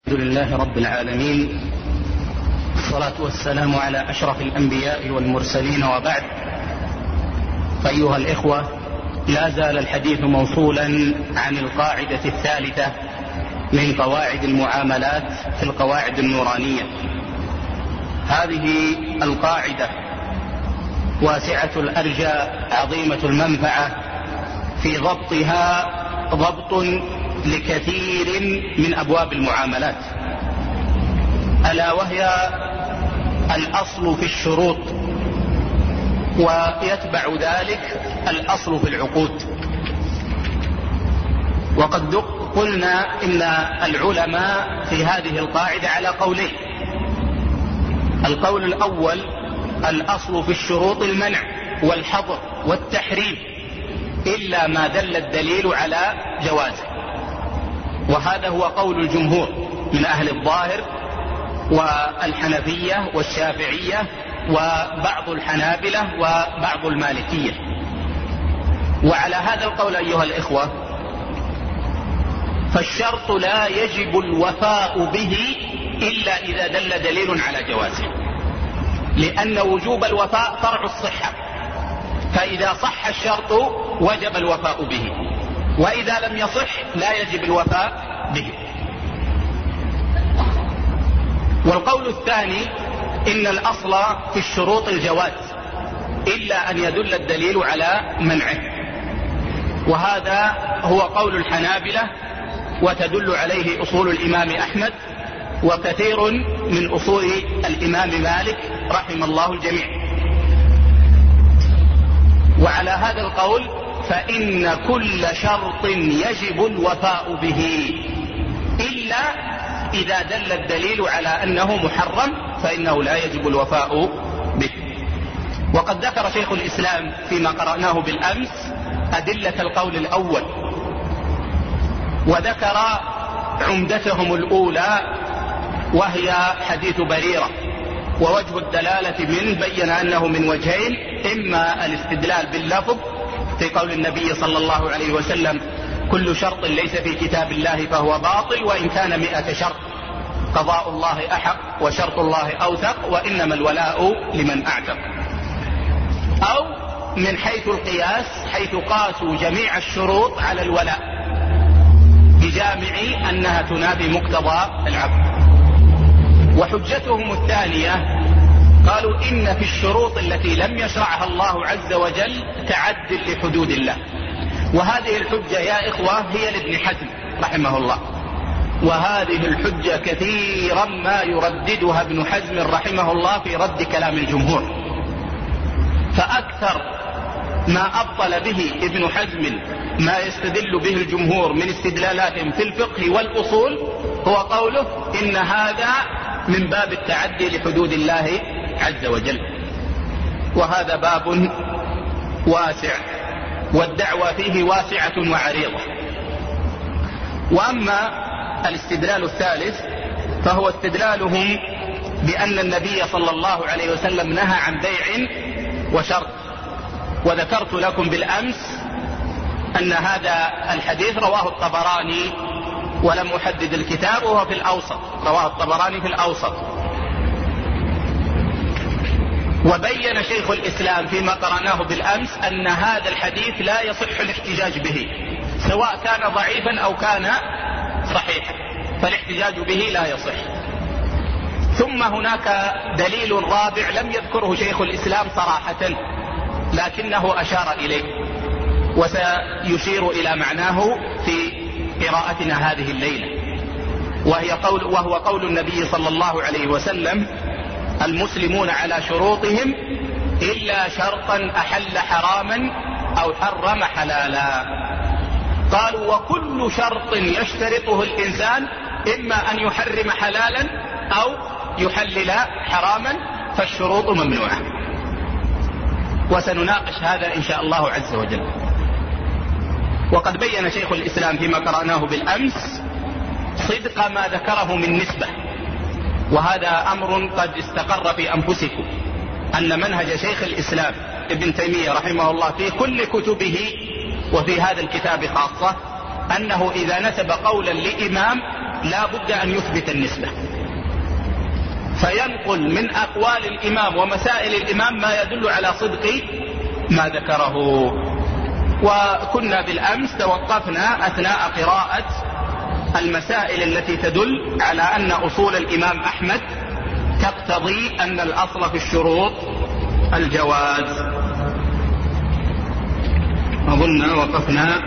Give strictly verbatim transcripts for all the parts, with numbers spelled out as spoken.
الحمد لله رب العالمين، والصلاة والسلام على أشرف الأنبياء والمرسلين، وبعد. فأيها الإخوة، لا زال الحديث موصولا عن القاعدة الثالثة من قواعد المعاملات في القواعد النورانية. هذه القاعدة واسعة الأرجاء، عظيمة المنفعة في ضبطها ضبط لكثير من أبواب المعاملات، ألا وهي الأصل في الشروط، ويتبع ذلك الأصل في العقود. وقد قلنا إن العلماء في هذه القاعدة على قولين. القول الأول: الأصل في الشروط المنع والحظر والتحريم إلا ما دل الدليل على جوازه، وهذا هو قول الجمهور من أهل الظاهر والحنفية والشافعية وبعض الحنابلة وبعض المالكية. وعلى هذا القول أيها الإخوة، فالشرط لا يجب الوفاء به إلا إذا دل دليل على جوازه، لأن وجوب الوفاء فرع الصحة، فإذا صح الشرط وجب الوفاء به، وإذا لم يصح لا يجب الوفاء به. والقول الثاني: إن الأصل في الشروط الجواز إلا أن يدل الدليل على منعه، وهذا هو قول الحنابلة، وتدل عليه أصول الإمام أحمد وكثير من أصول الإمام مالك رحم الله الجميع. وعلى هذا القول فإن كل شرط يجب الوفاء به إلا إذا دل الدليل على أنه محرم، فإنه لا يجب الوفاء به. وقد ذكر شيخ الإسلام فيما قرأناه بالأمس أدلة القول الأول، وذكر عمدتهم الأولى وهي حديث بريرة، ووجه الدلالة منه بين أنه من وجهين: إما الاستدلال باللفظ في قول النبي صلى الله عليه وسلم: كل شرط ليس في كتاب الله فهو باطل، وإن كان مئة شرط، قضاء الله أحق وشرط الله أوثق، وإنما الولاء لمن أعتق. أو من حيث القياس، حيث قاسوا جميع الشروط على الولاء بجامع أنها تنافي مقتضى العقد. وحجتهم الثانية قالوا: إن في الشروط التي لم يشرعها الله عز وجل تعد لحدود الله. وهذه الحجة يا إخوة هي لابن حزم رحمه الله، وهذه الحجة كثيرا ما يرددها ابن حزم رحمه الله في رد كلام الجمهور. فأكثر ما أبطل به ابن حزم ما يستدل به الجمهور من استدلالات في الفقه والأصول هو قوله: إن هذا من باب التعدي لحدود الله عز وجل. وهذا باب واسع، والدعوة فيه واسعة وعريضة. وأما الاستدلال الثالث فهو استدلالهم بأن النبي صلى الله عليه وسلم نهى عن بيع وشرط. وذكرت لكم بالأمس أن هذا الحديث رواه الطبراني، ولم أحدد الكتاب، وهو في الأوسط، رواه الطبراني في الأوسط. وبين شيخ الإسلام فيما قرأناه بالأمس أن هذا الحديث لا يصح الاحتجاج به، سواء كان ضعيفا أو كان صحيحا، فالاحتجاج به لا يصح. ثم هناك دليل رابع لم يذكره شيخ الإسلام صراحة، لكنه أشار إليه، وسيشير إلى معناه في قراءتنا هذه الليلة، وهي قول وهو قول النبي صلى الله عليه وسلم: المسلمون على شروطهم إلا شرطا أحل حراما أو حرم حلالا. قالوا: وكل شرط يشترطه الإنسان إما أن يحرم حلالا أو يحلل حراما فالشروط ممنوعة. وسنناقش هذا إن شاء الله عز وجل. وقد بين شيخ الإسلام فيما قرأناه بالأمس صدق ما ذكره من نسبة، وهذا أمر قد استقر في أنفسكم، أن منهج شيخ الإسلام ابن تيمية رحمه الله في كل كتبه وفي هذا الكتاب خاصة أنه إذا نسب قولا لإمام لا بد أن يثبت النسبة، فينقل من أقوال الإمام ومسائل الإمام ما يدل على صدق ما ذكره. وكنا بالأمس توقفنا أثناء قراءة المسائل التي تدل على أن أصول الإمام أحمد تقتضي أن الأصل في الشروط الجواز. أظن وقفنا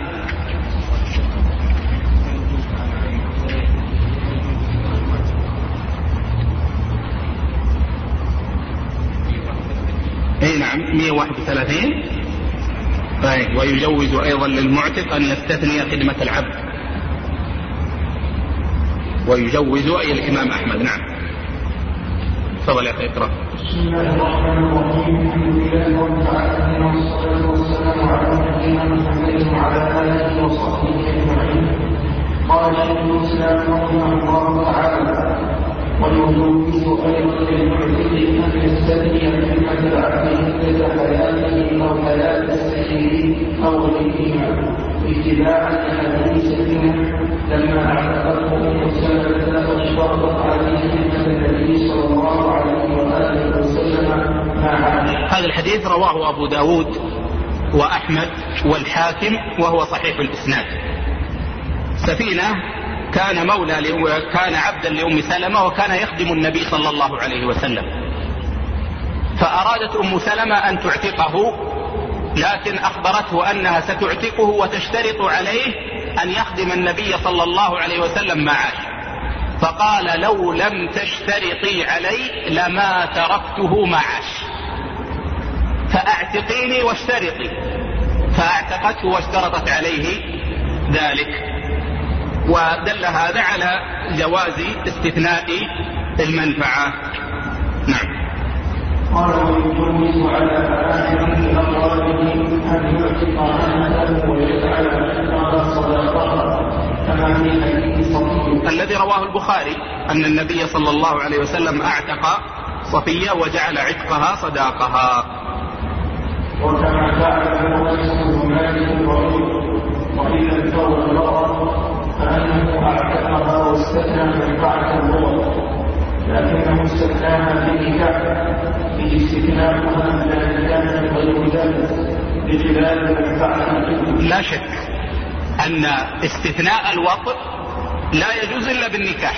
اي نعم مئة وواحد وثلاثين. طيب ويجوز ايضا للمعتق ان يستثني خدمة العبد، ويجوز اي الامام احمد. نعم تفضل يا اخي اقرا. بسم الله الرحمن الرحيم. الحمد لله رب العالمين والصلاة والسلام على نبينا محمد وعلى آله وصحبه أجمعين. قال شيخ الإسلام رحمه الله تعالى: ويجوز أيضا للمعتق أن يستثني خدمة العبد مدة حياته أو حياة السيد أو غيرهما، اتباعا لحديث سفينة لما اعتقته أم سلمة واشترطت عليه خدمة النبي صلى الله عليه وآله وسلم معه. هذا الحديث رواه أبو داود وأحمد والحاكم وهو صحيح الإسناد. سفينة كان مولى كان عبدا لأم سلمة وكان يخدم النبي صلى الله عليه وسلم، فأرادت أم سلمة أن تعتقه، لكن أخبرته أنها ستعتقه وتشترط عليه أن يخدم النبي صلى الله عليه وسلم معه، فقال: لو لم تشترطي علي لما تركته معاش، فأعتقيني واشترطي. فأعتقته واشترطت عليه ذلك. ودل هذا على جواز استثناء المنفعة. نعم. قال: ويجوز على آخر أقراله أن يعتق عنه ويجعل عنها صداقها كما في حديث صفية الذي رواه البخاري أن النبي صلى الله عليه وسلم أعتق صفية وجعل عتقها صداقها. وكما فعل أنس ومالك وغيره. وإذا انتوى المرأة فأنه أعتقها واستثنى منفعة الوضع، لكنه استثناها في نكاح باستثناءها إذا كانت غير ذلك بخلاف منفعة الوضع. لا شك أن استثناء الوطء لا يجوز إلا بالنكاح،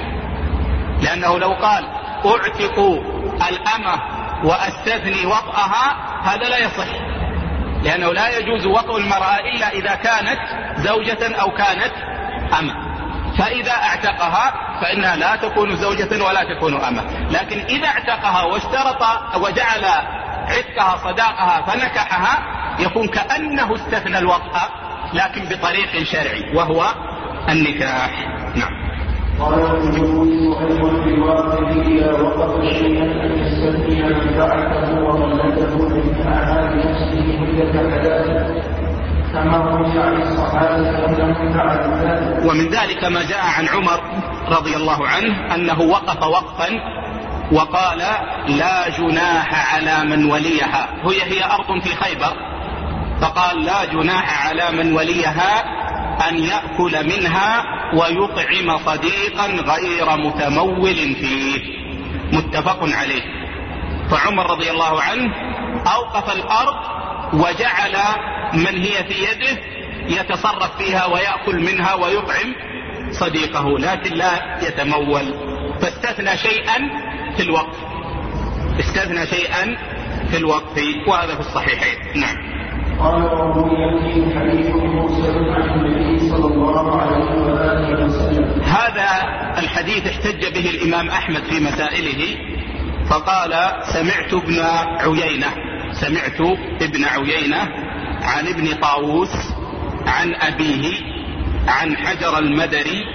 لأنه لو قال أعتق الأمة وأستثني وطئها هذا لا يصح، لأنه لا يجوز وطء المرأة إلا إذا كانت زوجة أو كانت أمة، فإذا اعتقها فإنها لا تكون زوجة ولا تكون أمة. لكن إذا اعتقها واشترط وجعل عتقها صداقها فنكحها يكون كأنه استثنى الوطء لكن بطريق شرعي وهو النكاح. نعم. قال: ويجوز أيضا للواقف إذا وقف شيئا أن يستثني منفعته وغلته من أعمال نفسه مدة حياته، كما روي عن الصحابة أنهم فعلوا ذلك. ومن ذلك ما جاء عن عمر رضي الله عنه أنه وقف وقفا وقال: لا جناح على من وليها، هي هي أرض في خيبر، فقال: لا جناح على من وليها أن يأكل منها ويطعم صديقا غير متمول فيه، متفق عليه. فعمر رضي الله عنه أوقف الأرض وجعل من هي في يده يتصرف فيها ويأكل منها ويطعم صديقه، لكن لا يتمول، فاستثنى شيئا في الوقف، استثنى شيئا في الوقف، وهذا في الصحيحين. نعم. قال: وروي فيه حديث مرسل عن النبي صلى الله عليه وآله وسلم. هذا الحديث احتج به الإمام أحمد في مسائله، فقال: سمعت ابن عيينة سمعت ابن عيينة عن ابن طاووس عن أبيه عن حجر المدري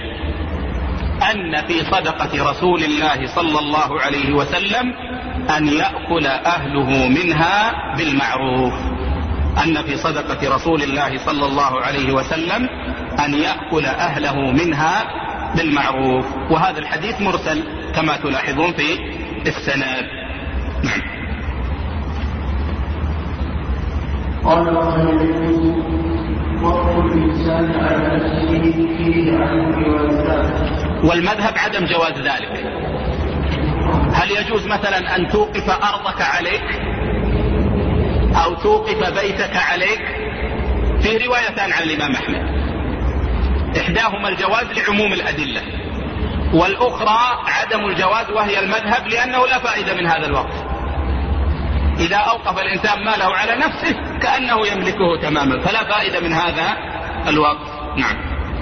أن في صدقة رسول الله صلى الله عليه وسلم أن يأكل أهله منها بالمعروف، أن في صدقة رسول الله صلى الله عليه وسلم أن يأكل أهله منها بالمعروف. وهذا الحديث مرسل كما تلاحظون في السند. نعم. قال: وقف الإنسان على نفسه فيه عن روايتان. والمذهب عدم جواز ذلك. هل يجوز مثلا أن توقف أرضك عليك أو توقف بيتك عليك؟ في روايتان عن الإمام أحمد، إحداهما الجواز لعموم الأدلة، والأخرى عدم الجواز وهي المذهب لأنه لا فائدة من هذا الوقف. إذا أوقف الإنسان ماله على نفسه كأنه يملكه تماما، فلا فائدة من هذا الوقف. نعم.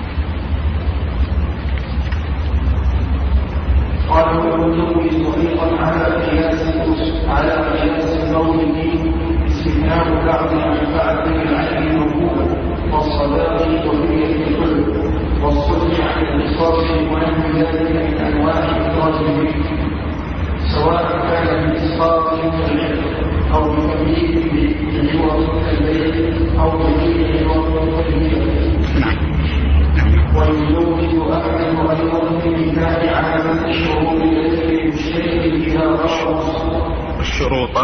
قال ويجوز طريقا على قياس على قياس القول استثناء بعض منفعة العين الموجودة والصلاة وهي الكل والصلح عن القصاص ونحو ذلك من أنواع إخراج منه، سواء كان بإسقاط كالعلم أو بتمييز بعوض كالبيت أو تمييز بعوض كالبيت. ويجوز أحد أيضا في النكاح علامة الشروط التي المشترك بها غرض الشروط.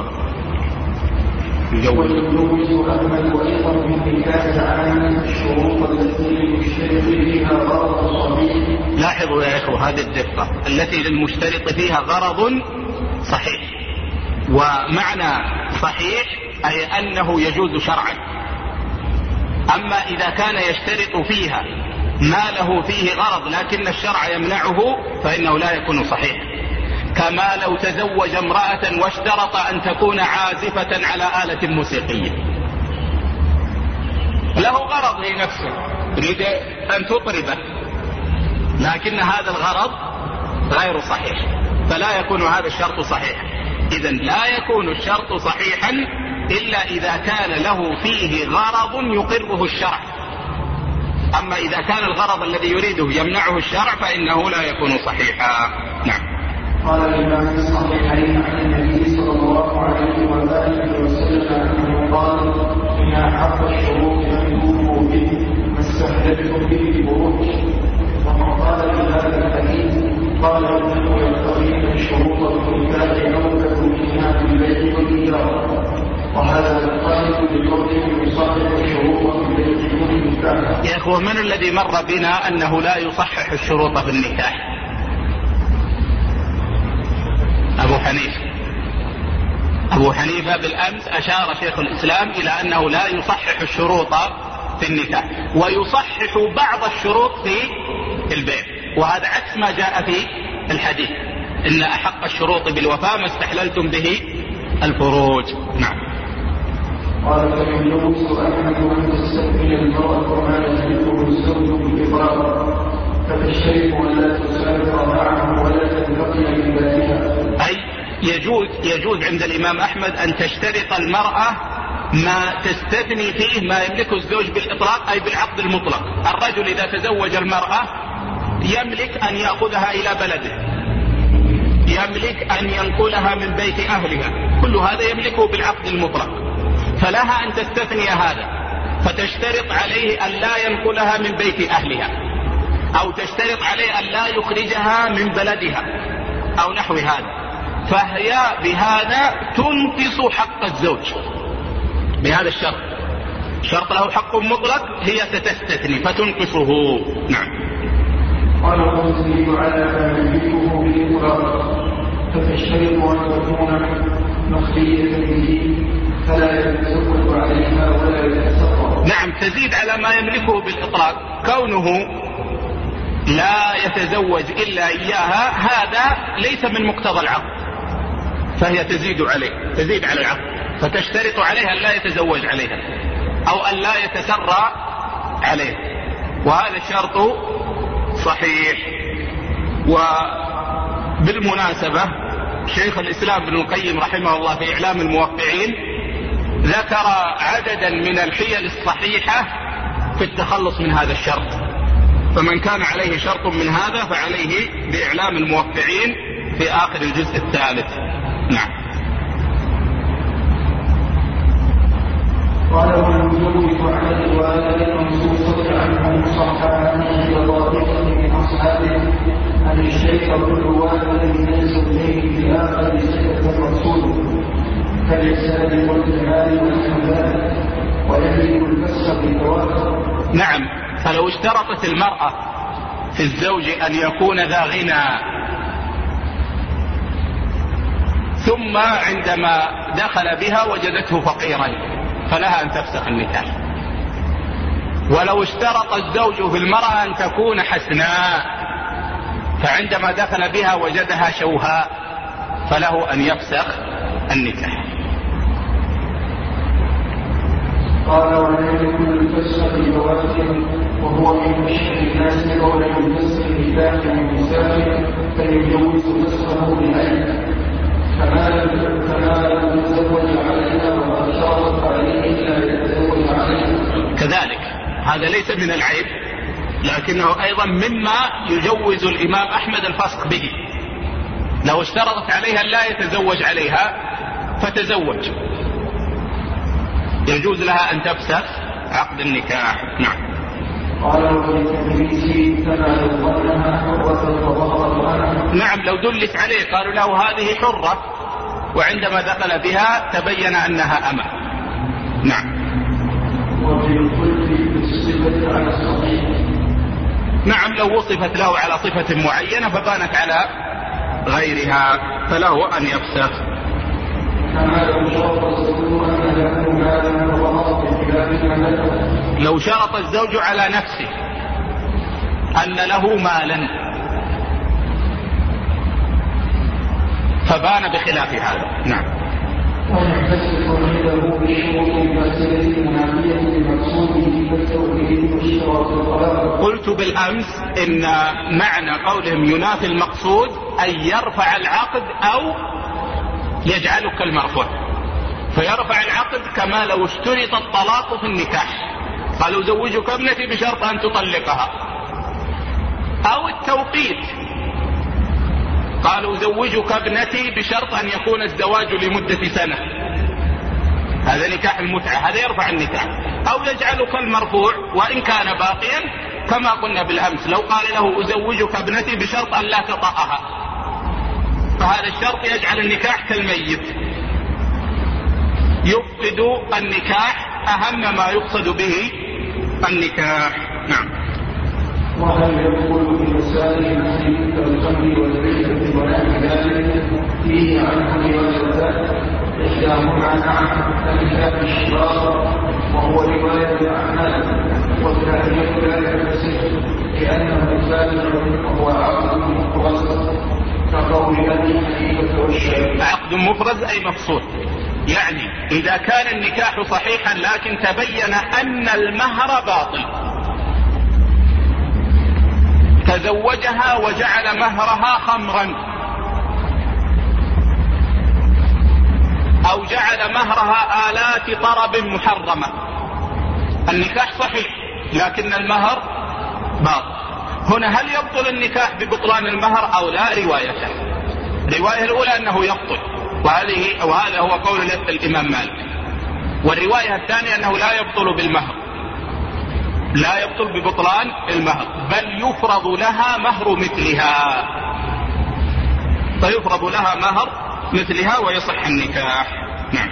ويجوز أحد أيضا في النكاح علامة الشروط التي المشترك بها غرض صحيح. لاحظوا يا إخوة هذه الدقة، التي للمشترط فيها غرض صحيح. ومعنى صحيح أي أنه يجوز شرعا. أما إذا كان يشترط فيها ما له فيه غرض لكن الشرع يمنعه فإنه لا يكون صحيح، كما لو تزوج امرأة واشترط أن تكون عازفة على آلة موسيقية، له غرض في نفسه يريد أن تطربه، لكن هذا الغرض غير صحيح، فلا يكون هذا الشرط صحيح. إذن لا يكون الشرط صحيحا إلا إذا كان له فيه غرض يقره الشرع. أما إذا كان الغرض الذي يريده يمنعه الشرع فإنه لا يكون صحيحا. نعم. قال الإمام الصحيحين عن النبي صلى الله عليه وآله وسلم أنه قال إن أحق الشروط أن يكونوا به ما استحللتم به الفروج. ومن قال في هذا الحديث قال إنه يقتضي أن الشروط الكتاب أو تكونها في البيت والإيجار، وهذا القائد بقوله يصحح الشروط في البيت والنكاح. يا أخوة من الذي مر بنا أنه لا يصحح الشروط في النكاح؟ أبو حنيفة. أبو حنيفة بالأمس أشار شيخ الإسلام إلى أنه لا يصحح الشروط في النكاح، ويصحح بعض الشروط في البيع، وهذا عكس ما جاء في الحديث إن أحق الشروط بالوفاء ما استحللتم به الفروج. نعم. قال فيجوز أحد أن تستكمل المرأة ما يجده الزوج بالإقرار، فتشترك ولا تسافر معه ولا تنتقل من ذاتها. أي يجوز يجوز عند الإمام أحمد أن تشترط المرأة ما تستثني فيه ما يملكه الزوج بالإطلاق، أي بالعقد المطلق. الرجل إذا تزوج المرأة يملك أن يأخذها إلى بلده، يملك أن ينقلها من بيت أهلها، كل هذا يملكه بالعقد المطلق، فلها أن تستثني هذا، فتشترط عليه أن لا ينقلها من بيت أهلها، أو تشترط عليه أن لا يخرجها من بلدها أو نحو هذا، فهي بهذا تنقص حق الزوج بهذا الشرط. شرط له حق مطلق، هي ستستثني فتنقصه. نعم. قال وتزيد على ما يملكه بالإقرار، فتشترط أن تكون مخفية به فلا يتسقط عليها ولا يتسقط. نعم، تزيد على ما يملكه بالإطلاق، كونه لا يتزوج إلا إياها هذا ليس من مقتضى العقد، فهي تزيد عليه، تزيد على العقد، فتشترط عليها أن لا يتزوج عليها أو أن لا يتسرى عليه، وهذا الشرط صحيح. وبالمناسبة شيخ الإسلام ابن القيم رحمه الله في إعلام الموقعين ذكر عددا من الحيل الصحيحة في التخلص من هذا الشرط، فمن كان عليه شرط من هذا فعليه بإعلام الموقعين في آخر الجزء الثالث. نعم. قال والوجوب على الرواية المنصوصة عنه صحابه وضابطه من أصحابه أن الشيخ بالرواية الذي ينزل إليه في آخر سكة الرسول كالإرسال والجهاد والحمدان ويجب الفسق بالتواتر. نعم، فلو اشترطت المرأة في الزوج أن يكون ذا غنى، ثم عندما دخل بها وجدته فقيرا فلها أن تفسخ النكاح. ولو اشترط الزوج في المرأة أن تكون حسناء فعندما دخل بها وجدها شوهاء فله أن يفسخ النكاح. قال ولم يكن الفسخ بفواتح وهو من أشهر الناس قولا بالفسخ بفاتح النساء فيجوز فسخه بالعين فما لم يتزوج عليها وقد شرطت عليه إلا يتزوج عليها. كذلك هذا ليس من العيب، لكنه أيضا مما يجوز الإمام أحمد الفسخ به. لو اشترطت عليها لا يتزوج عليها فتزوج، يجوز لها أن تفسخ عقد النكاح. نعم. نعم لو دلت عليه قالوا له هذه حرة وعندما دخل بها تبين أنها أمة. نعم. نعم لو وصفت له على صفة معينة فبانت على غيرها فله أن يفسخ. لو شرط الزوج على نفسه أن له مالا فبان بخلاف هذا. نعم. قلت بالأمس إن معنى قولهم ينافي المقصود أن يرفع العقد أو يجعلك المرفوع، فيرفع العقد كما لو اشترط الطلاق في النكاح، قالوا زوجك ابنتي بشرط أن تطلقها، أو التوقيت قالوا زوجك ابنتي بشرط أن يكون الزواج لمدة سنة، هذا نكاح المتعة، هذا يرفع النكاح. أو يجعلك المرفوع وإن كان باقيا كما قلنا بالأمس، لو قال له أزوجك ابنتي بشرط أن لا تطأها، فهذا الشرط يجعل النكاح كالميت، يفقد النكاح أهم ما يقصد به النكاح. نعم. وهل يدخل في مسائل مثل الخمر والبيعة ونحو ذلك فيه عنه روايتان، إحداهما نعم كنكاح الشرار وهو رواية أحمد، والثانية لا يفسد لأنه ثابت وهو عقد مفرز كقول أبي حنيفة والشافعي. عقد مفرز أي مفصول، يعني إذا كان النكاح صحيحا لكن تبين أن المهر باطل، تزوجها وجعل مهرها خمرا أو جعل مهرها آلات طرب محرمة، النكاح صحيح لكن المهر باطل، هنا هل يبطل النكاح ببطلان المهر أو لا؟ روايته، الرواية الأولى أنه يبطل، وهذه وهذا هو قول الإمام مالك، والرواية الثانية أنه لا يبطل بالمهر، لا يبطل ببطلان المهر، بل يفرض لها مهر مثلها، فيفرض لها مهر مثلها ويصح النكاح. نعم.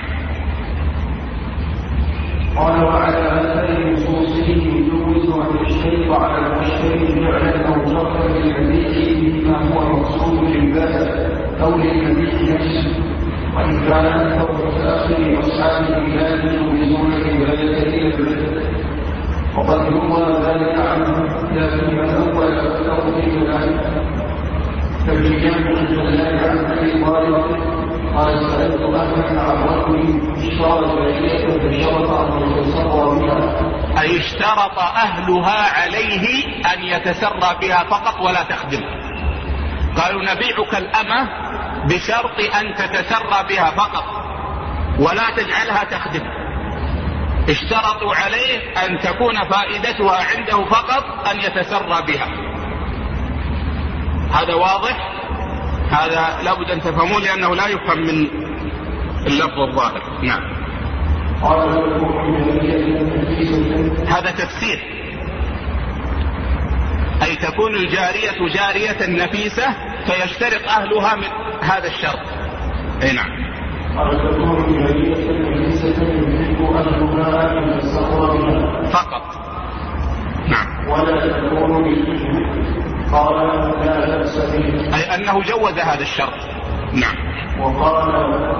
قال وعلى أثر نصوصه يجوز أن يشترط على المشتري فعلا أو تركا للمبيع مما هو مقصود للبائع أو للمبيع نفسه، وإن كان أكثر متأخر أصحابه لا يجوزون العبادة إلى البلد، وقد يروى ذلك عنه، لكن من أول التوحيد ذلك فالجميع الجلال عن أبي طالب قال سألت أحمد عن رجل اشترط بيعية فشرط أن يتسرى بها، أي اشترط أهلها عليه أن يتسرى بها فقط ولا تخدم، قالوا نبيعك الأمة بشرط أن تتسرى بها فقط ولا تجعلها تخدم، اشترطوا عليه أن تكون فائدتها عنده فقط أن يتسرى بها. هذا واضح، هذا لابد أن تفهموا لأنه لا يفهم من اللفظ الظاهر. نعم. هذا تفسير، أي تكون الجارية جارية نفيسة فيشترط أهلها من هذا الشرط. أي نعم. فقط. نعم. ولا تكون قال لا بأس به، أي أنه جوز هذا الشرط. نعم. وقال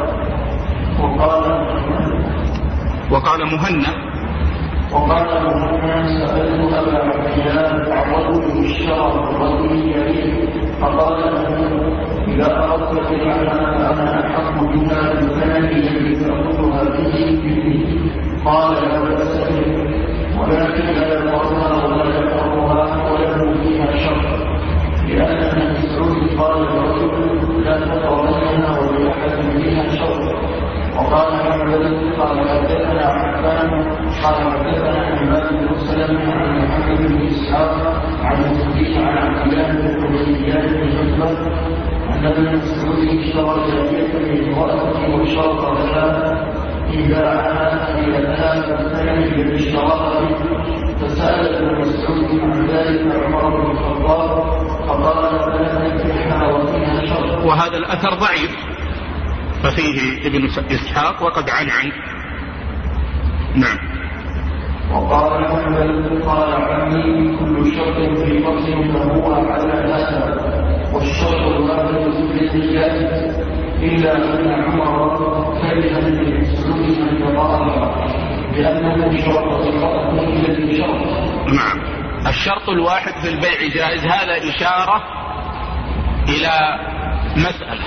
وقال وقال مهنا وقال مهنا سألت أبا عبد الله عن رجل اشترى رجل كريم فقال له إذا أردت بمعنى أنا أحق بها بالثمن الذي تأخذها به مني. قال لا بأس به، ولكن لا يقرها ولا يقرها وله فيها شر، لأن ابن مسعود قال لرجل لا تقربنها ولأحد فيها شر. وقال محمد قال حدثنا عفان قال حدثنا حماد بن سلمة عن محمد بن إسحاق عن الزهري عن عبد الله بن عبيد بن عتبة أن ابن مسعود اشترى جارية من امرأته وشرط لها إن باعها إلى ذهاب الثمن الذي اشتراها به، فسأل ابن مسعود عن ذلك عمر بن الخطاب فقال لا تنكحها وفيها شر. وهذا الأثر ضعيف، ففيه ابن إسحاق وقد عن عنه. نعم. وقال محمد قال عمي كل شرط في بطن فهو على هذا، والشرط الواحد في الجائز، إلا أن عمر كره من مسعود من يطاعها لأنه شرط امرأته التي شرط. نعم. الشرط الواحد في البيع جائز، هذا إشارة إلى مسألة،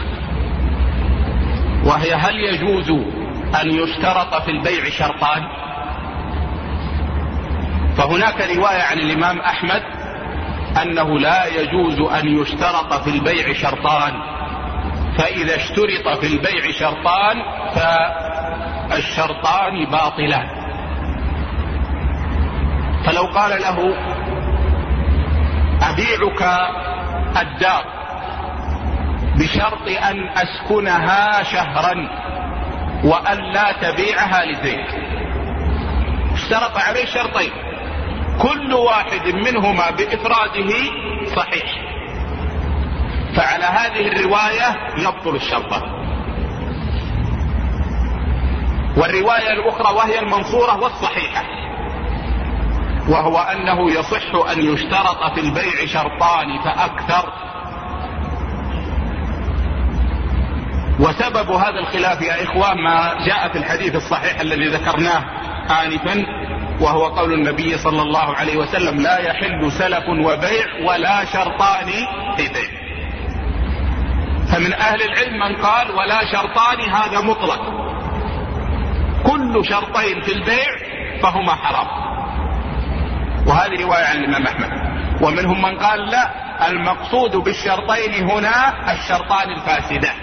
وهي هل يجوز أن يشترط في البيع شرطان؟ فهناك رواية عن الإمام أحمد أنه لا يجوز أن يشترط في البيع شرطان، فإذا اشترط في البيع شرطان فالشرطان باطلان. فلو قال له أبيعك الدار بشرط أن أسكنها شهرا وأن لا تبيعها لزيد، اشترط عليه شرطين كل واحد منهما بإفراده صحيح، فعلى هذه الرواية يبطل الشرط. والرواية الأخرى وهي المنصورة والصحيحة، وهو أنه يصح أن يشترط في البيع شرطان فأكثر. وسبب هذا الخلاف يا إخوان ما جاء في الحديث الصحيح الذي ذكرناه آنفا، وهو قول النبي صلى الله عليه وسلم لا يحل سلف وبيع ولا شرطان في بيع. فمن أهل العلم من قال ولا شرطان هذا مطلق، كل شرطين في البيع فهما حرام، وهذه رواية عن الإمام أحمد. ومنهم من قال لا، المقصود بالشرطين هنا الشرطان الفاسدان،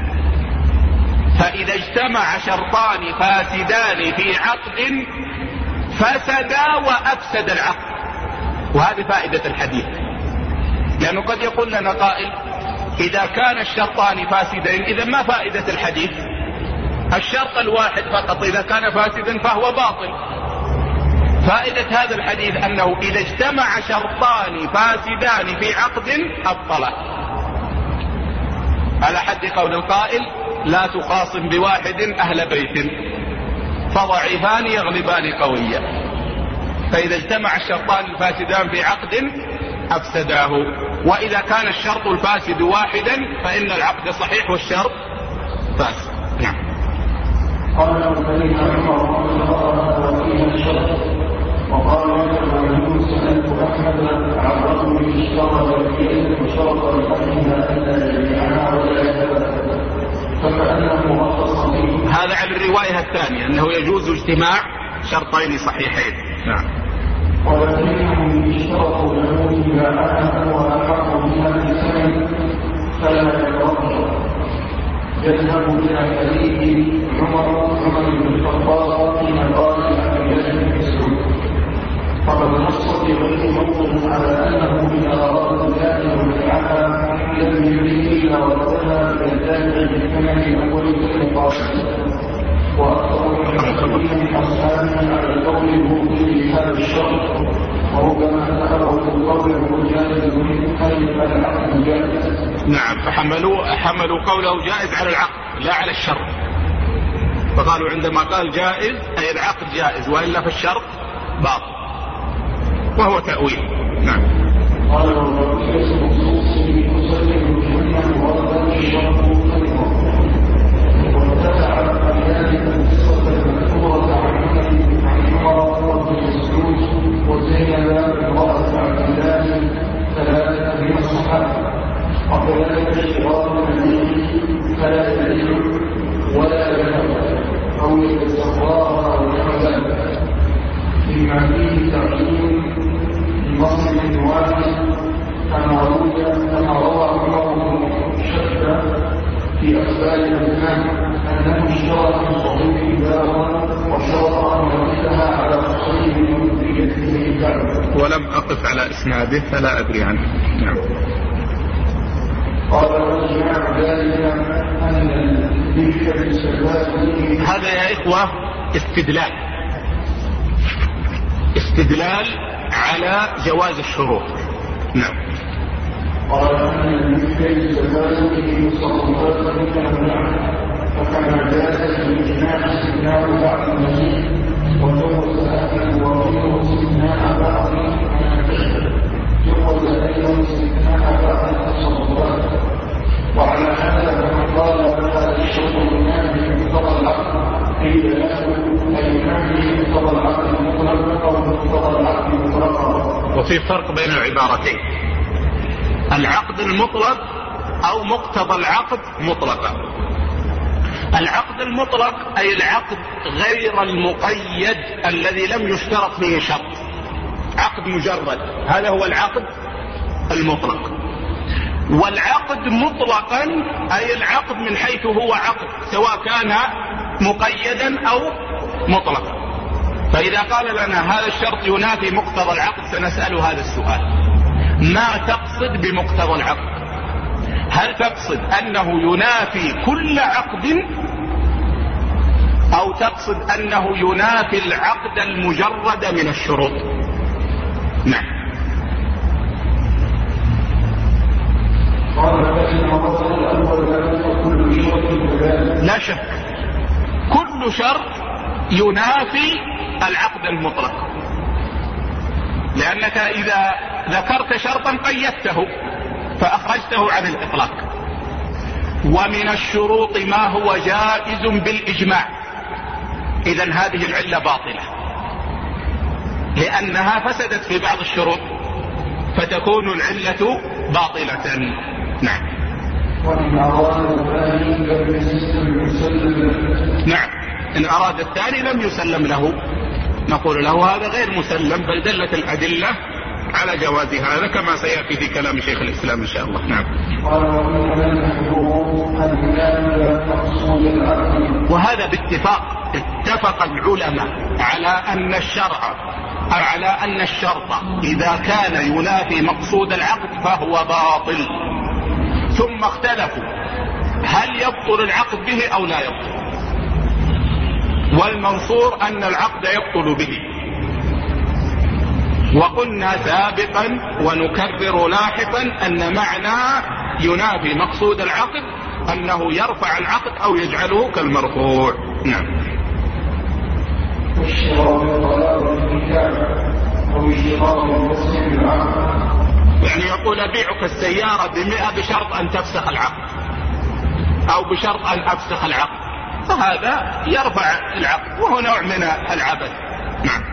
فإذا اجتمع شرطان فاسدان في عقد فسدا وأفسد العقد. وهذه فائدة الحديث، لأنه قد يقول لنا قائل إذا كان الشرطان فاسدين إذا ما فائدة الحديث؟ الشرط الواحد فقط إذا كان فاسدا فهو باطل. فائدة هذا الحديث أنه إذا اجتمع شرطان فاسدان في عقد أبطله، على حد قول القائل لا تخاصم بواحد أهل بيت فضعيفان يغلبان قويا. فإذا اجتمع الشرطان الفاسدان في عقد أفسداه، وإذا كان الشرط الفاسد واحدا فإن العقد صحيح والشرط فاسد. نعم. قال فإن عمر أخبرها فيها الشرط. وقال له سألت أحمد عن رجل اشترى بيده وشرط لأهلها ألا يبيعها ولا يتبادل فكأنه رخص فيه. هذا على الرواية الثانية أنه يجوز اجتماع شرطين صحيحين. نعم. ولكنهم اشترطوا له إذا أحد وأحق بها بسنة فلا يترجع. يذهب إلى حديث عمر عمر بن الخطاب في مقال عبد الله بن مسعود، فقد نص في غير موضع على أنه إذا أراد ذلك بيعها لم يريد إلا ردها إلى الدافع بالثمن الأول في المقاصد. وأكثر المحققين من أصحابنا على القول المبطل لهذا الشرط، وربما ذهبوا القول المجاز من خلف العقد الجائز. نعم. فحملوا حملوا قوله جائز على العقد لا على الشرط، فقالوا عندما قال جائز أي العقد جائز، وإلا في الشرط باطل، وهو تأويل. نعم. قال والرئيس مخصوص بمسلم بأنه ورد الشرط طريقا واتبع ذلك القصة المذكورة عن عمر رضي مسعود وزينب امرأة عبد الله ثلاثة من الصحابة وكذلك شرار النبي فلا يدل ولا يذهب أو يتسراها أو يحزن فيما فيه تعليم لمصر واحد كما روى كما روى عمر بن شدة في أخبار الإمام أنه اشترى من صديق دارا وشرط أن يردها على صحيح بيده كعبة. ولم أقف على إسناده فلا أدري عنه. نعم. قال والجماع ذلك أن البشر بالسلوات هذا يا إخوة استدلال استدلال على جواز الشروط. نعم. قال أن البشر بالسلوات صلى الله عليه وسلم فكما جاز الإجماع استثناء بعض المسيح وجوز أهل وغيره استثناء بعض جوز أيضا استثناء بعض التصرفات. وعلى هذا فمن قال هذا الشرط ينافي مقتضى العقل قيل له أي ينافي مقتضى العقل المطلق أو مقتضى العقل مطلقا. وفي فرق بين العبارتين، العقد المطلق أو مقتضى العقد مطلقا. العقد المطلق أي العقد غير المقيد الذي لم يشترط فيه شرط، عقد مجرد، هذا هو العقد المطلق. والعقد مطلقا أي العقد من حيث هو عقد سواء كان مقيدا أو مطلقا. فإذا قال لنا هذا الشرط ينافي مقتضى العقد سنسأل هذا السؤال: ما تقصد بمقتضى العقد؟ هل تقصد أنه ينافي كل عقد أو تقصد أنه ينافي العقد المجرد من الشروط؟ نعم. لا شك كل شرط ينافي العقد المطلق، لأنك إذا ذكرت شرطا قيدته فأخرجته عن الإطلاق. ومن الشروط ما هو جائز بالإجماع، إذن هذه العلة باطلة لأنها فسدت في بعض الشروط فتكون العلة باطلة. نعم. نعم، إن أراد الثاني لم يسلم له نقول له هذا غير مسلم، بل دلت الأدلة على جواز هذا كما سيأتي في كلام شيخ الإسلام إن شاء الله. نعم. وهذا باتفاق اتفق العلماء على أن الشرع على أن الشرط إذا كان ينافي مقصود العقد فهو باطل. ثم اختلفوا هل يبطل العقد به أو لا يبطل، والمنصور أن العقد يبطل به. وقلنا سابقا ونكرر لاحقا أن معنى ينافي مقصود العقد أنه يرفع العقد أو يجعله كالمرفوع. نعم. يعني يقول أبيعك السيارة بمئة بشرط أن تفسخ العقد أو بشرط أن أفسخ العقد، فهذا يرفع العقد وهو نوع من العبث. نعم.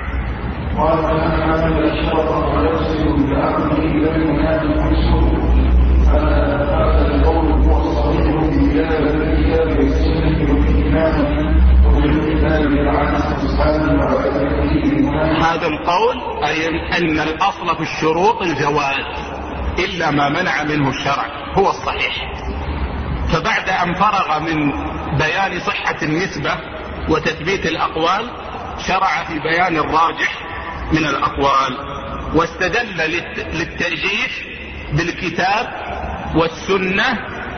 هذا القول أي أن الأصل في الشروط الجواز إلا ما منع منه الشرع هو الصحيح. فبعد أن فرغ من بيان صحة النسبة وتثبيت الأقوال شرع في بيان الراجح من الأقوال، واستدل للترجيح بالكتاب والسنة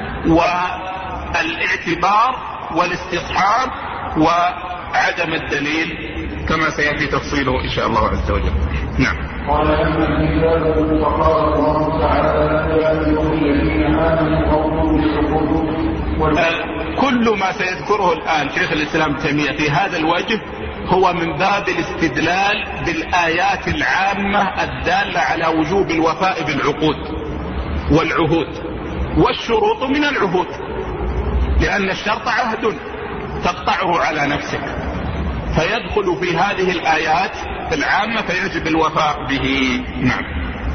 والاعتبار والاستصحاب وعدم الدليل كما سيأتي تفصيله إن شاء الله عز وجل. نعم. قال أما الكتاب فقال الله تعالى يا أيها الذين آمنوا أوفوا بالعقود. كل ما سيذكره الآن شيخ الإسلام تيمية في هذا الوجه هو من باب الاستدلال بالآيات العامة الدالة على وجوب الوفاء بالعقود والعهود، والشروط من العهود، لأن الشرط عهد تقطعه على نفسك، فيدخل في هذه الآيات العامة فيجب الوفاء به. نعم.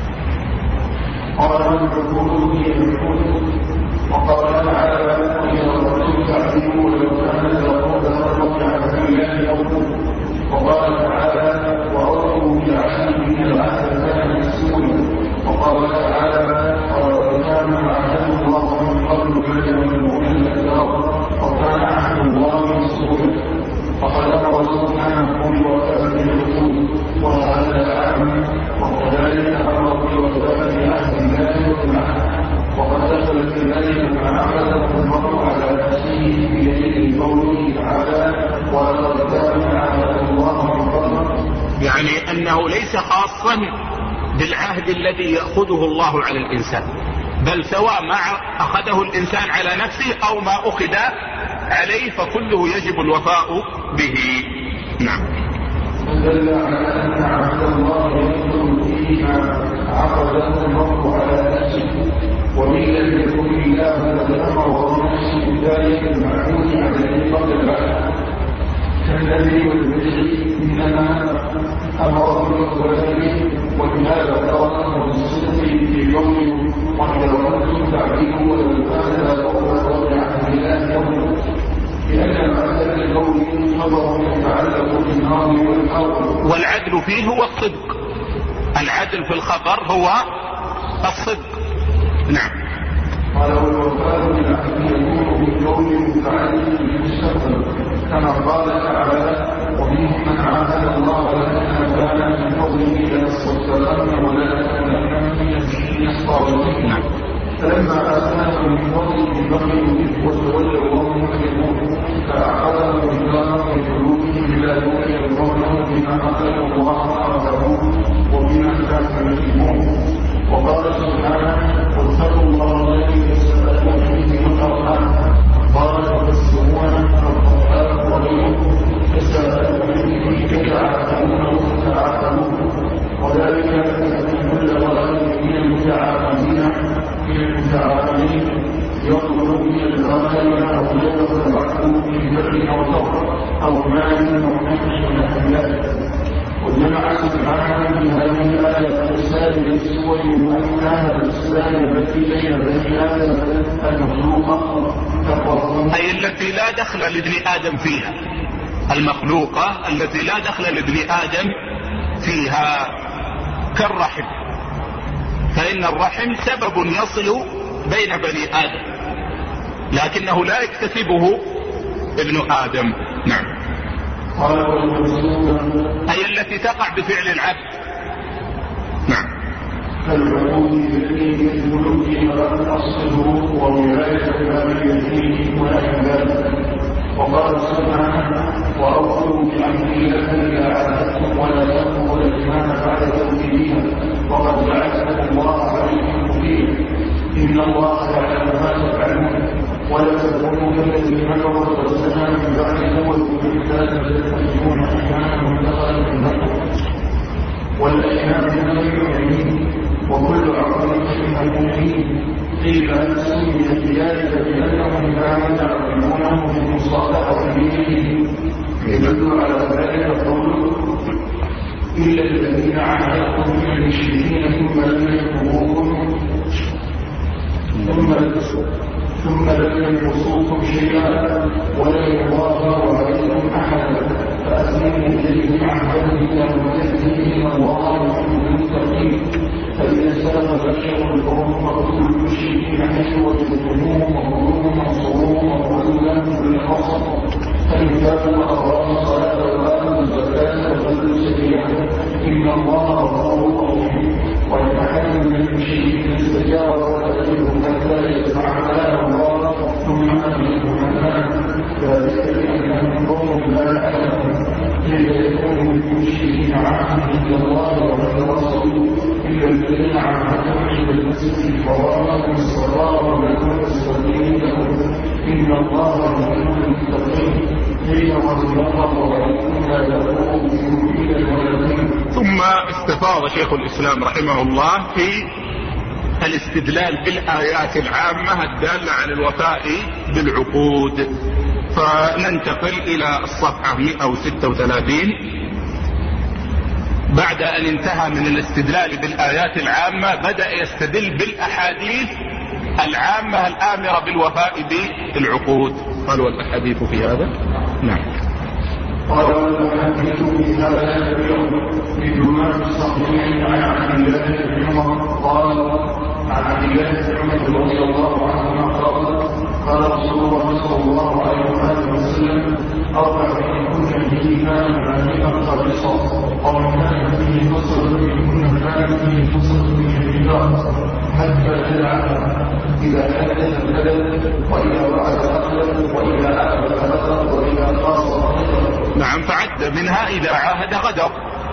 قال العقود هي العقود، وقال تعالى وإذا الرسول تعلموا ولو كان العقود فرق على الله يوم، وقال تعالى وأوفوا بالعهد إن العهد كان مسؤولا، وقال تعالى ولقد كان عهد الله من قبل فليمنعن الأكثر وكان عهد الله مسؤولا. فقد أمر سبحانه بوفاء بالعقود وهذا العام، وكذلك أمر بوفاء بعهد الله والمعهد، وقد دخل في ذلك ما عقده المرء على نفسه بيده قوله تعالى ولقد كان عهد الله من قبل، يعني أنه ليس خاصا بالعهد الذي يأخذه الله على الإنسان، بل سواء ما أخذه الإنسان على نفسه أو ما أخذ عليه فكله يجب الوفاء به. نعم. دل على أن عهد الله يدخل فيه ما عقده المرء على نفسه، وإن لم يكن الله قد أمر بنفسه ذلك المعهود عليه قبل العهد كالذي والبشر، إنما أمر بالوفاء به، ولهذا تركه بالصدق في قوله وإذا كنتم تعدلوا ولو كان لا تقوى بعهد الله يوم، لأن العدل القول خبر يتعلق بالنار والحرب، والعدل فيه هو الصدق، العدل في الخبر هو الصدق. نعم. قال والوفاء بالعهد يكون بالقول متعلق بالمستقبل، كما قال تعالى ومنهم من عاهد الله لنا كان من فضله لنستغفرن ولا نكونن من الصابرين، فلما آتاهم من فضله بخلوا به وتولوا وهم مكرمون، فأعقبهم الله في قلوبهم لا يؤمنون بما أخذوا الله أعطاه وبما كانوا يكذبون. وقال سبحانه واتقوا الله الذي تساءلون به والأرحام، قال تبصرون القرآن وغيره تساءلون به تتعاقبون وتتعاقبون، وذلك أن كل رجل من المتعاقبين من المتعاقبين يطلب من الآخر أو يطلب العقل من بر أو ضر أو مال أو نفس ونحو ذلك. وجمع سبحانه في هذه الآية الرسالة للسور وأنها الرسالة التي بين بني آدم المخلوقة أي التي لا دخل لابن آدم فيها، المخلوقة التي لا دخل لابن آدم فيها كالرحم، فإن الرحم سبب يصل بين بني آدم لكنه لا يكتسبه ابن آدم. نعم. أي التي تقع بفعل العبد. نعم. فالعقود التي يدخل فيها الصدور وولاية الوالدين والأحباب. وقال سبحانه وأوفوا بعهد الله إذا عاهدتم ولا تنقضوا الأيمان بعد توكيدها وقد جعلكم الله عليكم كفيلا إن الله يعلم ما تفعلون ولا تكونوا كالذين مكروا وارتدوا من بعد قوة بالكتاب تتخذون أيمانهم دخلا بينكم والأيمان من غير يمين وكل عقل فيها المؤمنين. قيل أن سمي بذلك بأنهم كانوا يعلمونه في مصالحة دينهم يدل على ذلك قوله إلا الذين عاهدتم من المشركين ثم لم يكفروكم ثم ثم لم ينقصوكم شيئا ولا يظاهروا عليكم أحدا فأسلموا إليهم عهدا كانوا يهديهم الله يحب المتقين. فإذا سلم بشر القوم فاقتلوا المشركين حيث وجدتموهم وخذوهم وانصروهم وخذوا لهم بالخصم فإن تابوا وأقاموا الصلاة وآتوا الزكاة وخلوا سبيلهم إن الله غفور رحيم. وإن أحد من المشركين استجار فأجره حتى يسمع كلام الله ثم أجره مكانه ذلك بأنهم قوم لا يعلمون كيف يكون للمشركين عهد عند الله وعند رسوله إلا الذين عاهدوا عند المسجد الحرام والصلاة ولكم السبيل لهم إن الله يحب المتقين كيف وجد الله عليكم ثم استفاض شيخ الإسلام رحمه الله في الاستدلال بالآيات العامة الدالة على الوفاء بالعقود. فننتقل إلى الصفحة مئة وستة وثلاثين. بعد أن انتهى من الاستدلال بالآيات العامة بدأ يستدل بالأحاديث العامة الآمرة بالوفاء بالعقود. قال والأحاديث في هذا نعم. قال والأحاديث في هذا بدون الصحيحين عن عبد الله بن عمر قال عن عبد الله بن عمر رضي الله عنهما قال قال رسول الله صلى الله عليه وسلم أربع كن فيهما معاني خالصة أو كان فيه فصل منهن كان فيه فصل من الرباط حتى تدعى إذا حدث البلد وإذا وعد أقلب وإذا عاد فأقلب وإذا قاصر. نعم. فعد منها إذا عاهد غدر.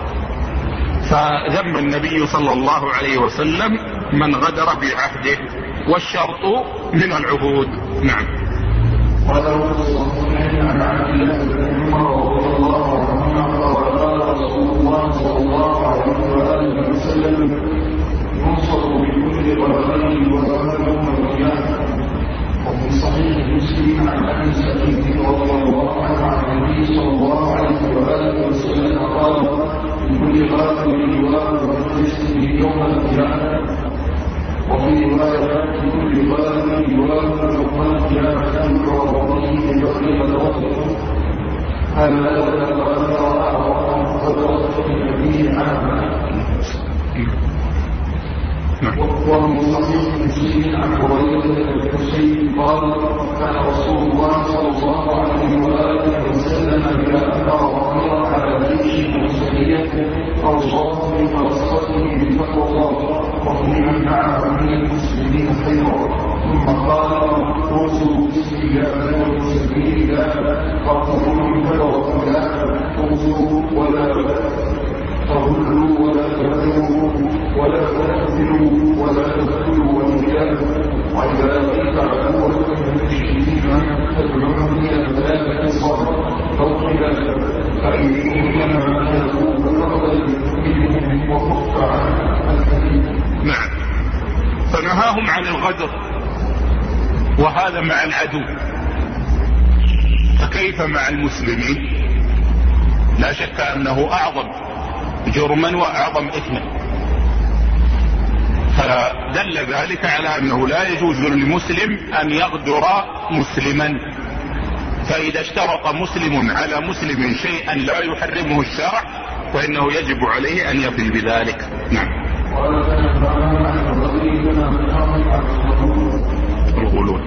فذم النبي صلى الله عليه وسلم من غدر بعهده والشرط من العهود. نعم. قال عن عبد الله بن عمر رضي الله عنهما قال رسول الله صلى الله عليه وآله وسلم ينصر بكل غرضين وغرض يوم القيامة. وفي صحيح مسلم عن أبي سعيد رضي الله عنه عن النبي صلى الله عليه وآله وسلم قال لكل غرض لواء ومجلس يوم القيامة. وفي رواية لكل غرض لواء يوم القيامة وعرضين يغلب الوطن. هذا الذي أعظم فضلت النبي عنه. ومن صحيح مسلم عن هريرة الحسين قال كان رسول الله صلى الله عليه وآله وسلم إذا أمر أميرا على جيش مسلية أو صوت من فرصته بتقوى الله وفي من معه من المسلمين خيرا ثم قال اوصوا بسم الله وسبيل الله فاقتلوا فلو لا اوصوا ولا تغلوا ولا تبذلوا ولا تقتلوا ولا تقتلوا والرجال وإذا لقيت عدوك من المشركين فادعوهم إلى ثلاثة صبر أو خلاف فإن كنا نهلكوا فنقبل منهم وكف عن الحديث. نعم. فنهاهم عن الغدر وهذا مع العدو، فكيف مع المسلمين؟ لا شك أنه أعظم جرما وأعظم إثما. فدل ذلك على أنه لا يجوز للمسلم أن يغدر مسلما. فإذا اشترط مسلم على مسلم شيئا لا يحرمه الشرع فإنه يجب عليه أن يفي بذلك. نعم. الغلول.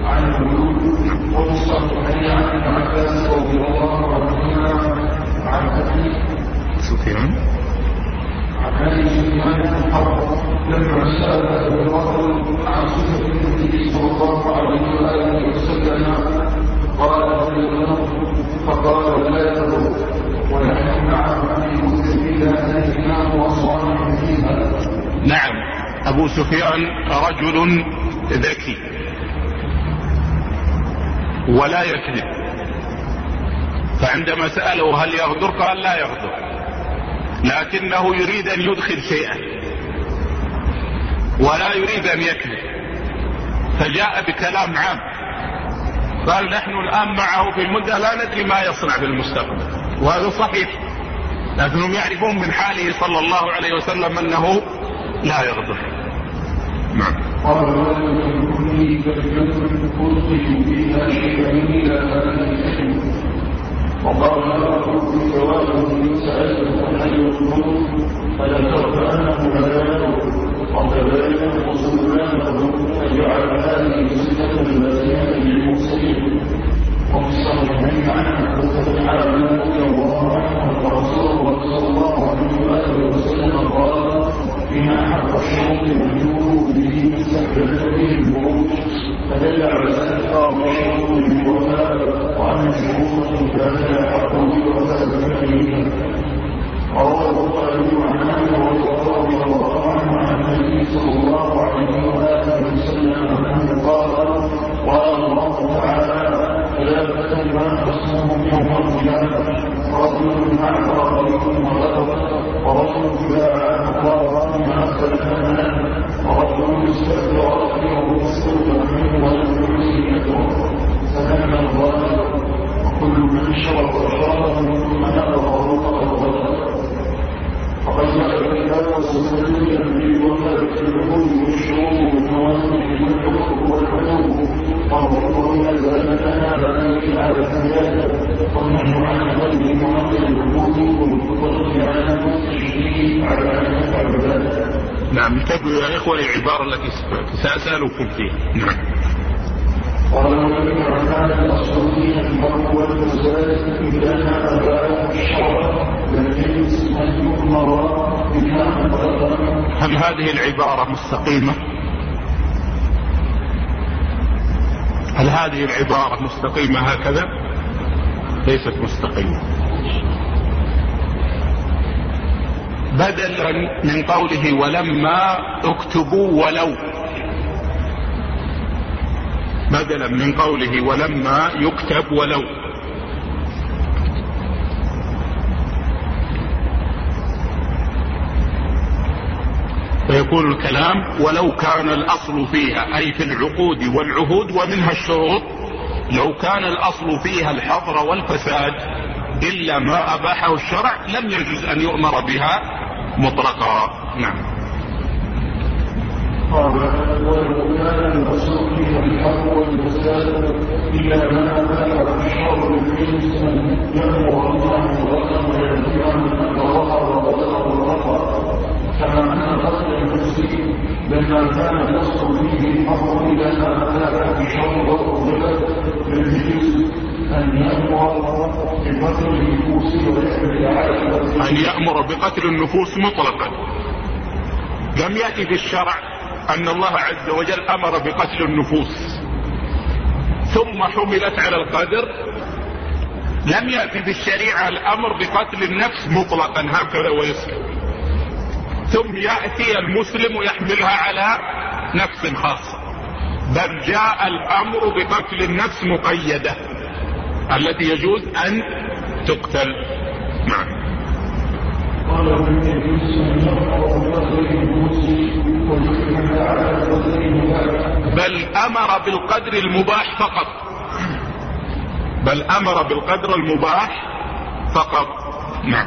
سفيان عن هذه سفيان الحرب لما سأل أبو بكر عن صفة النبي صلى الله عليه وآله وسلم قال فقال لا يضر ونحن معه في مسلمين نهيناه وصانع فيها. نعم. أبو سفيان رجل ذكي ولا يكذب، فعندما سأله هل يغدر قال لا يغدر، لكنه يريد أن يدخل شيئا ولا يريد أن يكذب، فجاء بكلام عام قال نحن الآن معه في المدة لا ندري ما يصنع في المستقبل، وهذا صحيح، لكنهم يعرفون من حاله صلى الله عليه وسلم أنه لا يغدر. نعم. قال ولم كل كلمة ألقي فيها شيئا إلى هذا الحكم وقال لا أقول جوابه سألته عن أي الظروف فلا ترك أنه لا وكذلك وسلمانه أن يجعل هذه صفة البازية للمرسلين. وفي الصحيحين عنه وفتح رضي الله عنه ورسول الله صلى الله عليه وسلم قال إن أحب الشرط والجود به مستقبل به البروج فدل على ذلك الشرط بالوفاء وأن الشروط كان يحق بالوفاء بفعلها. رواه البخاري عن عنه رضي الله عنه عن النبي صلى الله عليه وآله وسلم أنه قال قال الله تعالى ثلاثة ما خصمهم يوم القيامة رجل مع رجل وغضب ورجل باع أقوارا ما سلفنا ورجل استأجر رجله السلطة منه ولم يكن سلام الظالم وكل من شرب شرابا ثم نقض الغضب فقد جاء الكتاب وسلم النبي وما يكتبه والشروط والنوازل والحقوق والحدود والركوع يزالنا بني على الحياة والنحو عن غير معطل الوجود والقدرة على المستشركين على أن يفعل ذلك. نعم انتبهوا يا إخوة العبارة التي سأسألكم فيها. نعم. قال النبي عن الأصل فيها المرء والمزاد إذا ما أباه الشرع لكن أن يؤمر بها. هل هذه العبارة مستقيمة؟ هل هذه العبارة مستقيمة هكذا؟ ليست مستقيمة. بدلا من قوله ولما اكتبوا ولو، بدلا من قوله ولما يكتب ولو، فيكون الكلام ولو كان الأصل فيها أي في العقود والعهود ومنها الشروط، لو كان الأصل فيها الحظر والفساد إلا ما أباحه الشرع لم يجوز أن يؤمر بها مطلقا. نعم. قال ولو كان الأصل فيها الحظر والفساد إلا ما أباحه الشرع للإنسان يأمر الله وغضب وينهى عن ظهر وبلغ الرفع كما أن قتل المسلم لما كان الأصل فيه الحظر إلى ما أباحه الشرع والفساد للإنسان أن يأمر بقتل النفوس ويحمل على أن يأمر بقتل النفوس مطلقا. لم يأتي في الشرع أن الله عز وجل أمر بقتل النفوس ثم حملت على القدر. لم يأتي في الشريعة الأمر بقتل النفس مطلقا هكذا ويسلم، ثم يأتي المسلم ويحملها على نفس خاصة، بل جاء الأمر بقتل النفس مقيدة التي يجوز أن تقتل. نعم. بل أمر بالقدر المباح فقط، بل أمر بالقدر المباح فقط. نعم.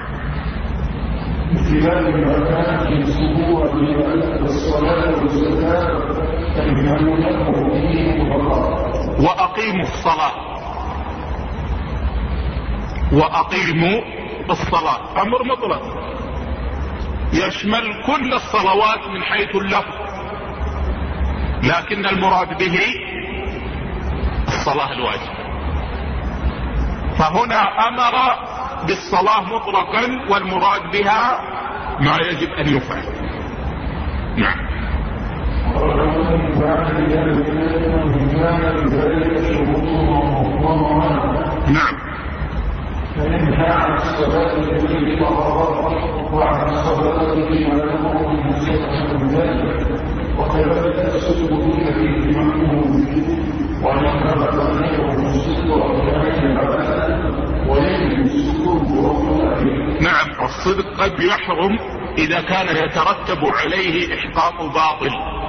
وأقيموا الصلاة، وأقيموا الصلاة أمر مطلق يشمل كل الصلوات من حيث اللفظ، لكن المراد به الصلاة الواجبة. فهنا أمر بالصلاة مطلقا والمراد بها ما يجب أن يفعل. نعم. نعم. فينهى عن الصلاة التي تطهر وعن الصلاة التي ملكه من سيئة من ذلك وكذلك السجود الذي يمنه به وينهى تغنيه من الصدق وكذلك العبادة ويجب السجود وقوله. نعم. الصدق قد يحرم إذا كان يترتب عليه إحقاق باطل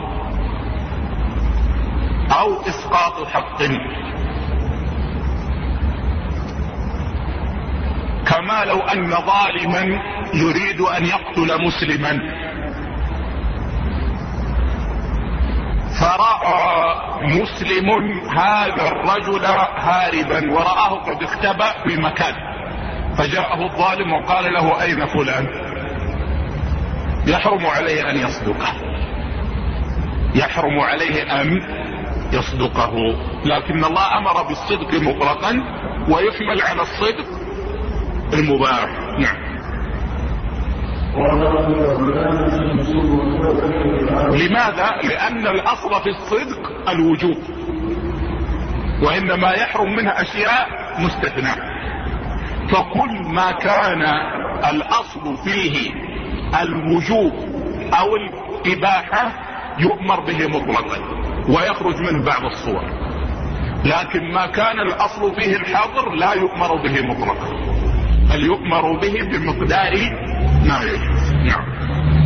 أو إسقاط حق، كما لو أن ظالما يريد أن يقتل مسلما فرأى مسلم هذا الرجل هاربا ورآه قد اختبأ بمكان، فجاءه الظالم وقال له أين فلان؟ يحرم عليه أن يصدقه، يحرم عليه أن يصدقه، لكن الله أمر بالصدق مطلقا ويحمل على الصدق المباح. نعم. لماذا؟ لأن الأصل في الصدق الوجوب، وإنما يحرم منها أشياء مستثناء، فكل ما كان الأصل فيه الوجوب أو الإباحة يؤمر به مطلقا ويخرج منه بعض الصور. لكن ما كان الأصل فيه الحظر لا يؤمر به مطلقا، بل يؤمر به بمقدار ما يجوز. نعم.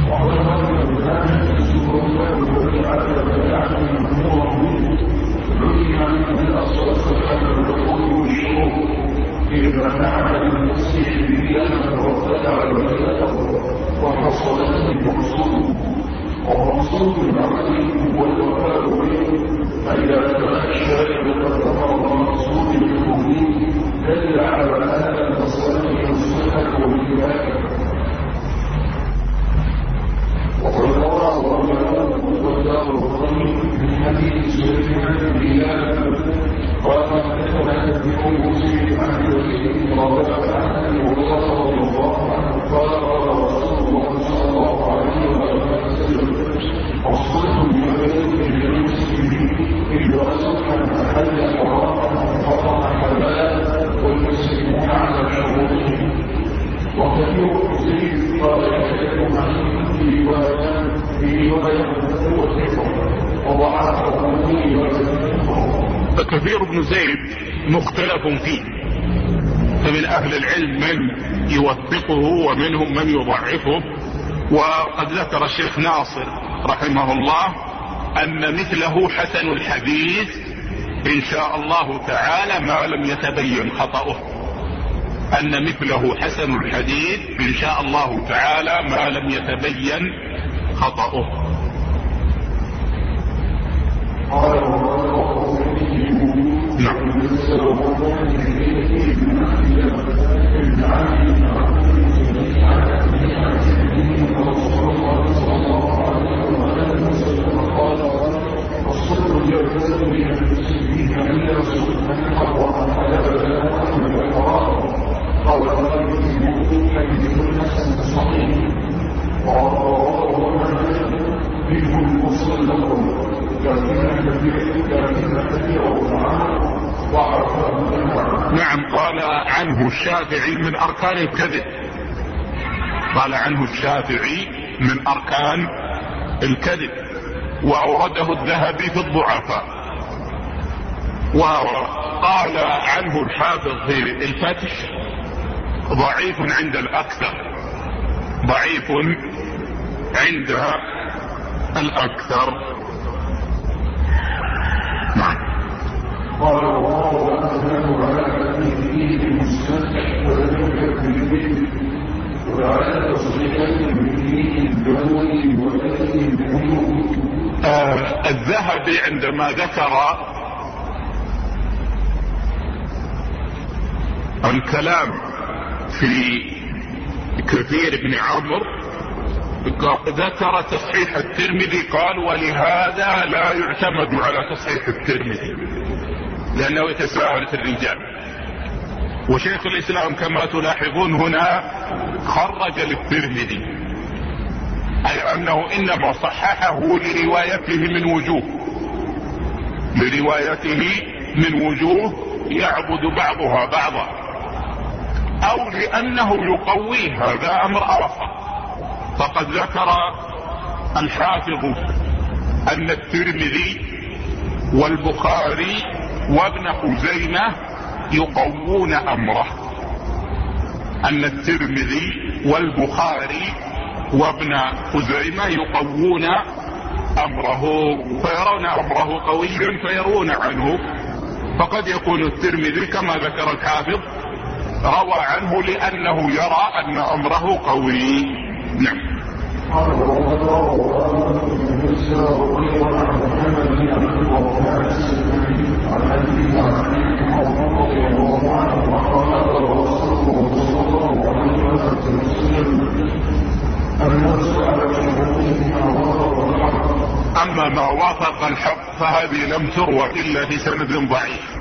ومقصود العقل هو الوفاء به، فإذا كان الشارع قد أمر بالمقصود بالحكم دل على أن المصلحة والصحة والكفاية. وقد روى الرجل والدار الرقمي من حديث سليمان بن بلال قال حدثنا ابن مسلم عن يزيد رضي عنه ورضي الله عنه قال قال رسول الله صلى الله عليه وسلم وصلت بمدينة المسلمين إذا صلحا أحل حراما حرم حلالا والمسلمون على شروطهم. وكثير زيد قال يحتاج عنه في روايات في روايات وضعفه في روايات. كثير بن زيد مختلف فيه، فمن أهل العلم من يوثقه ومنهم من يضعفه. وقد ذكر الشيخ ناصر رحمه الله أن مثله حسن الحديث إن شاء الله تعالى ما لم يتبين خطأه، أن مثله حسن الحديث إن شاء الله تعالى ما لم يتبين خطأه. نعم. نعم. قال عنه الشافعي من أركان الكذب، قال عنه الشافعي من أركان الكذب، وأورده الذهبي في الضعفاء. وقال عنه الحافظ في الفتح ضعيف عند الأكثر، ضعيف عند الأكثر. نعم. قال الله أنزله على كثير المستمتع ولم يكن به وعلى تصريحات بالدين الدولي وكثير الحلول. الذهبي عندما ذكر الكلام في كثير بن عمرو ذكر تصحيح الترمذي، قال ولهذا لا يعتمد على تصحيح الترمذي لأنه يتساهل في الرجال. وشيخ الإسلام كما تلاحظون هنا خرج للترمذي، أي أنه إنما صححه لروايته من وجوه، لروايته من وجوه يعبد بعضها بعضا، أو لأنه يقوي هذا أمر آخر. فقد ذكر الحافظ أن الترمذي والبخاري وابن خزيمة يقوون أمره، أن الترمذي والبخاري وابن خزيمة يقوون أمره، فيرون أمره قويا فيرون عنه. فقد يكون الترمذي كما ذكر الحافظ روى عنه لأنه يرى أن أمره قوي. نعم. أما ما وافق الحق فهذه لم تروى إلا في سند ضعيف.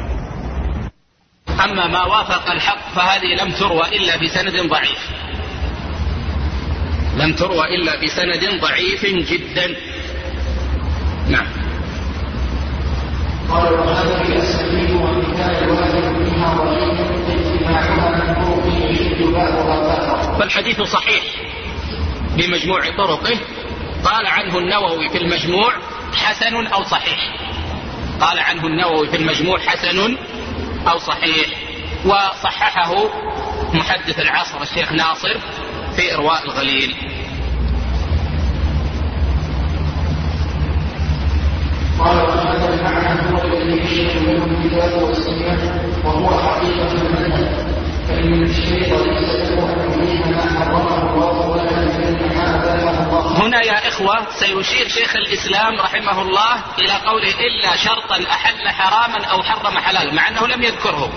أما ما وافق الحق فهذه لم تروى إلا في سند ضعيف، لم تروى إلا بسند ضعيف جدا. نعم. قال وهذه الأسانيد والكتاب الواحد فيها ضعيف اجتماعها من طرقه يشد بعضها. فالحديث صحيح بمجموع طرقه. قال عنه النووي في المجموع حسن أو صحيح، قال عنه النووي في المجموع حسن أو صحيح، وصححه محدث العصر الشيخ ناصر في إرواء الغليل. قال وهذا المعنى هو الذي يشهد له الكتاب والسنة وهو حقيقة المذهب، فإن الشيء ليس له أن يبين ما حرمه الله ولا يبين ما أباحه الله. هنا يا إخوة سيشير شيخ الإسلام رحمه الله إلى قوله إلا شرطا أحل حراما أو حرم حلالا، مع أنه لم يذكره.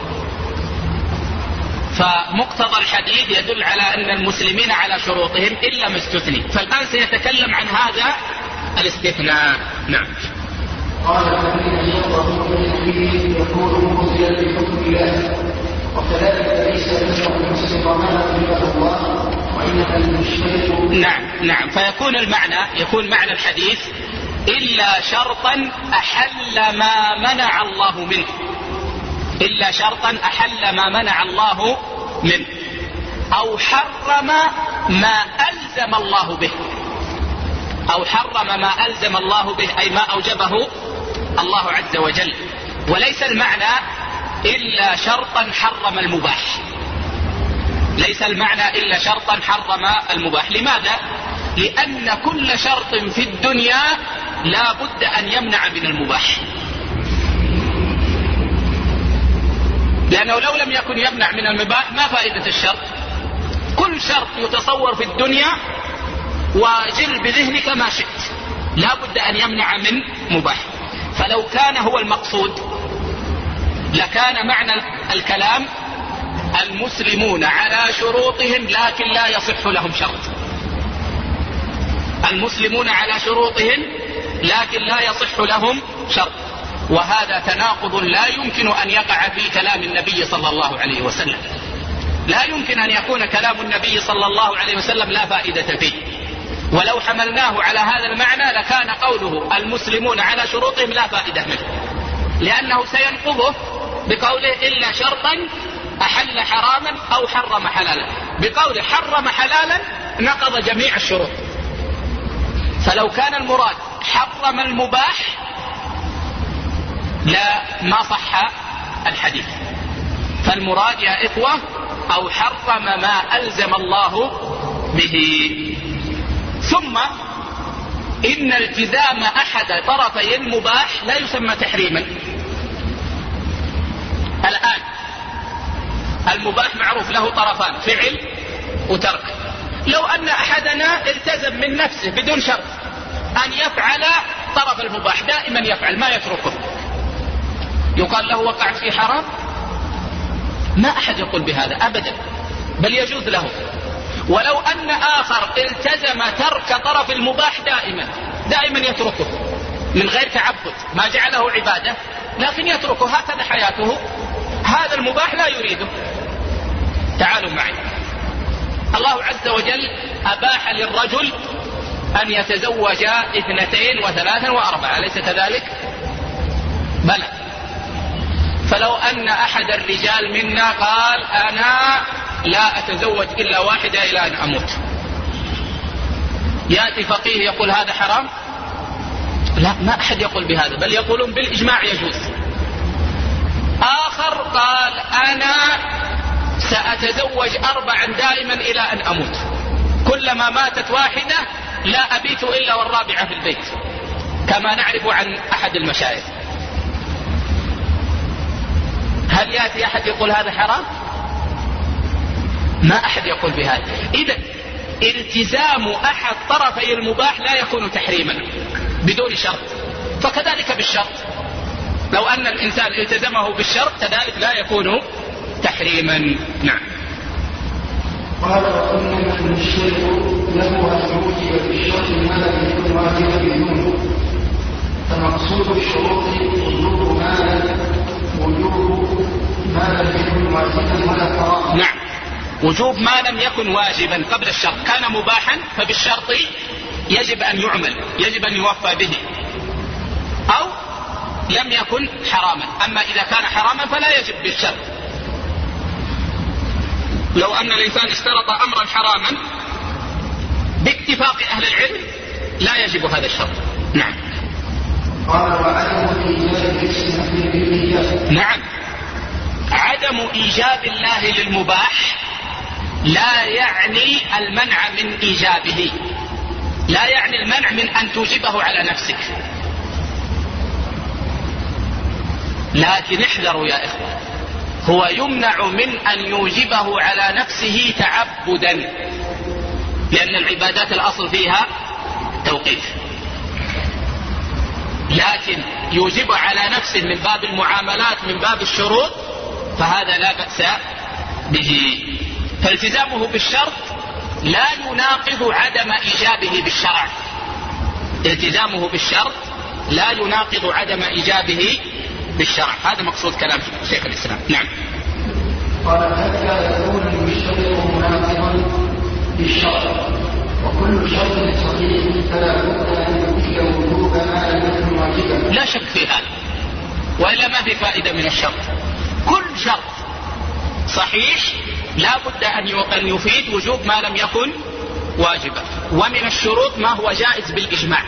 فمقتضى الحديث يدل على أن المسلمين على شروطهم إلا ما استثني، فالآن سيتكلم عن هذا الاستثناء. نعم. قال الذين شرطوا بالنبي يكون مخزيا بحكم الله، وكذلك ليس له ان يسلم ما أحله الله وانما المشترك. نعم نعم. فيكون المعنى يكون معنى الحديث إلا شرطا أحل ما منع الله منه، إلا شرطا أحل ما منع الله منه، أو حرم ما ألزم الله به، أو حرم ما ألزم الله به أي ما أوجبه الله عز وجل. وليس المعنى إلا شرطا حرم المباح، ليس المعنى إلا شرطا حرم المباح. لماذا؟ لأن كل شرط في الدنيا لا بد أن يمنع من المباح، لأنه لو لم يكن يمنع من المباح ما فائدة الشرط؟ كل شرط يتصور في الدنيا وجل بذهنك ما شئت لا بد أن يمنع من مباح. فلو كان هو المقصود لكان معنى الكلام المسلمون على شروطهم لكن لا يصح لهم شرط، المسلمون على شروطهم لكن لا يصح لهم شرط، وهذا تناقض لا يمكن أن يقع في كلام النبي صلى الله عليه وسلم. لا يمكن أن يكون كلام النبي صلى الله عليه وسلم لا فائدة فيه، ولو حملناه على هذا المعنى لكان قوله المسلمون على شروطهم لا فائدة منه، لأنه سينقضه بقوله إلا شرطا أحل حراما أو حرم حلالا. بقوله حرم حلالا نقض جميع الشروط. فلو كان المراد حرم المباح لا ما صح الحديث. فالمراد يا إخوة أو حرم ما ألزم الله به. ثم إن التزام أحد طرفي المباح لا يسمى تحريما. الآن المباح معروف له طرفان، فعل وترك. لو أن أحدنا التزم من نفسه بدون شرط أن يفعل طرف المباح دائما يفعل ما يتركه، يقال له وقعت في حرام؟ ما أحد يقول بهذا أبدا، بل يجوز له. ولو أن آخر التزم ترك طرف المباح دائما دائما يتركه من غير تعبد، ما جعله عبادة لكن يتركه هكذا حياته، هذا المباح لا يريده. تعالوا معي. الله عز وجل أباح للرجل أن يتزوج اثنتين وثلاثا وأربعة، أليس كذلك؟ بلى. فلو أن أحد الرجال منا قال أنا لا أتزوج إلا واحدة إلى أن أموت، يأتي فقيه يقول هذا حرام؟ لا، ما أحد يقول بهذا، بل يقولون بالإجماع يجوز. آخر قال أنا سأتزوج أربعا دائما إلى أن أموت، كلما ماتت واحدة لا أبيت إلا والرابعة في البيت، كما نعرف عن أحد المشايخ. هل يأتي أحد يقول هذا حرام؟ ما أحد يقول بهذا. إذا التزام أحد طرفي المباح لا يكون تحريما بدون شرط، فكذلك بالشرط، لو أن الإنسان التزمه بالشرط كذلك لا يكون تحريما. نعم. قال وإنما المشترك له أن يوجب بالشرط ما لم يكن واجبا بدونه، فمقصود الشروط وجوب ما وجوب ما لم يكن واجبا ولا حراما. نعم، وجوب ما لم يكن واجبا قبل الشرط، كان مباحا فبالشرط يجب أن يعمل، يجب أن يوفى به، أو لم يكن حراما. أما إذا كان حراما فلا يجب بالشرط. لو أن الإنسان اشترط أمرا حراما باتفاق أهل العلم لا يجب هذا الشرط. نعم. قال وعدم نعم، عدم إيجاب الله للمباح لا يعني المنع من إيجابه، لا يعني المنع من أن توجبه على نفسك، لكن احذروا يا إخوة، هو يمنع من أن يوجبه على نفسه تعبدا، لأن العبادات الأصل فيها توقيف، لكن يوجب على نفسه من باب المعاملات من باب الشروط فهذا لا بأس به. فالتزامه بالشرط لا يناقض عدم إيجابه بالشرع، التزامه بالشرط لا يناقض عدم إيجابه بالشرع، هذا مقصود كلام شيخ الإسلام. نعم. قال حتى يكون المشترط مناقضا بالشرع، وكل شرط صحيح فلا بد أن يفيد وجوب ما لم يكن واجبا. لا شك في هذا، وإلا ما في فائدة من الشرط. كل شرط صحيح لا بد أن يفيد وجوب ما لم يكن واجبا، ومن الشروط ما هو جائز بالإجماع.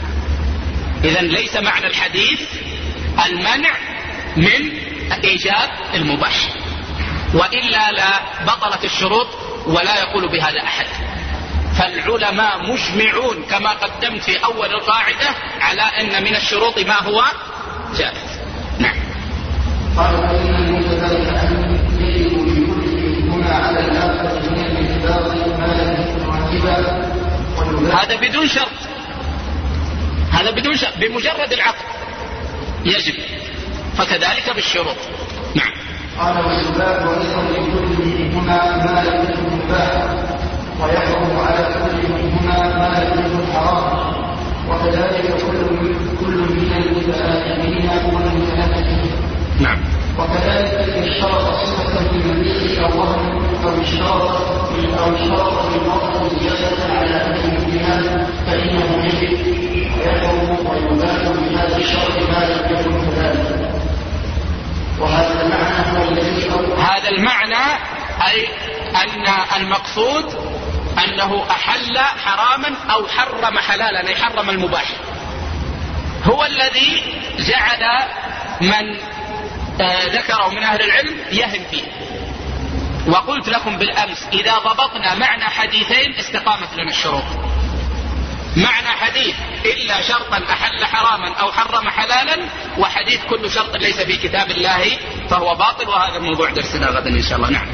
إذن ليس معنى الحديث المنع من إيجاب المباح، وإلا لا بطلت الشروط ولا يقول بهذا أحد. فالعلماء مجمعون كما قدمت في أول القاعدة على أن من الشروط ما هو جائز. نعم. قال فإن المتبرع أن يجب بكل هنا على الآخر من المقدار ما لم يكن واجبا. هذا بدون شرط، هذا بدون شرط، بمجرد العقد يجب، فكذلك بالشروط. نعم. قال والسباب أيضا لكل منهما ما لم يكن مباحا، ويحرم على كل منهما ما لم يكن حراما، وكذلك كل كل من المتآخرين والمتنافسين. نعم. وكذلك إن اشترط صفة في المبيع أو وهم أو اشترط أو اشترط في الوقت زيادة على أن يمكنها فإنه يجب ويحرم ويباح بهذا الشرط ما لم يكن كذلك. وهذا المعنى هو الذي هذا المعنى أي أن المقصود أنه أحل حراما أو حرم حلالا، أي حرم المباح، هو الذي جعل من ذكره من أهل العلم يهم فيه. وقلت لكم بالأمس إذا ضبطنا معنى حديثين استقامت لنا الشروط. معنى حديث إلا شرطا أحل حراما أو حرم حلالا، وحديث كل شرط ليس في كتاب الله فهو باطل، وهذا موضوع درسنا غدا إن شاء الله. نعم.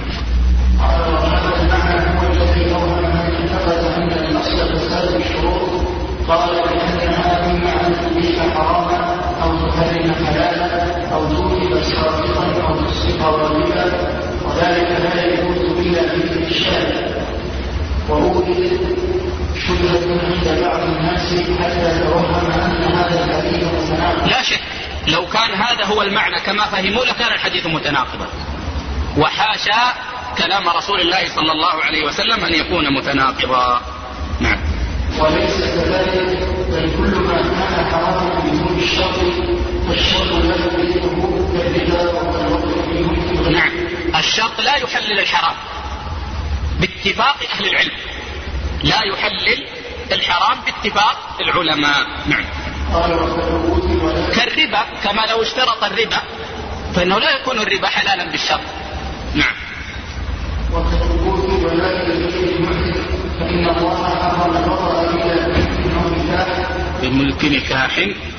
قال لأنها إما أن تبيح حراما أو تحرم حلالا أو توجب ساقطا أو تسقط واجبا، وذلك لا يجوز إلا بإذن الشارع. ووجد شبهة عند بعض الناس حتى توهم أن هذا الحديث متناقض. لا شك لو كان هذا هو المعنى كما فهموا لكان الحديث متناقضا، وحاشا كلام رسول الله صلى الله عليه وسلم أن يكون متناقضا. نعم. وليس كذلك، بل كل ما كان حراما بدون الشرط فالشرط لا يحله كالربا والوقت. نعم، الشرط لا يحلل الحرام باتفاق أهل العلم، لا يحلل الحرام باتفاق العلماء. نعم. كالربا، كما لو اشترط الربا فإنه لا يكون الربا حلالا بالشرط. نعم. وكالثبوت ولا يجوز فإن الله حرم الوطأ بملك نكاح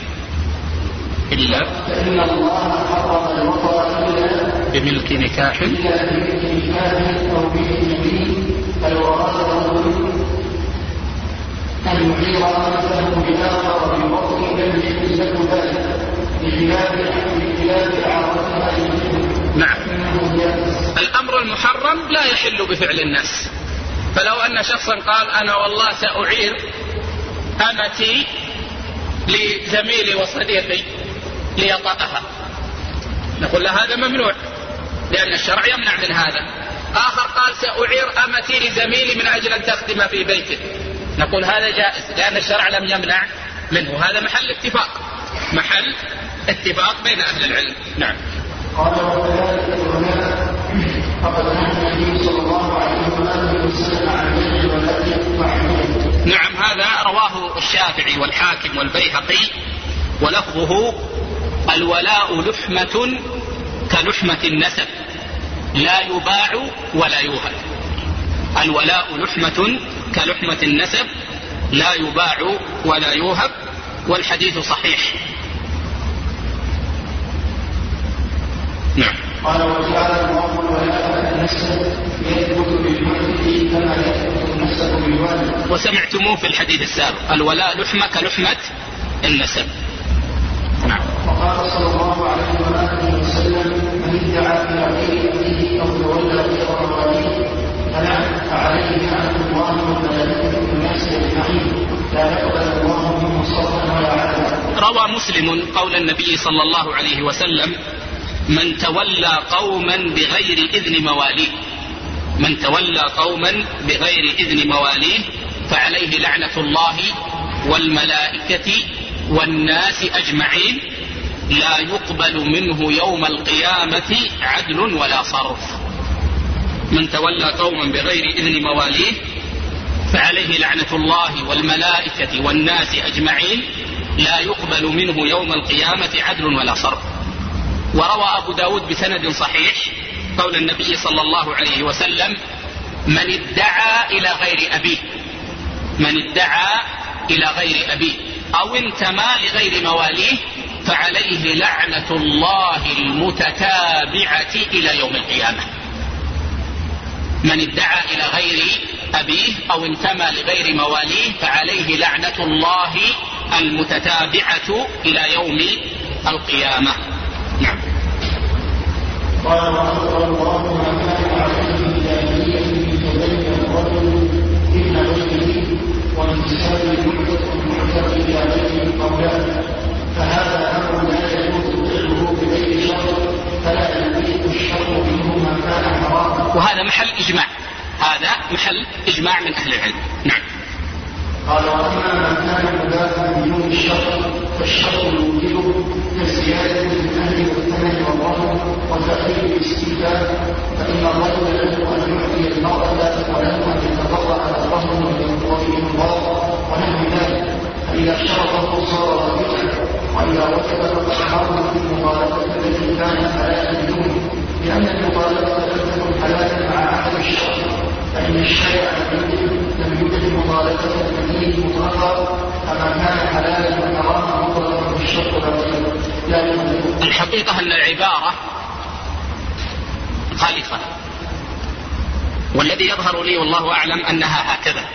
إلا فإن الله حرم الوطأ إلا بملك نكاح إلا بملك نكاح أو بإذن، فلو أراد الرجل أن يعير أنفسه بآخر بالوطء لم يجوز له ذلك بخلاف إعارتها. نعم. الأمر المحرم لا يحل بفعل الناس، فلو أن شخصا قال أنا والله سأعير أمتي لزميلي وصديقي ليطأها، نقول له هذا ممنوع لأن الشرع يمنع من هذا. آخر قال سأعير أمتي لزميلي من أجل أن تخدم في بيته، نقول هذا جائز لأن الشرع لم يمنع منه. هذا محل اتفاق، محل اتفاق بين أهل العلم. نعم. قال وكذلك العلماء فقد نهى النبي صلى الله عليه وسلم عن البيع والأكل وعن. نعم، هذا رواه الشافعي والحاكم والبيهقي ولفظه الولاء لحمة كلحمة النسب لا يباع ولا يوهب. الولاء لحمة كلحمة النسب لا يباع ولا يوهب، والحديث صحيح. نعم. قال وجعل الله الولاء النسب يثبت بالمثل كما يثبت النسب بالوالد. وسمعتموه في الحديث السابق الولاء لحمة كلحمة النسب. نعم. وقال صلى الله عليه وآله وسلم من ادعى إلى غير أبيه أو تولى غير مواليه فعليه لعنة الله وملائكته والناس أجمعين لا يقبل الله منه صرفا ولا عدلا. روى مسلم قول النبي صلى الله عليه وسلم من تولى قوما بغير إذن مواليه من تولى قوما بغير إذن مواليه فعليه لعنة الله والملائكة والناس أجمعين لا يقبل منه يوم القيامة عدل ولا صرف. من تولى قوما بغير إذن مواليه فعليه لعنة الله والملائكة والناس أجمعين لا يقبل منه يوم القيامة عدل ولا صرف. وروى أبو داود بسند صحيح قول النبي صلى الله عليه وسلم من ادعى إلى غير أبيه من ادعى إلى غير أبيه أو انتمى لغير مواليه فعليه لعنة الله المتتابعة إلى يوم القيامة. من ادعى إلى غير أبيه أو انتمى لغير مواليه فعليه لعنة الله المتتابعة إلى يوم القيامة. نعم. قال وأخبر الله ما كان عليه الجاهلية من تبين الرجل ابن غيره وانتساب المعتق المعتق إلى غيره قولان فهذا أمر لا يجوز فعله بغير شر فلا يليق الشر منه ما كان حراما. وهذا محل إجماع هذا محل إجماع من أهل العلم. نعم. قال وأما ما كان مباحا بدون الشر فالشر يوجبه كالزيادة من أهل والثمن والرهن وتأخير الاستيفاء فإن الرجل له أن يعطي المرأة وله أن يتبرع على الرهن والإنضاء ونحو ذلك فإذا شرطه صار واجبا وإذا وجب فقد حرم في المطالبة التي كانت حلالا بدونه لأن المطالبة لم تكن حلالا مع عدم الشرط فإن الشارع لم يوجد مطالبة المدين مطلقا فما كان حلالا وحراما مطلقا في الشرط لا يوجد. الحقيقة أن العبارة خالفة والذي يظهر لي والله أعلم أنها هكذا.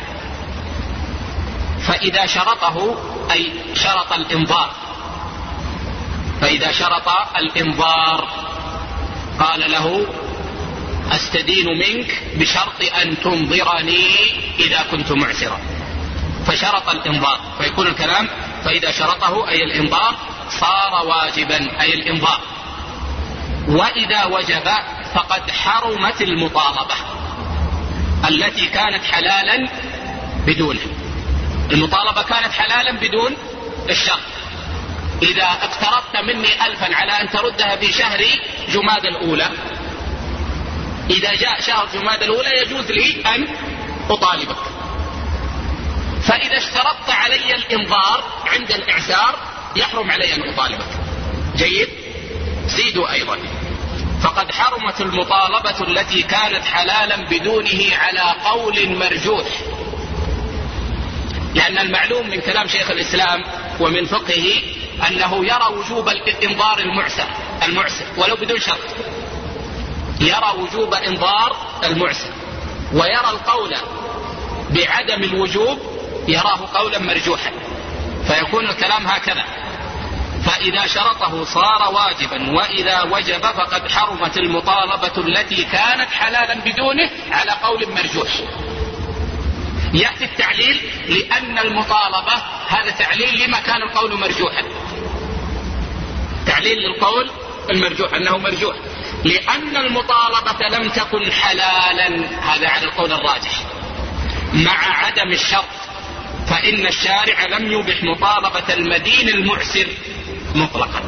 فإذا شرطه أي شرط الإنظار فإذا شرط الإنظار قال له أستدين منك بشرط أن تنظرني إذا كنت معسرا فشرط الإنظار فيكون الكلام فإذا شرطه أي الإنظار صار واجبا أي الإنظار. وإذا وجب فقد حرمت المطالبة التي كانت حلالا بدونه. المطالبة كانت حلالا بدون الشرط. إذا اقترضت مني ألفا على أن تردها في شهر جماد الأولى إذا جاء شهر جماد الأولى يجوز لي أن أطالبك. فإذا اشترطت علي الإنظار عند الإعسار يحرم علي أن أطالبك. جيد. زيدوا أيضا فقد حرمت المطالبة التي كانت حلالا بدونه على قول مرجوح لأن المعلوم من كلام شيخ الإسلام ومن فقهه أنه يرى وجوب الإنظار المعسر المعسر ولو بدون شرط يرى وجوب إنظار المعسر ويرى القول بعدم الوجوب يراه قولا مرجوحا فيكون الكلام هكذا. فإذا شرطه صار واجبا وإذا وجب فقد حرمت المطالبة التي كانت حلالا بدونه على قول مرجوح. يأتي التعليل لأن المطالبة هذا تعليل لما كان القول مرجوحا تعليل للقول المرجوح أنه مرجوح لأن المطالبة لم تكن حلالا هذا على القول الراجح مع عدم الشرط فإن الشارع لم يبح مطالبة المدين المعسر مطلقا.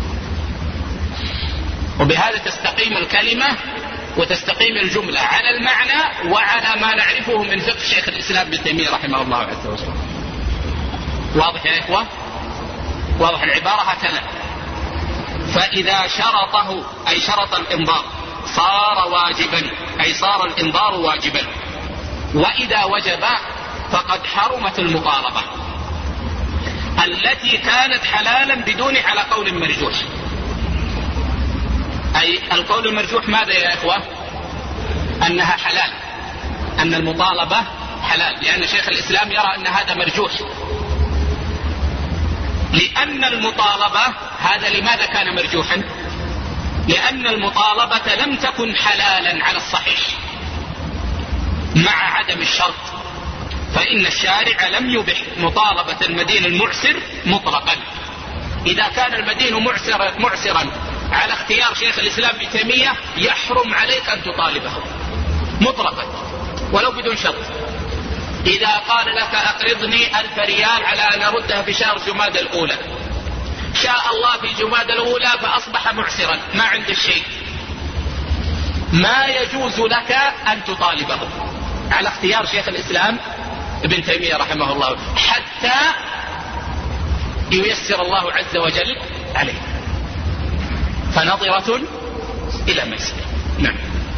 وبهذا تستقيم الكلمة وتستقيم الجملة على المعنى وعلى ما نعرفه من فقه شيخ الإسلام ابن تيمية رحمه الله عز وجل. واضح يا إخوة؟ واضح العبارة هكذا فإذا شرطه أي شرط الإنظار صار واجبا أي صار الإنظار واجبا. وإذا وجب فقد حرمت المطالبة التي كانت حلالا بدون على قول مرجوح. أي القول المرجوح ماذا يا إخوة؟ أنها حلال، أن المطالبة حلال، لأن شيخ الإسلام يرى أن هذا مرجوح، لأن المطالبة هذا لماذا كان مرجوحا؟ لأن المطالبة لم تكن حلالا على الصحيح مع عدم الشرط، فإن الشارع لم يبح مطالبة المدين المعسر مطلقا. إذا كان المدين معسرا, معسرا على اختيار شيخ الإسلام ابن تيمية يحرم عليك أن تطالبه مطلقا ولو بدون شرط. إذا قال لك أقرضني ألف ريال على أن أردها في شهر جمادى الأولى، شاء الله في جمادى الأولى فأصبح معسرا ما عند الشيء، ما يجوز لك أن تطالبه على اختيار شيخ الإسلام ابن تيمية رحمه الله حتى ييسر الله عز وجل عليه، فنظرة إلى ميسر. نعم.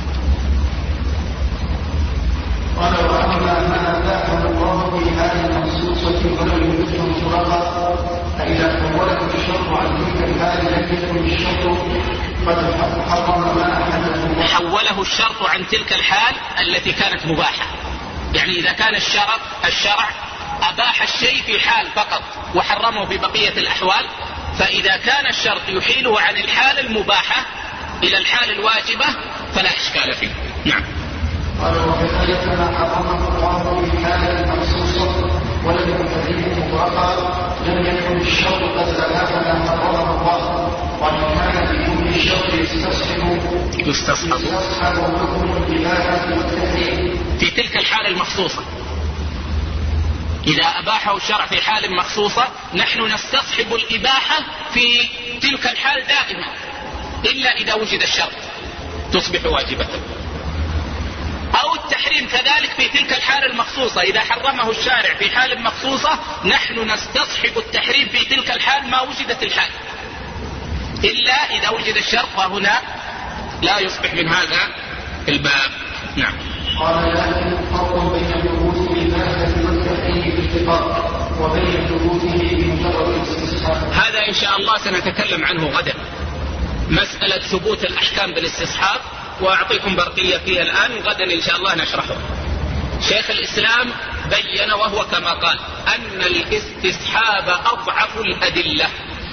قال وأما ما أباحه الله في هذه المخصوصة ولم يجده مطلقا فإذا حوله الشرط عن تلك الحال لم يكن الشرط قد حرم ما أحدثه. حوله الشرط عن تلك الحال التي كانت مباحة، يعني إذا كان الشرط الشرع أباح الشيء في حال فقط وحرمه في بقية الأحوال، فإذا كان الشرط يحيله عن الحال المباحة إلى الحال الواجبة فلا إشكال فيه. نعم. قال وكذلك ما حرمه الله في حال مخصوصة ولم يحرمه مطلقا لم يكن الشرط قد أباح ما حرمه الله، وإن كان بدون الشرط يستصحب يستصحب حكم الإباحة والتحريم في تلك الحالة المخصوصة. إذا أباحه الشرع في حال مخصوصة نحن نستصحب الإباحة في تلك الحال دائما إلا إذا وجد الشرط تصبح واجبة، أو التحريم كذلك في تلك الحالة المخصوصة. إذا حرمه الشارع في حال مخصوصة نحن نستصحب التحريم في تلك الحال ما وجدت الحال، إلا إذا وجد الشرط فهنا لا يصبح من هذا الباب. نعم. قال لكن فرق بين ثبوت الإباحة والتحريم باتفاق وبين ثبوته بمجرد الاستصحاب. هذا إن شاء الله سنتكلم عنه غدا، مسألة ثبوت الأحكام بالاستصحاب، وأعطيكم برقية فيها الآن، غدا إن شاء الله نشرحه. شيخ الإسلام بين وهو كما قال أن الاستصحاب أضعف الأدلة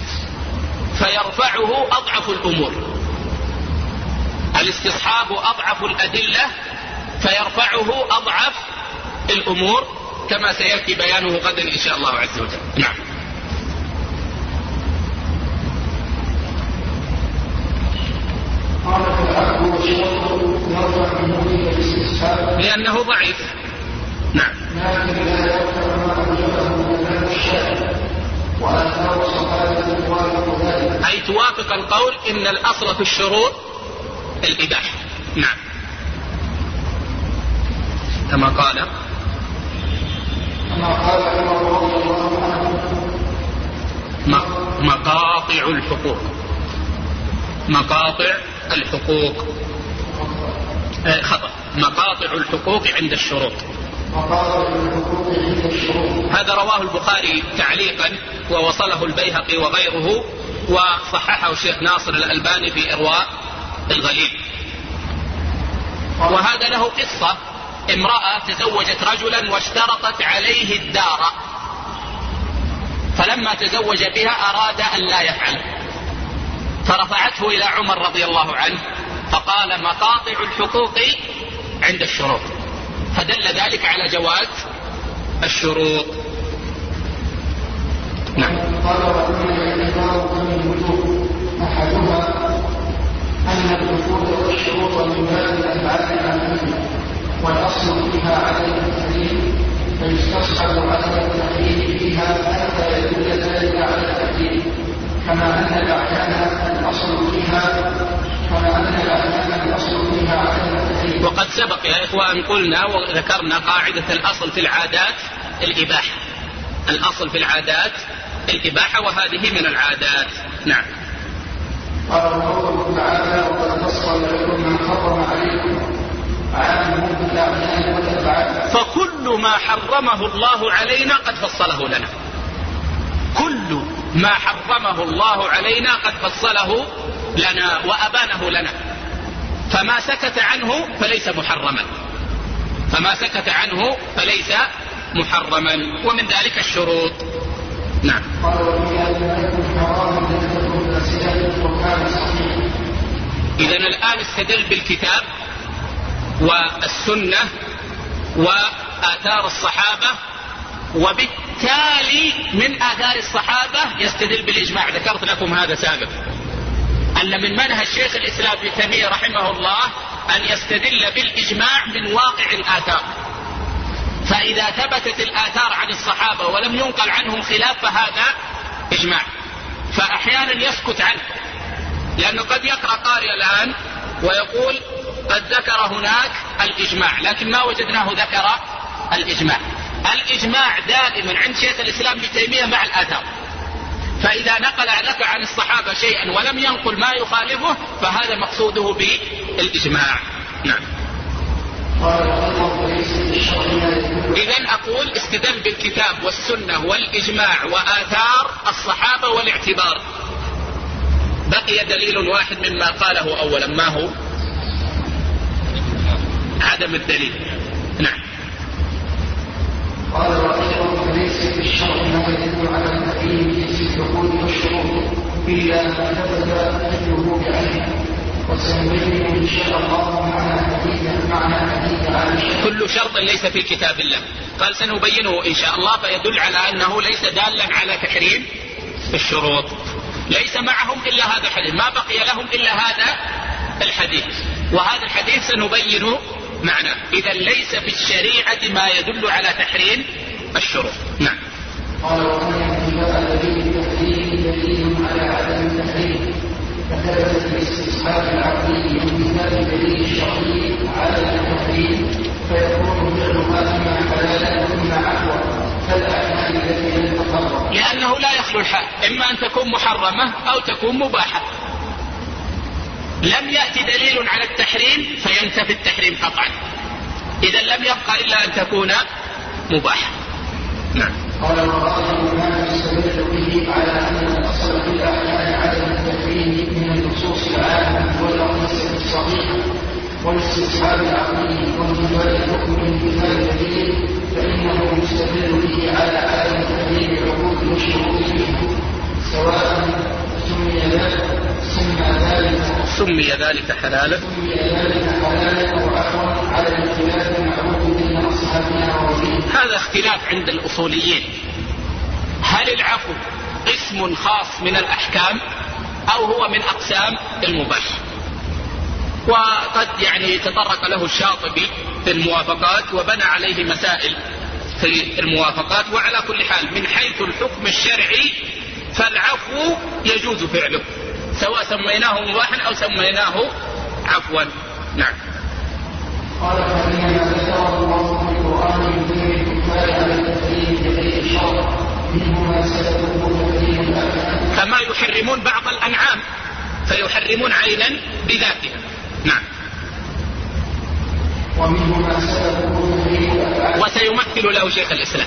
فيرفعه أضعف الأمور. الاستصحاب أضعف الأدلة فيرفعه أضعف الأمور كما سيأتي بيانه غدا إن شاء الله عز وجل. نعم. لأنه ضعيف. نعم. أي توافق القول إن الأصل في الشروط الإباحة. نعم. كما قال كما قال عمر رضي الله عنه مقاطع الحقوق مقاطع الحقوق آه خطأ مقاطع الحقوق عند الشروط. مقاطع الحقوق عند الشروط. هذا رواه البخاري تعليقا ووصله البيهقي وغيره، وصححه الشيخ ناصر الألباني في إرواء الغليل. وهذا له قصة، امرأة تزوجت رجلا واشترطت عليه الدار، فلما تزوج بها أراد أن لا يفعل، فرفعته إلى عمر رضي الله عنه فقال مقاطع الحقوق عند الشروط، فدل ذلك على جواز الشروط. نعم. قال وأما الاعتبار من وجوه أحدها أن الحقوق والشروط من باب الأفعال العامة والأصل فيها عدم التحريم، فيستصحب عدم التحريم فيها حتى يدل ذلك على التحريم، كما أن الأحكام الأصل فيها كما أن الأحكام الأصل فيها عدم التحريم. وقد سبق يا إخوان قلنا وذكرنا قاعدة الأصل في العادات الإباحة، الأصل في العادات الإباحة، وهذه من العادات. نعم. قال قوله تعالى وقد فصل لكم ما حرم عليكم عامه بالأعيان والأفعال. فكل ما حرمه الله علينا قد فصله لنا، كل ما حرمه الله علينا قد فصله لنا وأبانه لنا، فما سكت عنه فليس محرما، فما سكت عنه فليس محرما، ومن ذلك الشروط. نعم. إذن الآن استدل بالكتاب والسنة وآثار الصحابة، وبالتالي من آثار الصحابة يستدل بالإجماع. ذكرت لكم هذا سابقا، أن من منهج شيخ الإسلام ابن تيمية رحمه الله أن يستدل بالإجماع من واقع الآثار، فإذا ثبتت الآثار عن الصحابة ولم ينقل عنهم خلاف فهذا إجماع. فأحيانا يسكت عنه، لأنه قد يقرأ قارئ الآن ويقول قد ذكر هناك الإجماع لكن ما وجدناه ذكر الإجماع. الإجماع دائما عند شيخ الإسلام ابن تيمية مع الآثار، فإذا نقل لك عن الصحابة شيئا ولم ينقل ما يخالفه فهذا مقصوده بالإجماع. نعم. إذن أقول استدل بالكتاب والسنة والإجماع وآثار الصحابة والاعتبار. بقي دليل واحد مما قاله أولا، ما هو؟ عدم الدليل. نعم. قال رحمه ليس في الشرع ما يدل على التحريم في الحقوق والشروط إلا ما ثبت مثله بعينه، وسنبين إن شاء الله معنى حديث معنى حديث عائشة. كل شرط ليس في كتاب الله، قال سنبينه إن شاء الله، فيدل على أنه ليس دالا على تحريم الشروط. ليس معهم إلا هذا الحديث، ما بقي لهم إلا هذا الحديث، وهذا الحديث سنبين معناه. إذا ليس في الشريعة ما يدل على تحريم الشروط. نعم. قال ومن اتباع دليل التحريم دليل على عدم التحريم، فثبت الاستصحاب العقلي من كتاب دليل الشرعي على التحريم، فيكون فعلها اما حلالا واما عفوا كالاعمال التي لم تقرر، لأنه لا يخلو الحال، إما أن تكون محرمة أو تكون مباحة. لم يأتي دليل على التحريم فينتفي التحريم قطعا، إذا لم يبقى إلا أن تكون مباحة. نعم. قال وقال ما يستدل به على أن الأصل في الأحيان عدم التحريم من النصوص العامة والأقيسة الصحيحة والاستصحاب العقلي وانتفاء الحكم من كتاب الدليل، فإنه يستدل به على عدم تحريم العقود والشروط فيه، سواء سمي ذلك سمي ذلك سمي ذلك حلالا سمي ذلك حلالا أو عفوا على الاختلاف المعروف بين أصحابنا وغيرهم. هذا اختلاف عند الأصوليين، هل العفو قسم خاص من الأحكام أو هو من أقسام المباح؟ وقد يعني تطرق له الشاطبي في الموافقات وبنى عليه مسائل في الموافقات. وعلى كل حال من حيث الحكم الشرعي فالعفو يجوز فعله سواء سميناه مباحا أو سميناه عفوا. نعم. قال فإنما ذكر الله في القرآن يدل الكفار على التحريم بغير شرع، منهما سببه تحريم الأحكام، كما يحرمون بعض الأنعام فيحرمون عينا بذاتها. نعم. ومنهما سببه تحريم الأفعال، وسيمثل له شيخ الإسلام،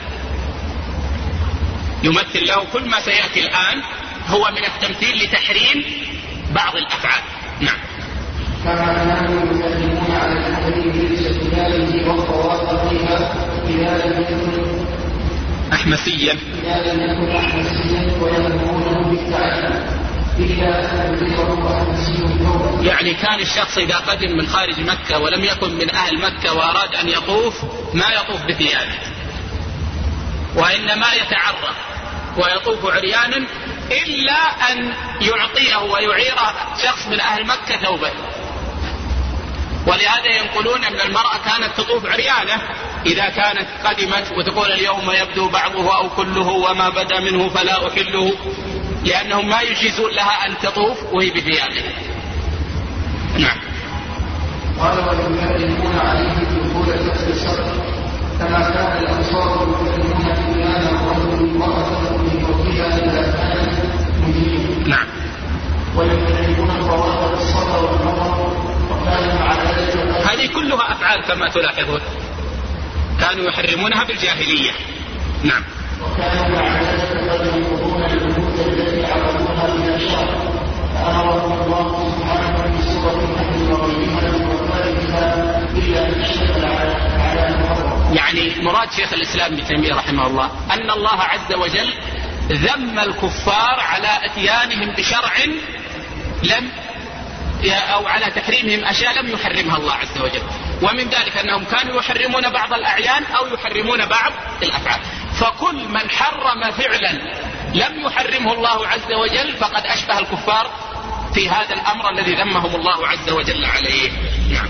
يمثل له كل ما سيأتي الآن هو من التمثيل لتحريم بعض الأفعال. نعم. كما كانوا يحرمون على التحريم بالاستدلال والطواف فيها إذا لم يكن أحمسيا إذا لم يكن أحمسيا ويمنعونه بالتعليم إلا أن يذكره أحمسي التوبة. يعني كان الشخص إذا قدم من خارج مكة ولم يكن من أهل مكة وأراد أن يطوف ما يطوف بثيابه، وإنما يتعرض ويطوف عريانا إلا أن يعطيه ويعيره شخص من أهل مكة ثوبه. ولهذا ينقلون أن المرأة كانت تطوف عريانة إذا كانت قدمت وتقول اليوم يبدو بعضه أو كله وما بدا منه فلا أحله، لأنهم ما يجيزون لها أن تطوف وهي بثيابها. نعم. قال ويحرمون عليه دخول فتح الصدر كما كان الأنصار يحرمون حملان الرجل المرأة من فوقها إذا كانت مجيبة. نعم. ويحرمون الطواف بالصفا والمروة وكانوا على ذلك. هذه كلها أفعال كما تلاحظون كانوا يحرمونها بالجاهلية. نعم. وكانوا على ذلك قد ينقضون البنود التي عقدوها من الشرع فأمرهم الله سبحانه في سورة النحل وغيرها بالوفاء بها إلا أن اشتغل على المحرم. يعني مراد شيخ الإسلام ابن تيمية رحمه الله أن الله عز وجل ذم الكفار على اتيانهم بشرع لم أو على تحريمهم أشياء لم يحرمها الله عز وجل، ومن ذلك أنهم كانوا يحرمون بعض الأعيان أو يحرمون بعض الأفعال. فكل من حرم فعلا لم يحرمه الله عز وجل فقد أشبه الكفار في هذا الأمر الذي ذمهم الله عز وجل عليه. نعم.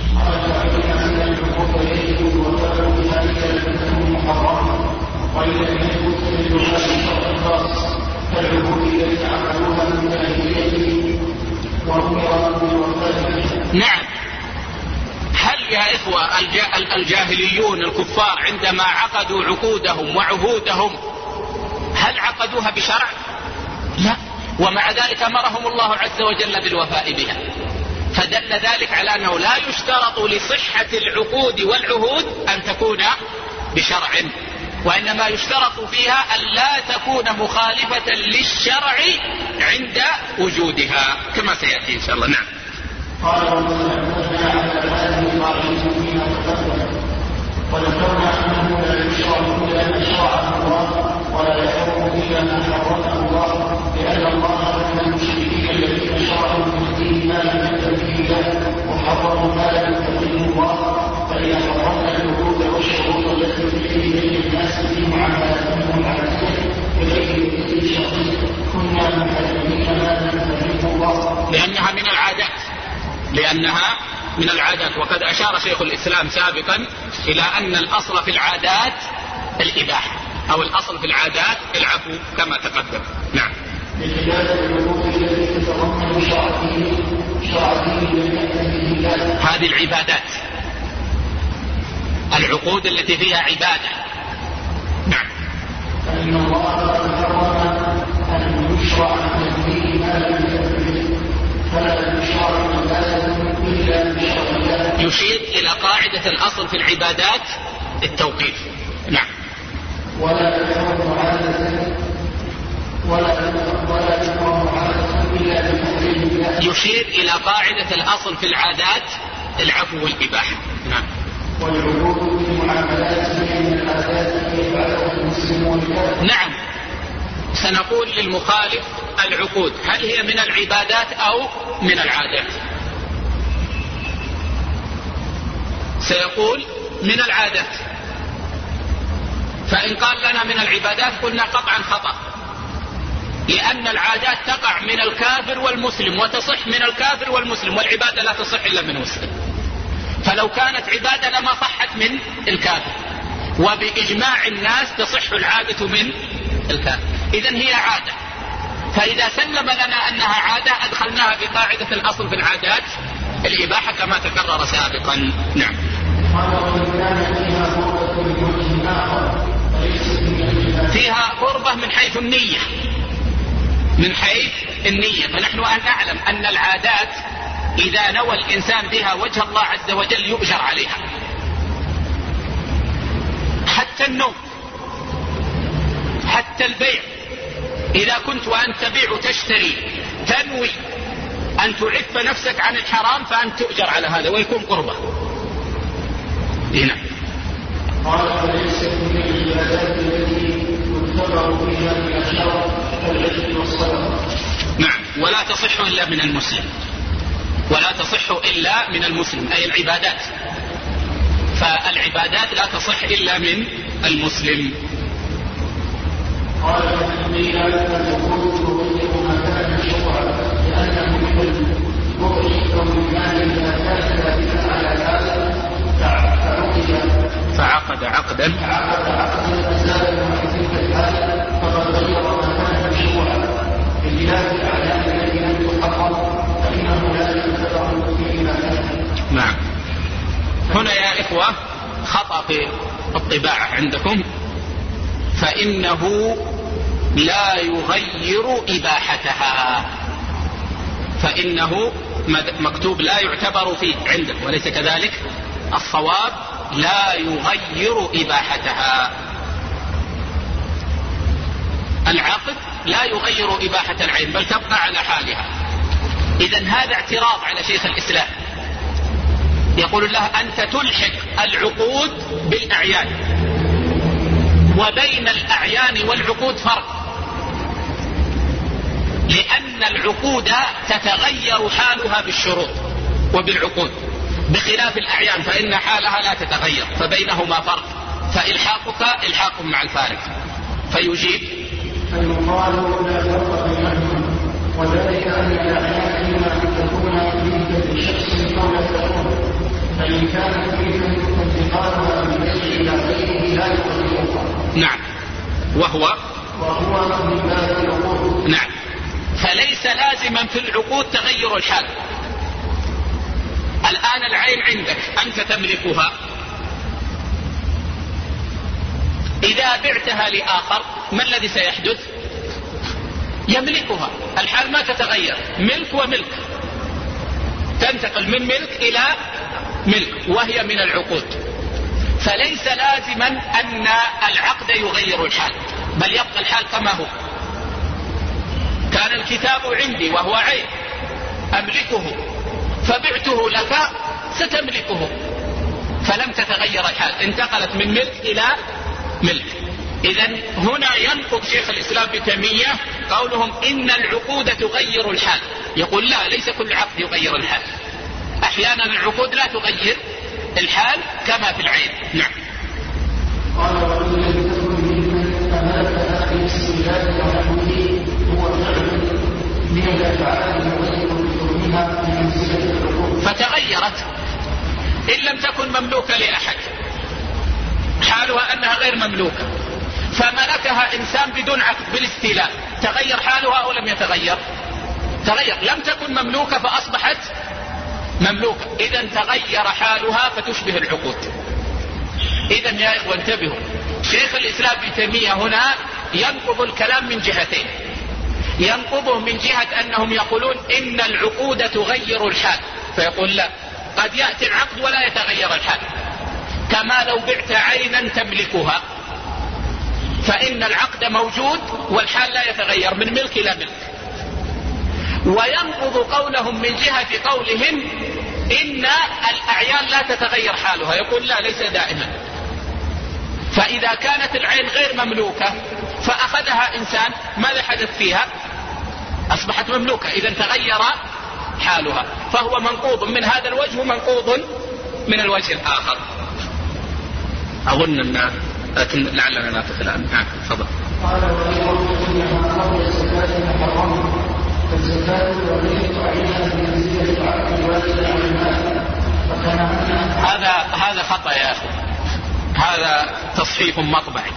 نعم. هل يا إخوة الجاهليون الكفار عندما عقدوا عقودهم وعهودهم هل عقدوها بشرع؟ لا، ومع ذلك أمرهم الله عز وجل بالوفاء بها، فدل ذلك على أنه لا يشترط لصحة العقود والعهود أن تكون بشرع، وإنما يشترط فيها أن لا تكون مخالفة للشرع عند وجودها كما سيأتي إن شاء الله. نعم. قال وذكرنا أنه لا يشرع إلا ما شرعه الله ولا يحرم إلا ما حرمه الله، لأن الله من المشركين الذين شرعوا من الدين ما لم يأذن به الله وحرموا ما لم يأذنه الله، فإذا حرمنا العقود والشروط التي تجري بين الناس في معاملاتهم العادية بغير مثل شرط كنا محرمين ما لم يأذنه الله، لأنها من العادات لأنها من العادات وقد أشار شيخ الإسلام سابقا إلى أن الأصل في العادات الإباحة أو الأصل في العادات العفو كما تقدم. نعم. هذه العبادات العقود التي فيها عبادة. نعم. فإن الله حرم أن يشرع من الدين ما لم يأذن فلا يشرع إلا بشرع الله. يشير إلى قاعدة الأصل في العبادات التوقيف. نعم. ولا يكون عادة ولا ولا يكون عادة إلا بتحريم الله. يشير إلى قاعدة الأصل في العادات العفو والإباحة. نعم. والعقود في معاملاتهم من العادات يفعلها المسلم والكافر. نعم. سنقول للمخالف العقود هل هي من العبادات أو من العادات؟ سيقول من العادات، فإن قال لنا من العبادات قلنا قطعا خطأ، لأن العادات تقع من الكافر والمسلم وتصح من الكافر والمسلم، والعبادة لا تصح إلا من مسلم، فلو كانت عبادة لما صحت من الكافر، وبإجماع الناس تصح العادة من الكافر، إذن هي عادة، فإذا سلم لنا أنها عادة أدخلناها بقاعدة الأصل في العادات الإباحة كما تكرر سابقا. نعم. فيها قربة من حيث النية من حيث النية فنحن أن نعلم أن العادات إذا نوى الإنسان بها وجه الله عز وجل يؤجر عليها، حتى النوم حتى البيع، إذا كنت وأنت تبيع وتشتري تنوي أن تعف نفسك عن الحرام فأنت تؤجر على هذا ويكون قربة. هنا قال فليس من العبادات التي يعتبر بها من الشرع كالعشر والصلاة. نعم. ولا تصح إلا من المسلم، ولا تصح إلا من المسلم أي العبادات، فالعبادات لا تصح إلا من المسلم. قال فإني لا تقول تغير ما كان شرعا لأنه من المؤمن أو المال إذا كان ذلك على هذا فعقد عقدا فعقد عقدا أزال عن تلك الحالة فقد غير ما كان شرعا بخلاف الأعلام الذي لم تحقق فإنه لا يتبع فيه ما كان. نعم. هنا يا إخوة خطأ في الطباعة عندكم، فإنه لا يغير إباحتها، فإنه مكتوب لا يعتبر فيه عندك، وليس كذلك. الصواب لا يغير إباحتها. العقد لا يغير إباحة العين بل تبقى على حالها. إذن هذا اعتراض على شيخ الإسلام، يقول له أنت تلحق العقود بالأعيان، وبين الأعيان والعقود فرق، لأن العقود تتغير حالها بالشروط وبالعقود، بخلاف الأعيان فإن حالها لا تتغير، فبينهما فرق، فإلحاقك إلحاق مع الفارق. فيجيب فيقال لا فرق بينهما، وذلك أن الأعيان إما أن تكون ملكا لشخص أو لا تكون، فإن كانت ملكا انتقالها من بيع إلى غيره لا يغيرها. نعم. وهو وهو من باب العقود. نعم. فليس لازما في العقود تغير الحال. الآن العين عندك أنت تملكها، إذا بعتها لآخر ما الذي سيحدث؟ يملكها، الحال ما تتغير، ملك وملك، تنتقل من ملك إلى ملك، وهي من العقود. فليس لازما أن العقد يغير الحال، بل يبقى الحال كما هو. كان الكتاب عندي وهو عين أملكه، فبعته لك ستملكه، فلم تتغير الحال، انتقلت من ملك إلى ملك. إذن هنا ينقض شيخ الإسلام ابن تيمية قولهم إن العقود تغير الحال. يقول لا، ليس كل عقد يغير الحال، أحيانا العقود لا تغير الحال كما في العين. نعم. قال وإن لم تكن ممن أملكها في السيلات ونحوه هو فعل من الأفعال المغير بحكمها في منزلة العقود، فتغيرت إن لم تكن مملوكة لأحد، حالها أنها غير مملوكة، فملكها إنسان بدون عقد بالاستيلاء، تغير حالها أو لم يتغير؟ تغير. لم تكن مملوكة فأصبحت مملوكة، إذن تغير حالها فتشبه العقود. إذن يا إخوة انتبهوا، شيخ الإسلام ابن تيمية هنا ينقض الكلام من جهتين. ينقضه من جهة أنهم يقولون إن العقود تغير الحال، فيقول لا، قد يأتي العقد ولا يتغير الحال، كما لو بعت عينا تملكها، فإن العقد موجود والحال لا يتغير من ملك إلى ملك. وينقض قولهم من جهة قولهم إن الأعيان لا تتغير حالها، يقول لا، ليس دائما. فإذا كانت العين غير مملوكة فأخذها إنسان، ماذا حدث فيها؟ أصبحت مملوكة، إذا تغير حالها، فهو منقوض من هذا الوجه ومنقوض من الوجه الآخر. أظن أن لكن لعلنا ناتف الآن. نعم تفضل. قال وإنها قبل الزكاة محرمة، فالزكاة الوظيفة عليها بمنزلة العقد الواجب على المال، هذا هذا خطأ يا أخي، هذا تصحيح مطبعي.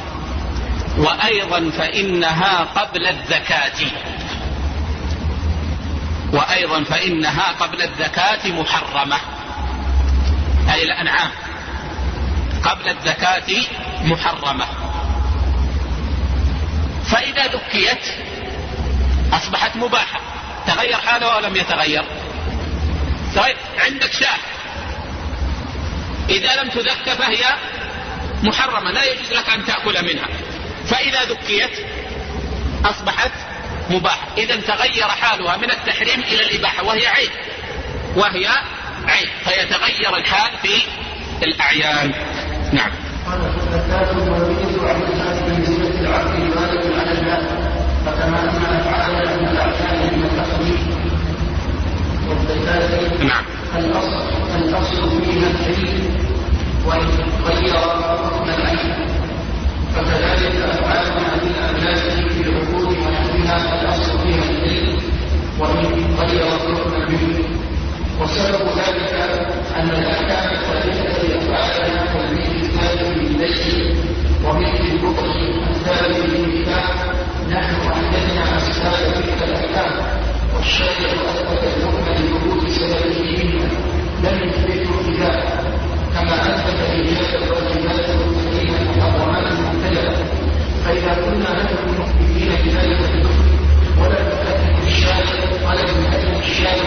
وأيضا فإنها قبل الزكاة، وأيضا فإنها قبل الزكاة محرمة، أي الأنعام قبل الزكاة محرمة. فإذا ذكيت أصبحت مباحة، تغير حالها ولم يتغير. طيب عندك شاة، إذا لم تذك فهي محرمة، لا يجوز لك أن تأكل منها، فإذا ذكيت أصبحت مباحة، إذا تغير حالها من التحريم إلى الإباحة، وهي عين، وهي عين، فيتغير الحال في الأعيان. نعم. قال فالزكاة الوظيفة عليها بمنزلة العقد الواجب على المال، فكما أن أفعال من الأعيان من التخليق والزكاة نعم الأصل الأصل فيها الحل، وإن غير حكم العين، فكذلك أفعالنا من الأملاك في العقود ونحوها الأصل فيها الحل، وإن غير حكم العين. وسبب ذلك أن الأحكام الثابتة لأفعالنا كالملك الثابت بالنجس وملك البطش الثابت بالنكاح، نحن أحدثنا أسباب تلك الأحكام، والشرع أثبت الحكم لوجود سببه منها، لم يثبته إياه، كما أثبت إيجاد الواجبات والتحريم المحرمات المبتدأة. فإذا كنا نحن مخبرين بذلك الحكم ولا نكلم الشارع ولا نكلم الشارع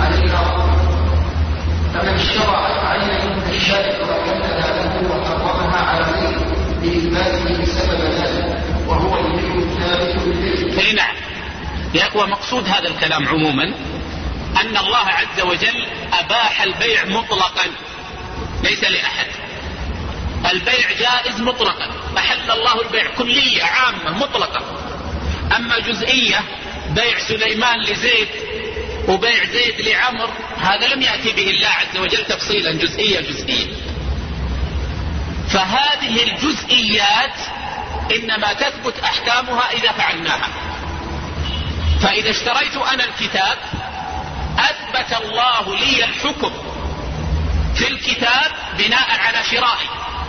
عليها. فمن اشترى عينا من الشارع وكلها له وحرمها على غيره بإثباته سبب ذلك وهو البيع الثابت بالبيع. نعم يا أخوة، مقصود هذا الكلام عموما أن الله عز وجل أباح البيع مطلقا ليس لأحد. البيع جائز مطلقا، أحل الله البيع كلية عامة مطلقة. أما جزئية بيع سليمان لزيد وبيع زيد لعمر هذا لم يأتي به الله عز وجل تفصيلا، جزئية جزئية. فهذه الجزئيات إنما تثبت أحكامها إذا فعلناها. فإذا اشتريت أنا الكتاب أثبت الله لي الحكم في الكتاب بناء على شرائي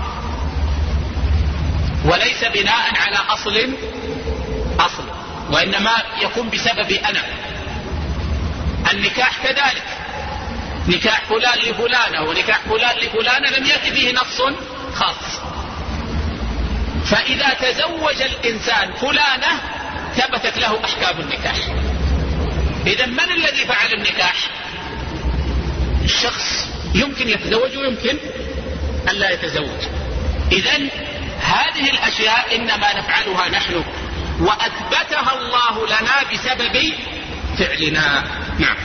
وليس بناء على أصل أصل وإنما يكون بسببي أنا. النكاح كذلك، نكاح فلان لفلانة ونكاح فلان لفلانة لم يأتي فيه نص خاص. فإذا تزوج الإنسان فلانة ثبتت له أحكام النكاح. إذا من الذي فعل النكاح؟ الشخص يمكن يتزوج ويمكن أن لا يتزوج. إذا هذه الأشياء إنما نفعلها نحن وأثبتها الله لنا بسبب فعلنا. نعم.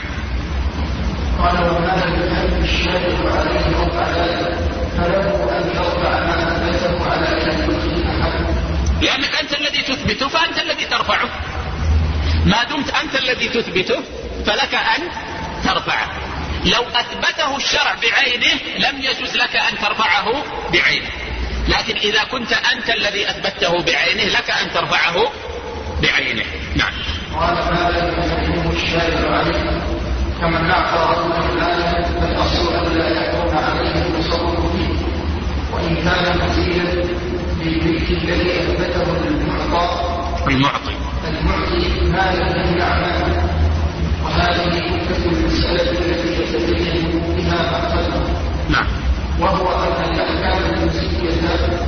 قال وهذا الذي الشارع عليه رفع ذلك فله أن يرفع ما أثبته على أن أحد، لأنك أنت الذي تثبته فأنت الذي ترفعه. ما دمت أنت الذي تثبته فلك أن ترفعه. لو أثبته الشرع بعينه لم يجوز لك أن ترفعه بعينه، لكن إذا كنت أنت الذي أثبته بعينه لك أن ترفعه بعينه. نعم. قال هذا يحرم الشارع عليه كمن أعطى رجلا الآية فالأصل أن لا يحرم عليه التصرف فيه وإن كان مزيدا بالملك الذي أثبته المعطى المعطي المعطي ما لم يعمل. وهذه كفة المسألة التي يتبين بها أقل. نعم. وهو أن الأحكام المزيدة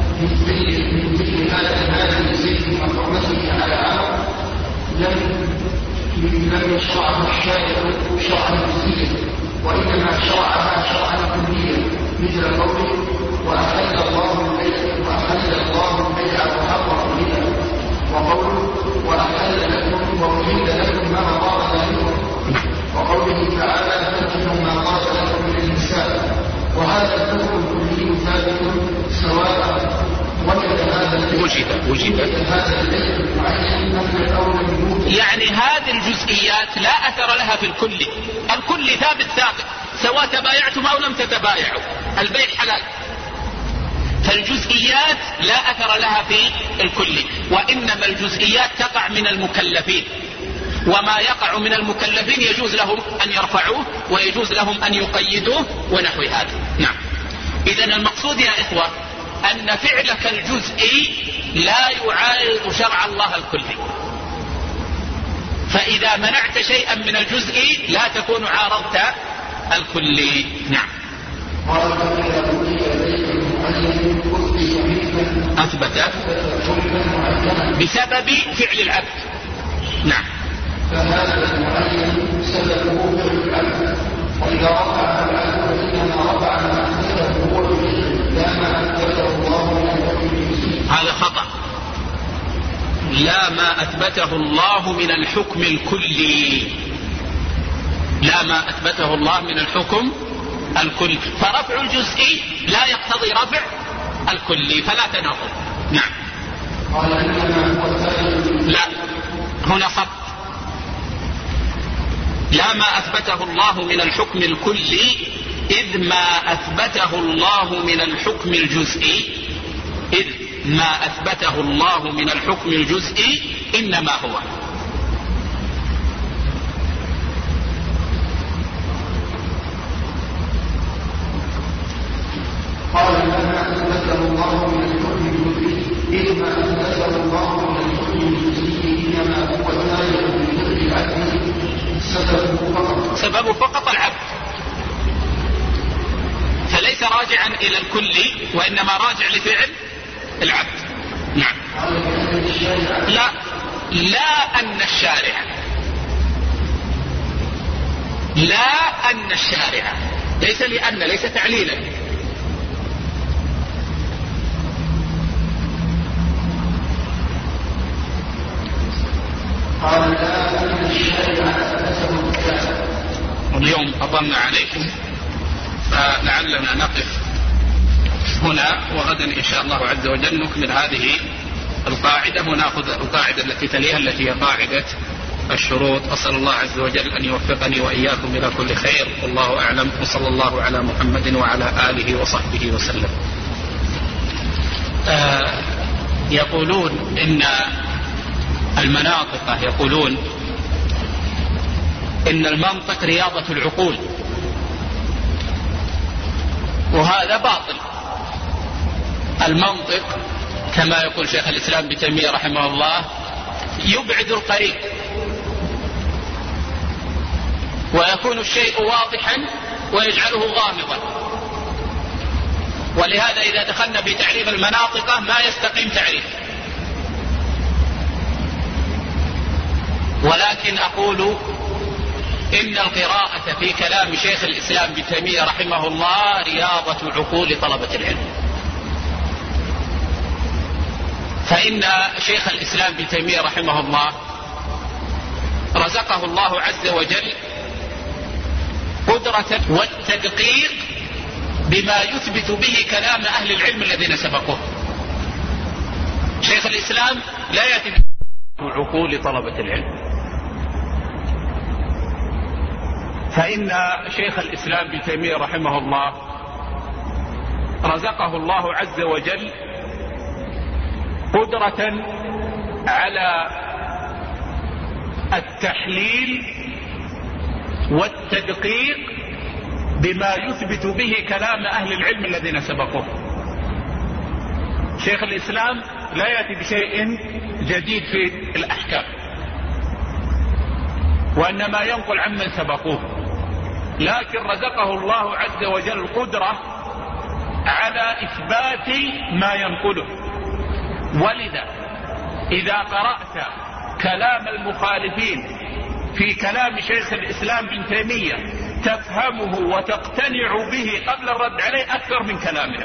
من مثل هذا هذه الزيد وحرمته على عام لم لم يشرعه الشارع شرعا مزيدا وإنما شرعها شرعا كليا مثل قوله وأحل الله البيع وأحل الله البيع وحرم الربا وقوله وأحل لكم وأحل لكم ما طاب لكم وقوله تعالى فانكحوا ما طاب لكم من النساء. وهذا الحكم الكلي ثابت سواء وجد هذا وجد وجد هذا البيع المعين أم الأول. يعني هذه الجزئيات لا أثر لها في الكل. الكل ثابت ثابت سواء تبايعتم أو لم تتبايعوا، البيع حلال. فالجزئيات لا أثر لها في الكل، وإنما الجزئيات تقع من المكلفين، وما يقع من المكلفين يجوز لهم أن يرفعوه ويجوز لهم أن يقيدوه ونحو هذا. نعم. إذن المقصود يا إخوة أن فعلك الجزئي لا يعارض شرع الله الكلي. فإذا منعت شيئا من الجزئي لا تكون عارضت الكلي. نعم. أثبت بسبب فعل العبد. نعم. فهذا المعين سببه فعل العبد وإذا رفع العبد فإنما رفع ما أثبته هو الفعل لا ما أثبته الله من الحكم. هذا خطأ. لا ما أثبته الله من الحكم الكلي، لا ما أثبته الله من الحكم الكلي. فرفع الجزئي لا يقتضي رفع الكلي، فلا تناقض. نعم. لا هنا صف. لا ما أثبته الله من الحكم الكلي إذ ما أثبته الله من الحكم الجزئي إذ ما أثبته الله من الحكم الجزئي إنما هو قال ما أثبته الله من الحكم الجزئي إذ ما أثبته الله من الحكم الجزئي إنما هو تابع لفعل العبد سببه فقط سببه فقط العبد، فليس راجعا إلى الكل وإنما راجع لفعل العبد. نعم. لا لا أن الشارع لا أن الشارع، ليس لأن، ليس تعليلا. قال لا أن الشارع أسسه الكتاب. اليوم أطلنا عليكم، فلعلنا نقف هنا، وغدا إن شاء الله عز وجل نكمل هذه القاعدة ونأخذ القاعدة التي تليها التي هي قاعدة الشروط. أسأل الله عز وجل أن يوفقني وإياكم إلى كل خير، والله أعلم، وصلى الله على محمد وعلى آله وصحبه وسلم. آه يقولون إن المناطق يقولون إن المنطق رياضة العقول، وهذا باطل. المنطق كما يقول شيخ الإسلام ابن تيمية رحمه الله يبعد القريب، ويكون الشيء واضحا ويجعله غامضا، ولهذا إذا دخلنا في تعريف المناطق ما يستقيم تعريف. ولكن أقول إن القراءة في كلام شيخ الإسلام ابن تيمية رحمه الله رياضة عقول طلبة العلم. فإن شيخ الإسلام ابن تيمية رحمه الله رزقه الله عز وجل قدرة والتدقيق بما يثبت به كلام أهل العلم الذين سبقوه. شيخ الإسلام لا يأتي بعقول طلبة العلم. فإن شيخ الإسلام ابن تيمية رحمه الله رزقه الله عز وجل قدرة على التحليل والتدقيق بما يثبت به كلام أهل العلم الذين سبقوه. شيخ الإسلام لا يأتي بشيء جديد في الأحكام، وإنما ينقل عمن سبقوه، لكن رزقه الله عز وجل قدرة على إثبات ما ينقله. ولذا إذا قرأت كلام المخالفين في كلام شيخ الإسلام ابن تيمية تفهمه وتقتنع به قبل الرد عليه أكثر من كلامه.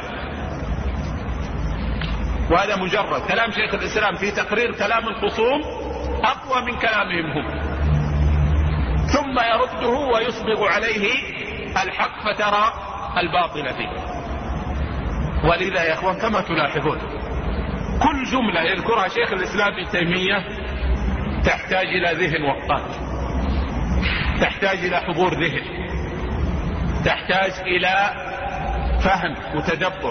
وهذا مجرد كلام شيخ الإسلام في تقرير كلام الخصوم أقوى من كلامهم هم، ثم يرده ويصبغ عليه الحق فترى الباطل فيه. ولذا يا أخوان كما تلاحظون كل جملة يذكرها شيخ الإسلام ابن تيمية تحتاج إلى ذهن وقات، تحتاج إلى حضور ذهن، تحتاج إلى فهم وتدبر.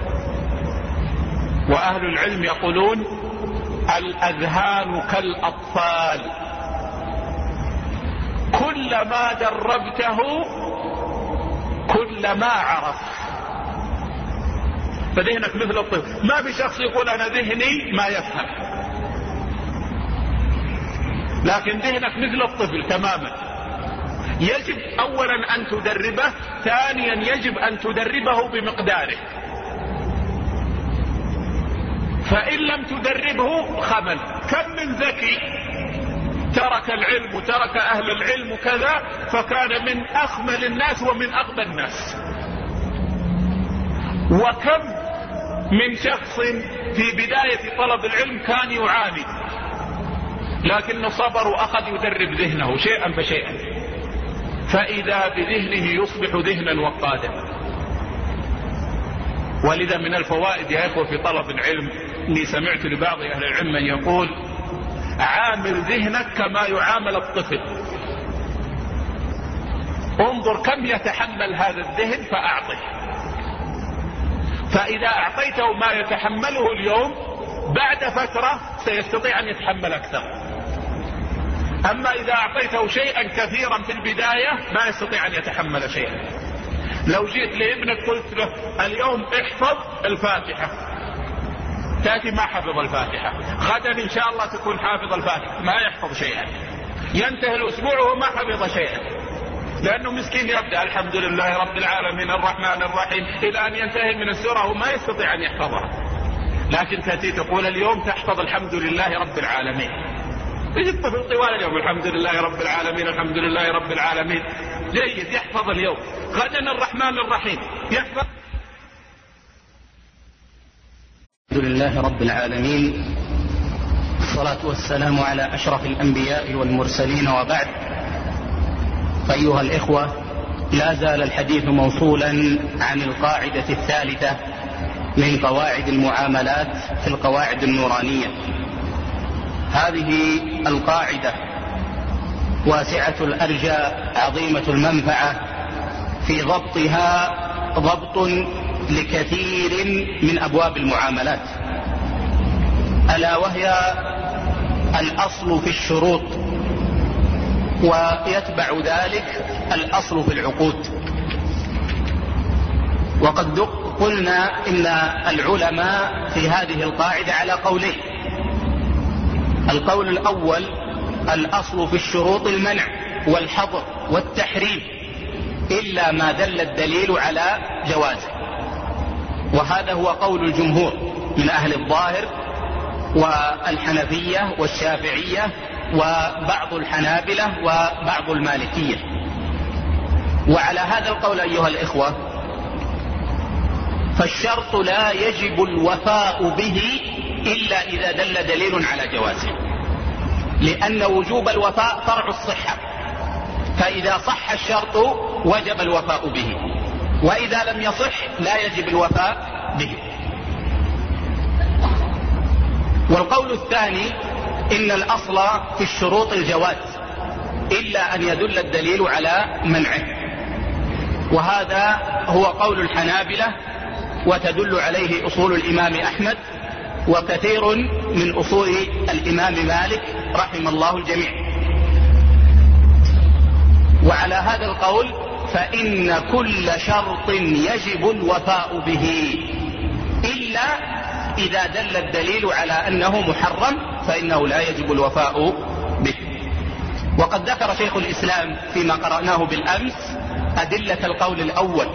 وأهل العلم يقولون الأذهان كالأطفال، كلما دربته كلما عرف. فذهنك مثل الطفل، ما في شخص يقول أنا ذهني ما يفهم، لكن ذهنك مثل الطفل تماما. يجب أولا أن تدربه، ثانيا يجب أن تدربه بمقداره. فإن لم تدربه خمل. كم من ذكي ترك العلم وترك أهل العلم وكذا فكان من أخمل الناس ومن أغبى الناس. وكم من شخص في بداية طلب العلم كان يعاني، لكنه صبر وأخذ يدرب ذهنه شيئا فشيئا، فإذا بذهنه يصبح ذهنا وقادا. ولذا من الفوائد يا إخوة في طلب العلم اني سمعت لبعض اهل العلم من يقول عامل ذهنك كما يعامل الطفل، انظر كم يتحمل هذا الذهن فأعطه، فإذا أعطيته ما يتحمله اليوم بعد فترة سيستطيع أن يتحمل أكثر. أما إذا أعطيته شيئا كثيرا في البداية ما يستطيع أن يتحمل شيئا. لو جئت لابنك قلت له اليوم احفظ الفاتحة، تأتي ما حفظ الفاتحة، غدا إن شاء الله تكون حافظ الفاتحة، ما يحفظ شيئا، ينتهي الأسبوع وما حفظ شيئا، لأنه مسكين يبدأ الحمد لله رب العالمين الرحمن الرحيم إلى أن ينتهي من السورة وما يستطيع أن يحفظها. لكن تأتي تقول اليوم تحفظ الحمد لله رب العالمين، يجي الطفل طوال اليوم الحمد لله رب العالمين الحمد لله رب العالمين، جيد يحفظ اليوم، غدا الرحمن الرحيم يحفظ. الحمد لله رب العالمين، الصلاة والسلام على أشرف الأنبياء والمرسلين، وبعد. أيها الإخوة، لا زال الحديث موصولا عن القاعدة الثالثة من قواعد المعاملات في القواعد النورانية. هذه القاعدة واسعة الأرجاء عظيمة المنفعة، في ضبطها ضبط لكثير من أبواب المعاملات، ألا وهي الأصل في الشروط، ويتبع ذلك الأصل في العقود. وقد قلنا إن العلماء في هذه القاعدة على قولين. القول الأول: الأصل في الشروط المنع والحظر والتحريم إلا ما دل الدليل على جوازه، وهذا هو قول الجمهور من أهل الظاهر والحنفية والشافعية وبعض الحنابلة وبعض المالكية. وعلى هذا القول أيها الإخوة، فالشرط لا يجب الوفاء به إلا إذا دل دليل على جوازه، لأن وجوب الوفاء فرع الصحة، فإذا صح الشرط وجب الوفاء به، وإذا لم يصح لا يجب الوفاء به. والقول الثاني: إن الأصل في الشروط الجواز إلا أن يدل الدليل على منعه، وهذا هو قول الحنابلة، وتدل عليه أصول الإمام أحمد وكثير من أصول الإمام مالك رحم الله الجميع. وعلى هذا القول فإن كل شرط يجب الوفاء به إلا إذا دل الدليل على أنه محرم، فإنه لا يجب الوفاء به. وقد ذكر شيخ الإسلام فيما قرأناه بالأمس أدلة القول الأول،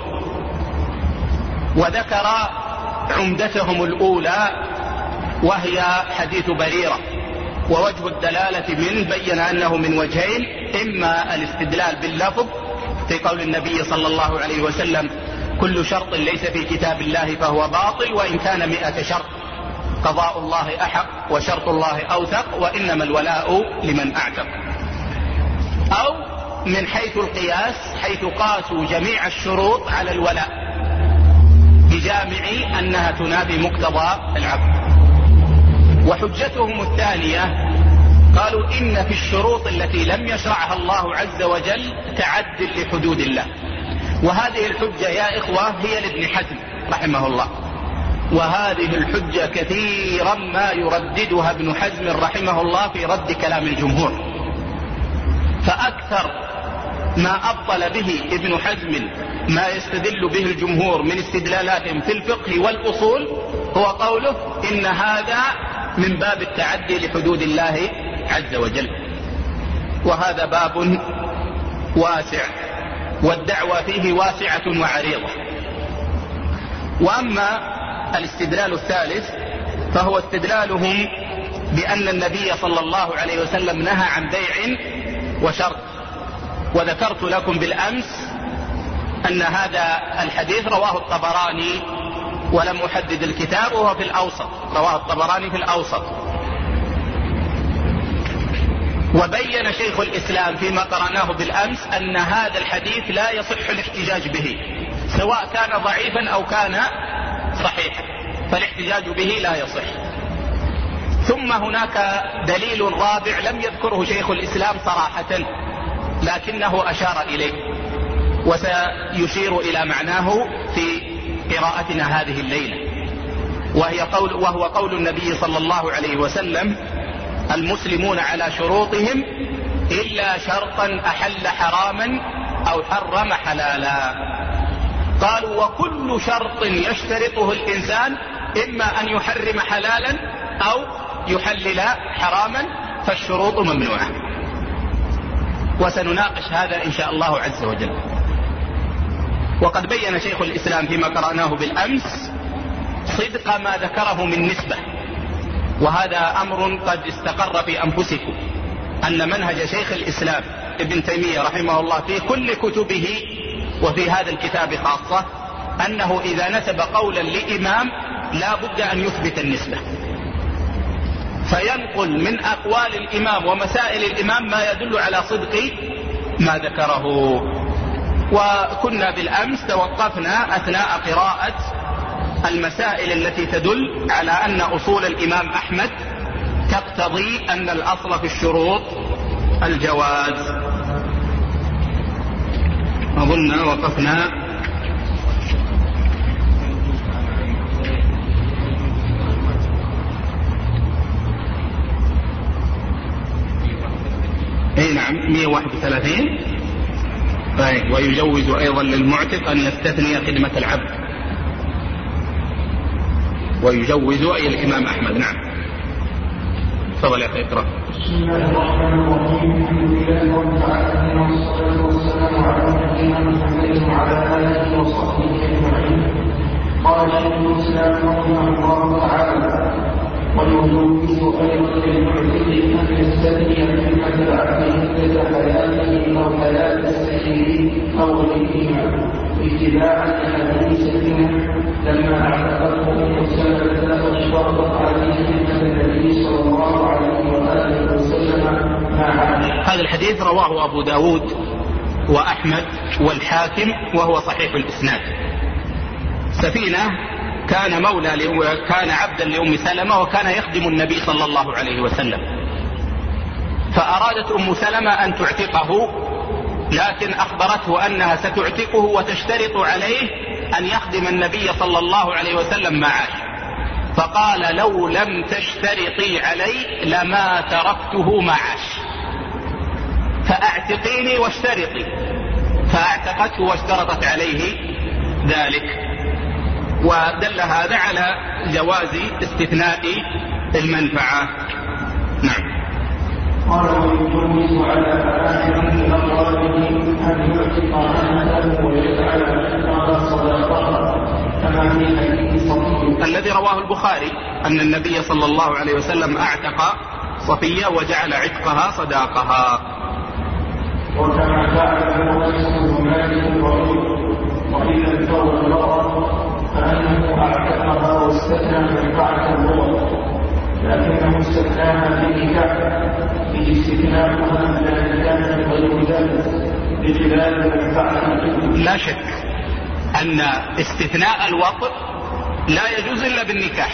وذكر عمدتهم الأولى وهي حديث بريرة، ووجه الدلالة منه بين أنه من وجهين: إما الاستدلال باللفظ في قول النبي صلى الله عليه وسلم: كل شرط ليس في كتاب الله فهو باطل، وإن كان مئة شرط قضاء الله أحق وشرط الله أوثق، وإنما الولاء لمن أعتق. أو من حيث القياس، حيث قاسوا جميع الشروط على الولاء بجامع أنها تنافي مقتضى العقد. وحجتهم الثانية قالوا إن في الشروط التي لم يشرعها الله عز وجل تعد لحدود الله، وهذه الحجة يا إخوة هي لابن حزم رحمه الله، وهذه الحجة كثيرا ما يرددها ابن حزم رحمه الله في رد كلام الجمهور. فأكثر ما أبطل به ابن حزم ما يستدل به الجمهور من استدلالات في الفقه والأصول هو قوله إن هذا من باب التعدي لحدود الله عز وجل، وهذا باب واسع، والدعوة فيه واسعة وعريضة. وأما الاستدلال الثالث فهو استدلالهم بأن النبي صلى الله عليه وسلم نهى عن بيع وشرط. وذكرت لكم بالأمس أن هذا الحديث رواه الطبراني، ولم أحدد الكتاب، وهو في الأوسط، رواه الطبراني في الأوسط. وبين شيخ الإسلام فيما قرأناه بالأمس أن هذا الحديث لا يصح الاحتجاج به، سواء كان ضعيفا أو كان صحيحا، فالاحتجاج به لا يصح. ثم هناك دليل رابع لم يذكره شيخ الإسلام صراحة، لكنه أشار إليه، وسيشير إلى معناه في قراءتنا هذه الليلة، وهي قول وهو قول النبي صلى الله عليه وسلم: المسلمون على شروطهم إلا شرطا أحل حراما أو حرم حلالا. قالوا: وكل شرط يشترطه الإنسان إما أن يحرم حلالا أو يحلل حراما فالشروط ممنوعة. وسنناقش هذا إن شاء الله عز وجل. وقد بين شيخ الإسلام فيما قرأناه بالأمس صدق ما ذكره من نسبة، وهذا أمر قد استقر في أنفسكم، أن منهج شيخ الإسلام ابن تيمية رحمه الله في كل كتبه وفي هذا الكتاب خاصة أنه إذا نسب قولا لإمام لا بد أن يثبت النسبة، فينقل من أقوال الإمام ومسائل الإمام ما يدل على صدق ما ذكره. وكنا بالأمس توقفنا أثناء قراءة المسائل التي تدل على أن أصول الإمام أحمد تقتضي أن الأصل في الشروط الجواز. أظن وقفنا اي نعم مئة وواحد وثلاثين. طيب ويجوز ايضا للمعتق ان يستثني خدمة العبد، ويجوز اي الامام احمد. نعم تفضل يا اخي اقرا. بسم الله الرحمن الرحيم. الحمد لله رب العالمين والصلاة والسلام على نبينا محمد وعلى آله وصحبه أجمعين. قال شيخ الإسلام رحمه الله تعالى: ويجوز أيضا للمعتق أن يستثني خدمة العبد مدة حياته أو حياة السيد أو غيرهما اتباعا لحديث سكينة لما اعتقته أم سلمة واشترطت عليه خدمة النبي صلى الله عليه وآله وسلم مع عائشة. هذا الحديث رواه أبو داود وأحمد والحاكم وهو صحيح الإسناد. سفينة كان مولى كان عبدا لأم سلمة وكان يخدم النبي صلى الله عليه وسلم، فأرادت أم سلمة أن تعتقه، لكن أخبرته أنها ستعتقه وتشترط عليه أن يخدم النبي صلى الله عليه وسلم معه، فقال: لو لم تشترطي علي لما تركته معاش، فأعتقيني واشترطي. فأعتقته واشترطت عليه ذلك. ودل هذا على جواز استثناء المنفعة. نعم. قال: ويجوز على آخر من أقرابه أن يعتق عنه ويجعل عنها صداقها كما في حديث صفية الذي رواه البخاري أن النبي صلى الله عليه وسلم أعتق صفية وجعل عتقها صداقها. وكما فعل أنس بن مالك وغيره. وإذا انتهى المرأة فأنه أعتقها واستثنى منفعة الوضع، لكنه استثناها بالنكاح باستثناءها الذي كان غير ذلك بخلاف منفعة. لا شك أن استثناء الوطء لا يجوز إلا بالنكاح،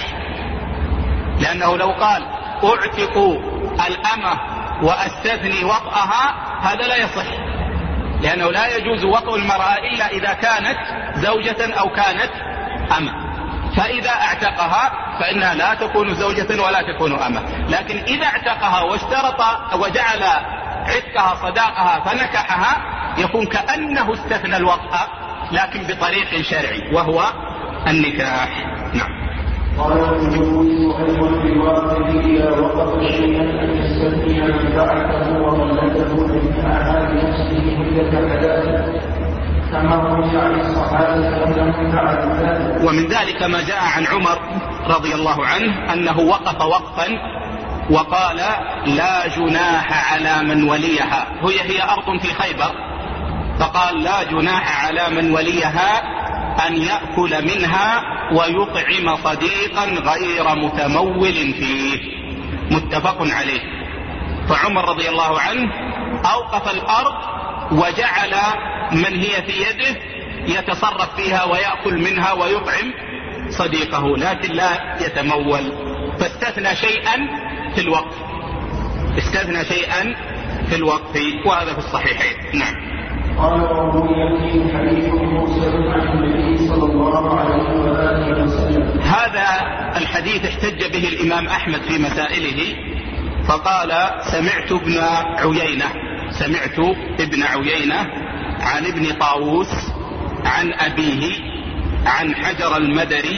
لأنه لو قال أعتق الأمة وأستثني وطئها هذا لا يصح، لأنه لا يجوز وطء المرأة إلا إذا كانت زوجة أو كانت أمة، فإذا اعتقها فإنها لا تكون زوجة ولا تكون أمة. لكن إذا اعتقها واشترط وجعل عتقها صداقها فنكحها يكون كأنه استثنى الوطء لكن بطريق شرعي وهو النكاح. نعم. قال: يجوز أيضا في الواقع إذا وقف شيئا أن يستثني منفعته وغلته من أعمال نفسه مدة حياته كما روي عن الصحابة أنهم فعلوا ذلك. ومن ذلك ما جاء عن عمر رضي الله عنه أنه وقف وقفا وقال: لا جناح على من وليها، هي هي أرض في خيبر، فقال: لا جناح على من وليها أن يأكل منها ويطعم صديقا غير متمول فيه، متفق عليه. فعمر رضي الله عنه أوقف الأرض وجعل من هي في يده يتصرف فيها ويأكل منها ويطعم صديقه، لكن لا يتمول، فاستثنى شيئا في الوقف، استثنى شيئا في الوقف، وهذا في الصحيحين. نعم. قال: وروي في حديث مرسل عن النبي صلى الله عليه وآله وسلم. هذا الحديث احتج به الإمام أحمد في مسائله، فقال: سمعت ابن عيينة سمعت ابن عيينة عن ابن طاووس عن أبيه عن حجر المدري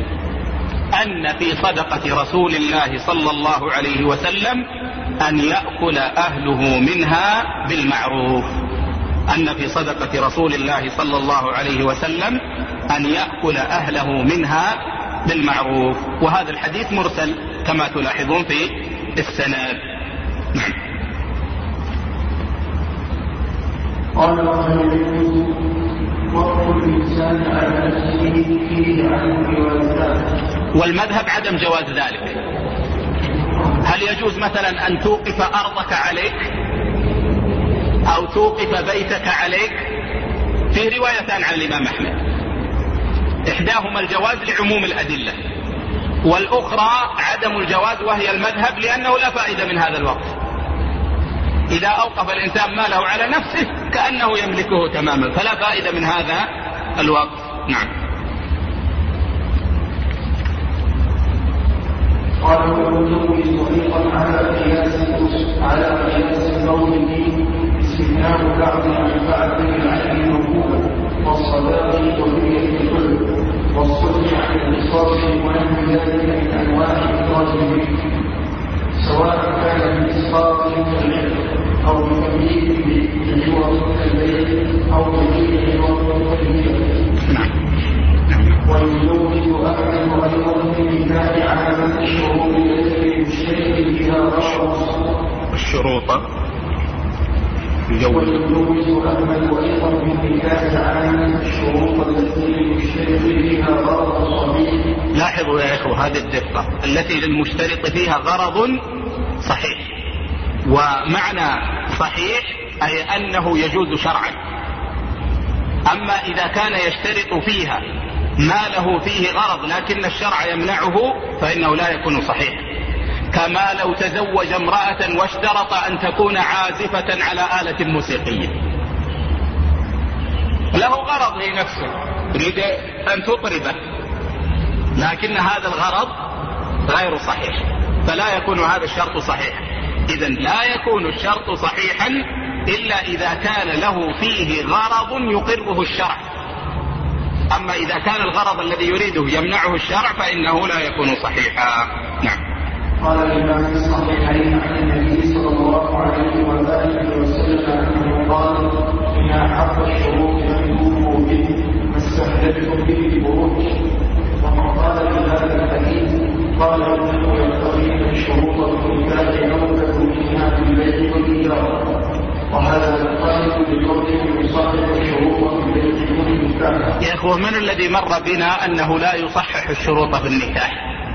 أن في صدقة رسول الله صلى الله عليه وسلم أن يأكل أهله منها بالمعروف، أن في صدقة رسول الله صلى الله عليه وسلم أن يأكل أهله منها بالمعروف. وهذا الحديث مرسل كما تلاحظون في السند. نعم. قال وهل يجوز وقف الإنسان على نفسه فيه عن الروايات؟ والمذهب عدم جواز ذلك. هل يجوز مثلا أن توقف أرضك عليك أو توقف بيتك عليك؟ في روايتان عن الإمام أحمد، إحداهما الجواز لعموم الأدلة، والأخرى عدم الجواز وهي المذهب لأنه لا فائدة من هذا الوقف. إذا أوقف الإنسان ماله على نفسه كأنه يملكه تماما، فلا فائدة من هذا الوقف. نعم. قال ويجوز طريقا على قياس على قياس القول استثناء بعض منفعة العين الموجودة والصداق وهي الكل والصلح عن القصاص ونحو ذلك من انواع الإخراج منه، سواء كان بإسقاط كالعلم او بتمييز بعوض كالبيت او تمييز بعوض كالبيت. ويزوج أحد أيضا في النكاح على الشروط التي يشترك بها غرض الشروط ويزوج أحمد أيضا في النكاح على الشروط التي يشترك بها غرض الصبي. لاحظوا يا إخوة هذه الدقة، التي للمشترط فيها غرض صحيح، ومعنى صحيح أي أنه يجوز شرعا. أما إذا كان يشترط فيها ما له فيه غرض لكن الشرع يمنعه فإنه لا يكون صحيح، كما لو تزوج امرأة واشترط أن تكون عازفة على آلة موسيقية، له غرض في نفسه يريد أن تطربه، لكن هذا الغرض غير صحيح، فلا يكون هذا الشرط صحيح. إذن لا يكون الشرط صحيحا إلا إذا كان له فيه غرض يقره الشرع. أما إذا كان الغرض الذي يريده يمنعه الشرع فإنه لا يكون صحيحا. نعم. قال الإمام الصحيحين عن النبي صلى الله عليه وآله وسلم أنه قال إن أحق الشروط يحكمه به ما استحللتم به البروج. ومن قال في هذا الحديث قال إنه يقتضي أن الشروط النكاح أوكد منها في البيت والإيجار، وهذا القائل بقوله يصحح الشروط في البيت والنكاح. يا أخوة من الذي مر بنا أنه لا يصحح الشروط في النكاح؟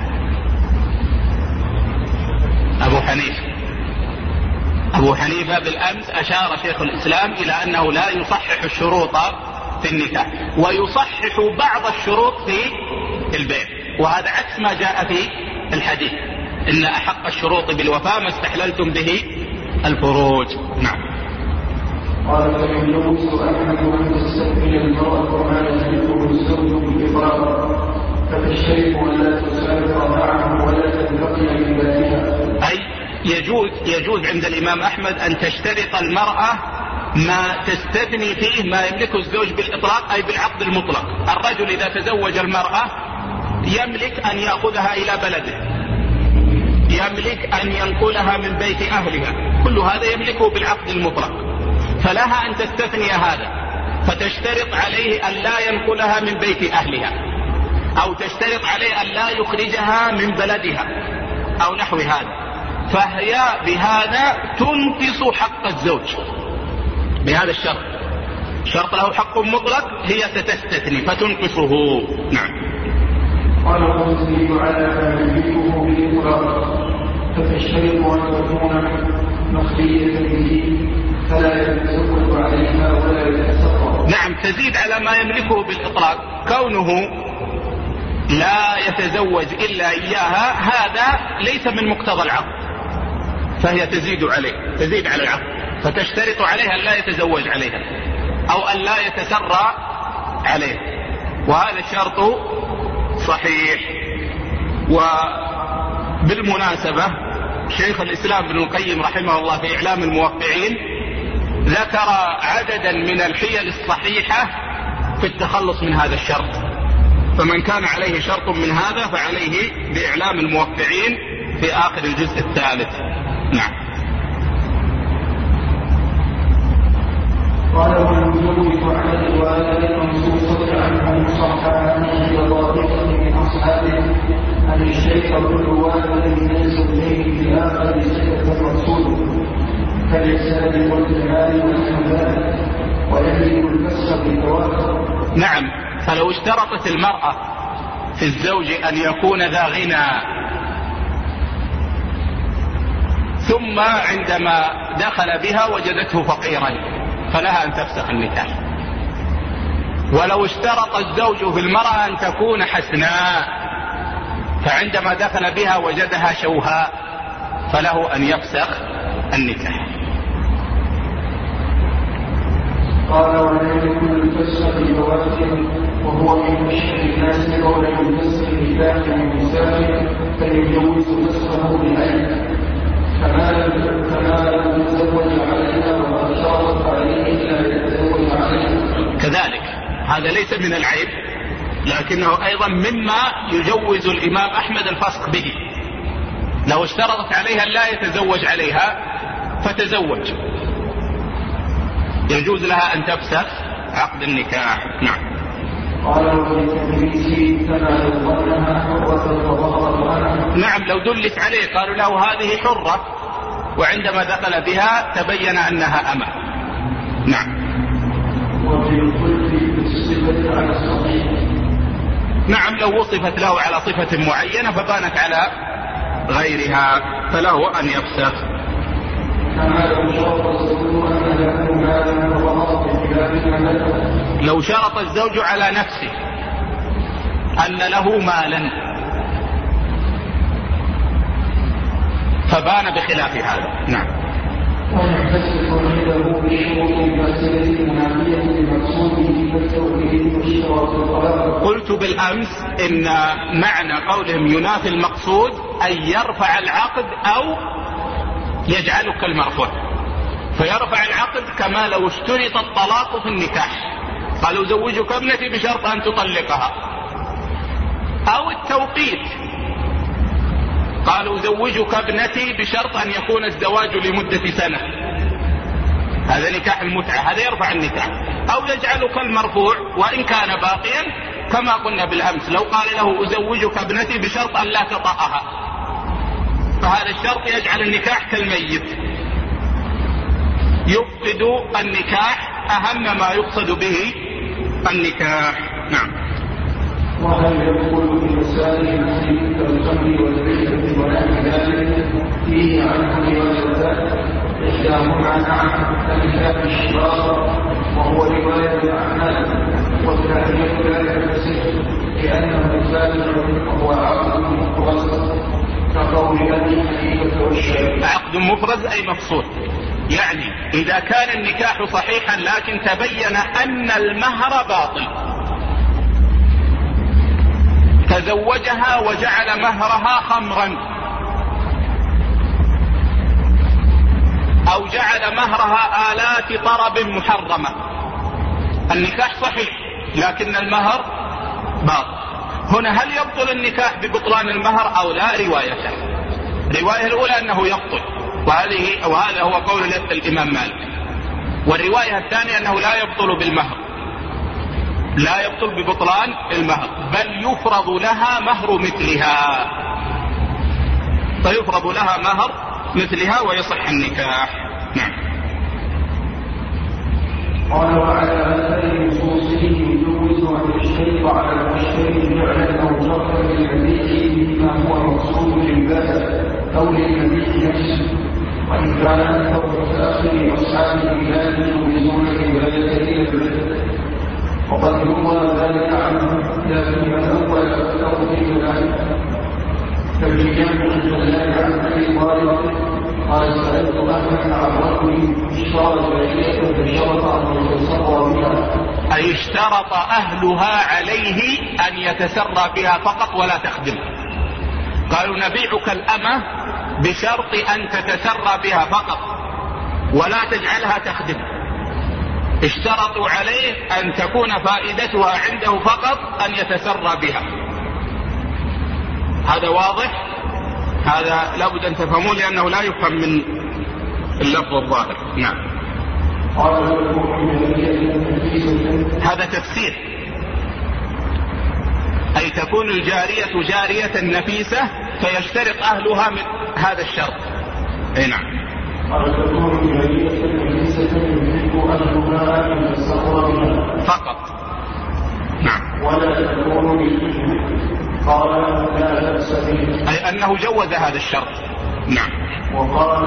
أبو حنيفة. أبو حنيفة بالأمس أشار شيخ الإسلام إلى أنه لا يصحح الشروط في النكاح، ويصحح بعض الشروط في البيع، وهذا عكس ما جاء في الحديث إن أحق الشروط بالوفاء ما استحللتم به الفروج. نعم. قال فيجوز أحد أن تستكمل المرأة ما يجده الزوج بالإقرار فتشترك ولا تسافر معه ولا تنتقل من ذاتها. أي يجوز يجوز عند الإمام أحمد أن تشترط المرأة ما تستثني فيه ما يملكه الزوج بالإطلاق، أي بالعقد المطلق. الرجل إذا تزوج المرأة يملك أن يأخذها إلى بلده، يملك أن ينقلها من بيت أهلها، كل هذا يملكه بالعقد المطلق، فلها أن تستثني هذا، فتشترط عليه أن لا ينقلها من بيت أهلها، أو تشترط عليه أن لا يخرجها من بلدها أو نحو هذا، فهي بهذا تنقص حق الزوج بهذا الشرط. شرط له حق مطلق، هي ستستثني فتنقصه. نعم. قال وتزيد على ما يملكه بالإطلاق فتشترط أن تكون مخفية به فلا يتسقط عليها ولا يتسقط. نعم، تزيد على ما يملكه بالإطلاق، كونه لا يتزوج إلا إياها هذا ليس من مقتضى العقد، فهي تزيد عليه، تزيد على العقد، فتشترط عليها أن لا يتزوج عليها أو أن لا يتسرى عليه، وهذا الشرط صحيح. وبالمناسبة شيخ الإسلام ابن القيم رحمه الله في إعلام الموقعين ذكر عددا من الحيل الصحيحة في التخلص من هذا الشرط، فمن كان عليه شرط من هذا فعليه بإعلام الموقعين في آخر الجزء الثالث. نعم. قال والوجوب على الرواية المنصوصة عنه صححا عند ضابطة من أصحابه أن الشيخ بالرواية الناس إليه في آخر سكة الرسول كالإرسال والجهال ونحو ذلك، ويملك الفسق بالتواتر. نعم، فلو اشترطت المرأة في الزوج أن يكون ذا غنى ثم عندما دخل بها وجدته فقيرا فلها أن تفسخ النكاح. ولو اشترط الزوج في المرأة أن تكون حسناء فعندما دخل بها وجدها شوهاء فله أن يفسخ النكاح. قال ويملك الفسق بالتواتر وهو من أشهر الناس قولا بالفسق بداخل النساء فيجوز فسخه بالعين فما لم يتزوج عليها وقد شرطت عليه الا يتزوج عليها. كذلك هذا ليس من العيب، لكنه ايضا مما يجوز الامام احمد الفسق به. لو اشترطت عليها لا يتزوج عليها فتزوج، يجوز لها ان تفسخ عقد النكاح. نعم. نعم، لو دلت عليه قالوا له هذه حرة وعندما دخل بها تبين أنها أمة. نعم. نعم، لو وصفت له على صفة معينة فبانت على غيرها فله أن يفسخ. لو شرط الزوج على نفسه أن له مالا فبان بخلاف هذا. نعم. قلت بالأمس إن معنى قولهم ينافي المقصود أن يرفع العقد أو يجعله كالمرفوع، فيرفع العقد كما لو اشترط الطلاق في النكاح، قالوا زوجك ابنتي بشرط أن تطلقها، أو التوقيت قالوا زوجك ابنتي بشرط أن يكون الزواج لمدة سنة، هذا نكاح المتعة، هذا يرفع النكاح، أو يجعله كالمرفوع وإن كان باقيا كما قلنا بالأمس. لو قال له أزوجك ابنتي بشرط أن لا تطأها فهذا الشرط يجعل النكاح كالميت، يفقد النكاح أهم ما يقصد به النكاح. نعم. وهل يدخل في مسائل الحديث كالخمر والبيعة ونحو ذلك فيه عنه روايتان إحداهما عن كنكاح الشرار وهو رواية الأعمال، والثانية لا يفسد لأنه ثابت وهو عقد مفرز كقول أبي حنيفة والشافعي. عقد مفرز أي مقصود، يعني إذا كان النكاح صحيحا لكن تبين أن المهر باطل، تزوجها وجعل مهرها خمرا أو جعل مهرها آلات طرب محرمة، النكاح صحيح لكن المهر باطل، هنا هل يبطل النكاح ببطلان المهر أو لا؟ روايتان، الرواية الأولى أنه يبطل وهذه وهذا هو قول الإمام مالك، والرواية الثانية أنه لا يبطل بالمهر، لا يبطل ببطلان المهر بل يفرض لها مهر مثلها، فيفرض لها مهر مثلها ويصح النكاح. نعم. قال وعلى أثر نصوصه يجوز أن يشترط على المشتري فعلا أو تركا للمبيع مما هو مقصود للبائع أو للمبيع نفسه، وإن كان أكثر متأخر أصحاب البلاد يجوزون الولاية إلى البلد، وقد يروى ذلك عنه لكن من أول أكثر في ذلك فالجميع الجلال عن أبي طالب قال سألت أهلا عن رجل اشترط جارية فشرط أن يتسرى بها، أي اشترط أهلها عليه أن يتسرى بها فقط ولا تخدم، قالوا نبيعك الأمة بشرط أن تتسرى بها فقط ولا تجعلها تخدم، اشترطوا عليه أن تكون فائدتها عنده فقط أن يتسرى بها. هذا واضح؟ هذا لابد أن تفهموا لأنه لا يفهم من اللفظ الظاهر. نعم. هذا تفسير، أي تكون الجارية جارية نفيسة فيشترط أهلها من هذا الشرط. أي نعم. قال تكون جارية نفيسة أهلها أن يستقر بها فقط. نعم. ولا تكون بالإثم. قال لا بأس به، أي أنه جوز هذا الشرط. نعم. وقال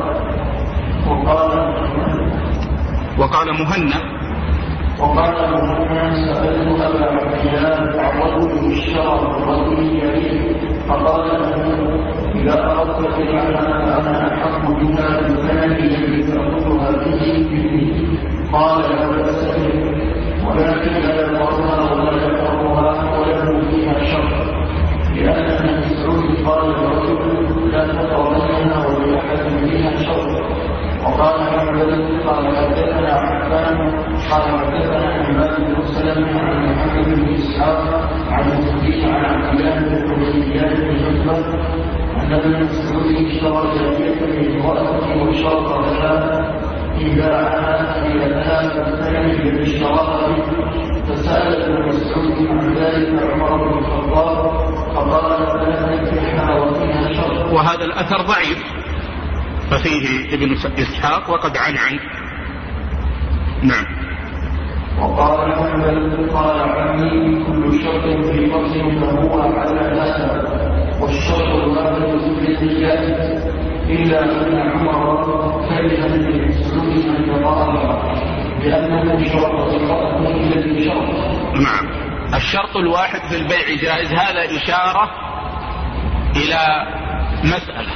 وقال وقال مهنا وقال مهنا سألت أبا عبد الله عن رجل اشترى بالرجل الكريم فقال له إذا أردت بيعها فأنا أحق بها بالثمن الذي تأخذها به مني. قال لا بأس به، ولكن لا يقرها ولا يقرها وله فيها شر، لأن ابن مسعود قال للرجل لا تقربنها ولأحد فيها شر. وقال حمد قال حدثنا عفان قال حدثنا حماد بن سلمة عن محمد بن إسحاق عن الزهري عن عبد الله بن عبيد بن عتبة أن ابن مسعود اشترى جارية من امرأته وشرط لها إن باعها إلى ثلاث الثمن الذي اشتراها به. فسأل ابن مسعود عن ذلك عمر بن الخطاب فقال فلا تنكحها وفيها شر. وهذا الأثر ضعيف، ففيه ابن إسحاق وقد عنعن. نعم. وقال حنبل قال عمي كل شرط في فصل فهو على هذا، والشرط الواحد في الجائز إلا أن عمر كره من مسعود من يضعها لأنه شرط الرأس الذي شرط. نعم. الشرط الواحد في البيع جائز، هذا إشارة إلى مسألة،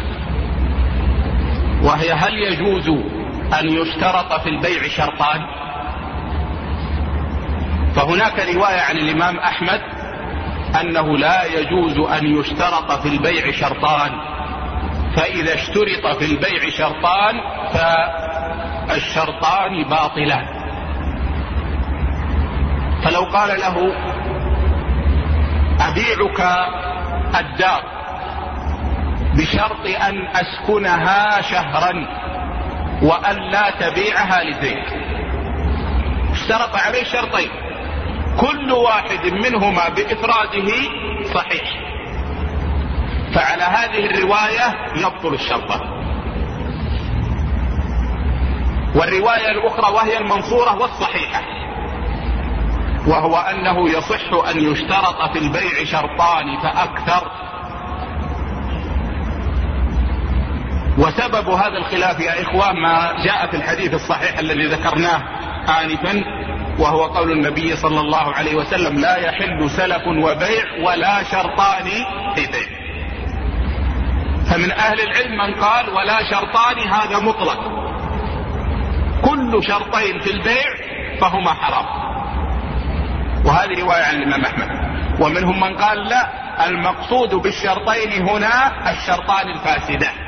وهي هل يجوز أن يشترط في البيع شرطان؟ فهناك رواية عن الإمام أحمد أنه لا يجوز أن يشترط في البيع شرطان، فإذا اشترط في البيع شرطان فالشرطان باطلان. فلو قال له أبيعك الدار بشرط أن أسكنها شهرا وأن لا تبيعها لزيد، اشترط عليه شرطين كل واحد منهما بإفراده صحيح، فعلى هذه الرواية يبطل الشرط. والرواية الأخرى وهي المنصورة والصحيحة، وهو أنه يصح أن يشترط في البيع شرطان فأكثر. وسبب هذا الخلاف يا إخوان ما جاء في الحديث الصحيح الذي ذكرناه آنفا، وهو قول النبي صلى الله عليه وسلم لا يحل سلف وبيع ولا شرطان في بيع. فمن أهل العلم من قال ولا شرطان هذا مطلق، كل شرطين في البيع فهما حرام، وهذه رواية عن الإمام أحمد. ومنهم من قال لا، المقصود بالشرطين هنا الشرطان الفاسدان،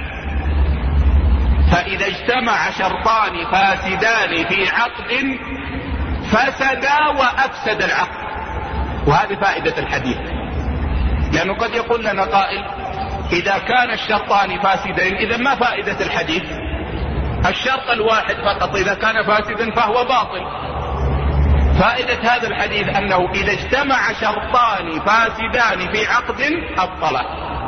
فإذا اجتمع شرطان فاسدان في عقد فسدا وأفسد العقد. وهذه فائدة الحديث، لأنه قد يقول لنا قائل إذا كان الشرطان فاسدين إذا ما فائدة الحديث؟ الشرط الواحد فقط إذا كان فاسدا فهو باطل. فائدة هذا الحديث أنه إذا اجتمع شرطان فاسدان في عقد أبطله،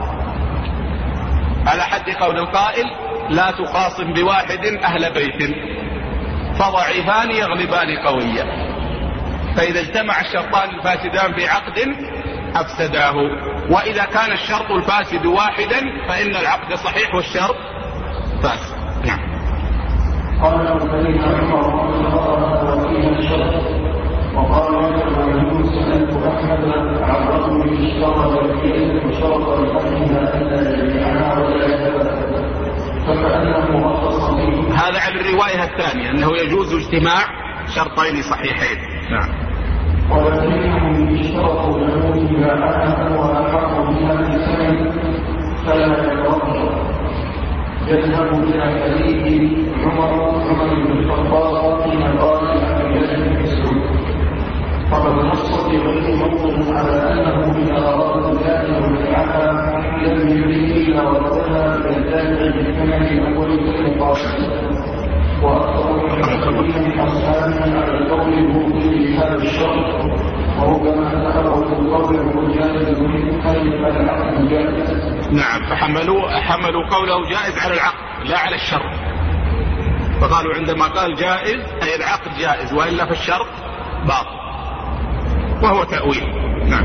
على حد قول القائل لا تخاصم بواحد أهل بيت فضعيفان يغلبان قويا. فإذا اجتمع الشرطان الفاسدان في عقد أفسداه، وإذا كان الشرط الفاسد واحدا فإن العقد صحيح والشرط فاسد. نعم. قال فإن عمر أخبرنا وفيها الشرط. وقال له سألت أحمد عن رجل اشترى بركية وشرط لأهلها ألا يبيعها ولا يتبادل فكأنه رخص به. هذا على الرواية الثانية أنه يجوز اجتماع شرطين صحيحين. نعم. ولكنهم اشترطوا له إذا أحد وأحق بها بسنة فلا يترجع. يذهب إلى حديث عمر عمر بن الخطاب في مقال عبد الله بن مسعود. فقد نص في غير موضع على أنه إذا أراد الله وبيعها لم يريد إلا وردها إلى الدافع بالثمن الأول كالمقاصد. وأكثر المحققين أصحابنا على القول الموجود لهذا الشرط، وهو كما ذكره في القول المجاز من خلف العقد الجائز. نعم. فحملوا حملوا قوله جائز على العقد لا على الشرط. فقالوا عندما قال جائز أي العقد جائز، وإلا في الشرط باطل، وهو تأويل. نعم.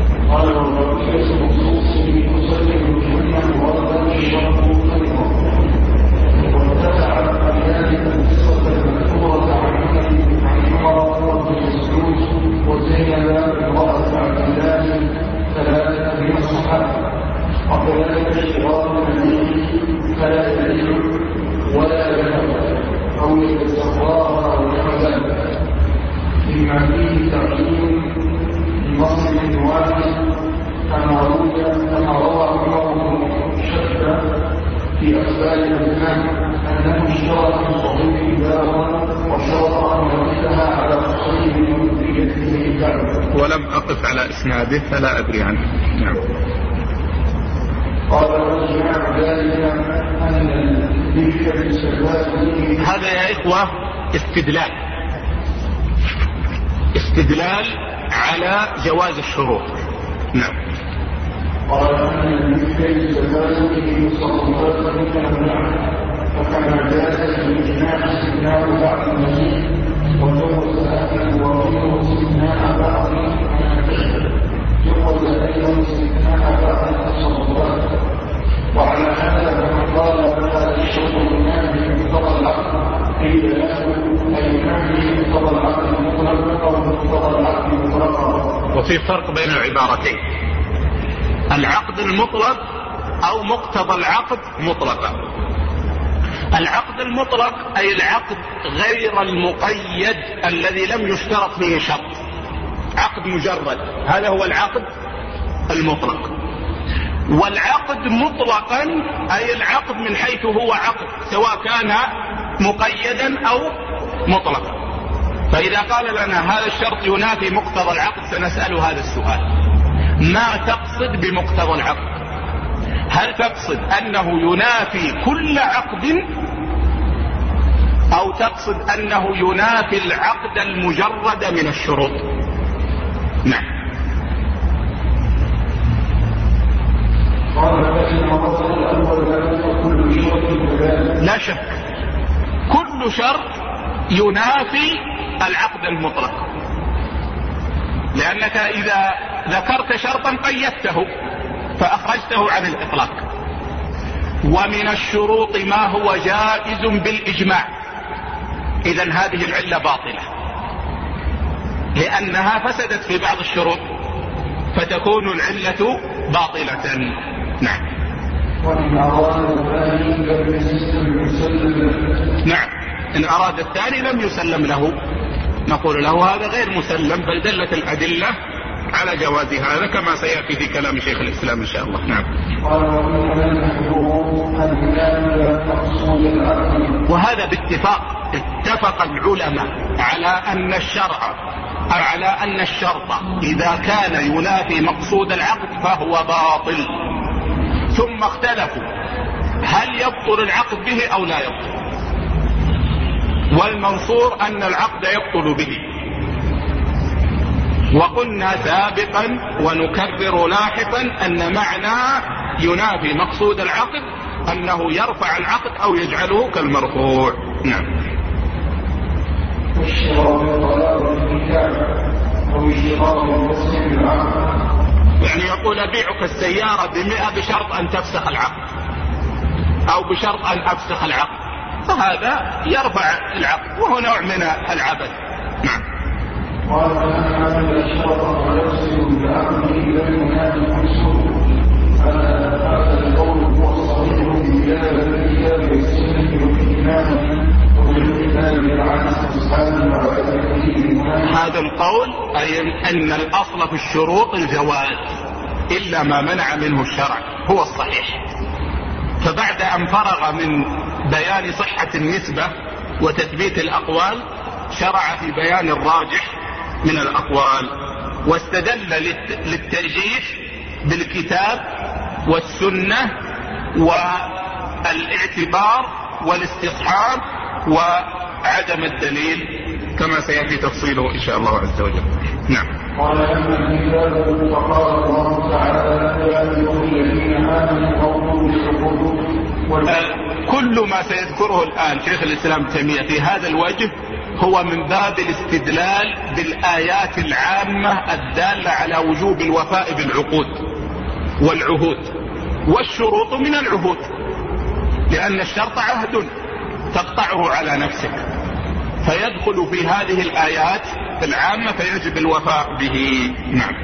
وكذلك اشتراط النبي فلا يدل ولا يدل او يتسرى او يحزن بما فيه تعيين لمصر واحد كما روى كما روى عمر شتى في اسباب الاسلام انه اشترط في صحيح دارا وشرط ان يردها على صحيح من ولم اقف على اسناده فلا ادري عنه. نعم. هذا يا إخوة استدلال استدلال على جواز الشروط. نعم. قال أن المشكل سباسه صلى الله عليه وسلم فكما جاءت الإجماع استثناء بعض المسيح وجوز أهل وغيره استثناء بعض جوز أيضا استثناء بعض التصرفات. وعلى هذا من قال هذا الشرط ينافي مقتضى العقل قيل له أي ينافي مقتضى العقل مطلقا أو مقتضى العقل مطلقا. وفي فرق بين العبارتين، العقد المطلق أو مقتضى العقد مطلقا. العقد المطلق أي العقد غير المقيد الذي لم يشترط فيه شرط، عقد مجرد، هذا هو العقد المطلق. والعقد مطلقا أي العقد من حيث هو عقد سواء كان مقيدا أو مطلقا. فإذا قال لنا هذا الشرط ينافي مقتضى العقد سنسأل هذا السؤال: ما تقصد بمقتضى العقد؟ هل تقصد أنه ينافي كل عقد أو تقصد أنه ينافي العقد المجرد من الشروط؟ نعم. لا شك كل شرط ينافي العقد المطلق، لأنك إذا ذكرت شرطا قيدته فأخرجته عن الإطلاق. ومن الشروط ما هو جائز بالإجماع، إذن هذه العلة باطلة لأنها فسدت في بعض الشروط فتكون العلة باطلة. نعم. نعم، إن أراد الثاني لم يسلم له نقول له هذا غير مسلم، بل دلت الأدلة على جواز هذا كما سيأتي في كلام شيخ الإسلام إن شاء الله. نعم. وهذا باتفاق اتفق العلماء على أن الشرع على أن الشرط إذا كان ينافي مقصود العقد فهو باطل، ثم اختلفوا هل يبطل العقد به أو لا يبطل، والمنصور أن العقد يبطل به. وقلنا سابقا ونكرر لاحقا أن معنى ينافي مقصود العقد أنه يرفع العقد أو يجعله كالمرفوع. نعم. يعني يقول أبيعك السيارة بمئة بشرط أن تفسخ العقد أو بشرط أن أفسخ العقد، فهذا يرفع العقد وهو نوع من العبث. نعم. هذا القول أي أن الأصل في الشروط الجواز إلا ما منع منه الشرع هو الصحيح. فبعد أن فرغ من بيان صحة النسبة وتثبيت الأقوال شرع في بيان الراجح من الأقوال، واستدل للترجيح بالكتاب والسنة والاعتبار والاستصحاب وعدم الدليل كما سيأتي تفصيله إن شاء الله عز وجل. نعم. قال أما الكتاب فقال الله تعالى يا أيها الذين آمنوا أوفوا بالعقود كل ما سيذكره الآن شيخ الإسلام تيمية في هذا الوجه هو من باب الاستدلال بالآيات العامة الدالة على وجوب الوفاء بالعقود والعهود، والشروط من العهود، لأن الشرط عهد تقطعه على نفسك، فيدخل في هذه الآيات العامة فيجب الوفاء به. نعم.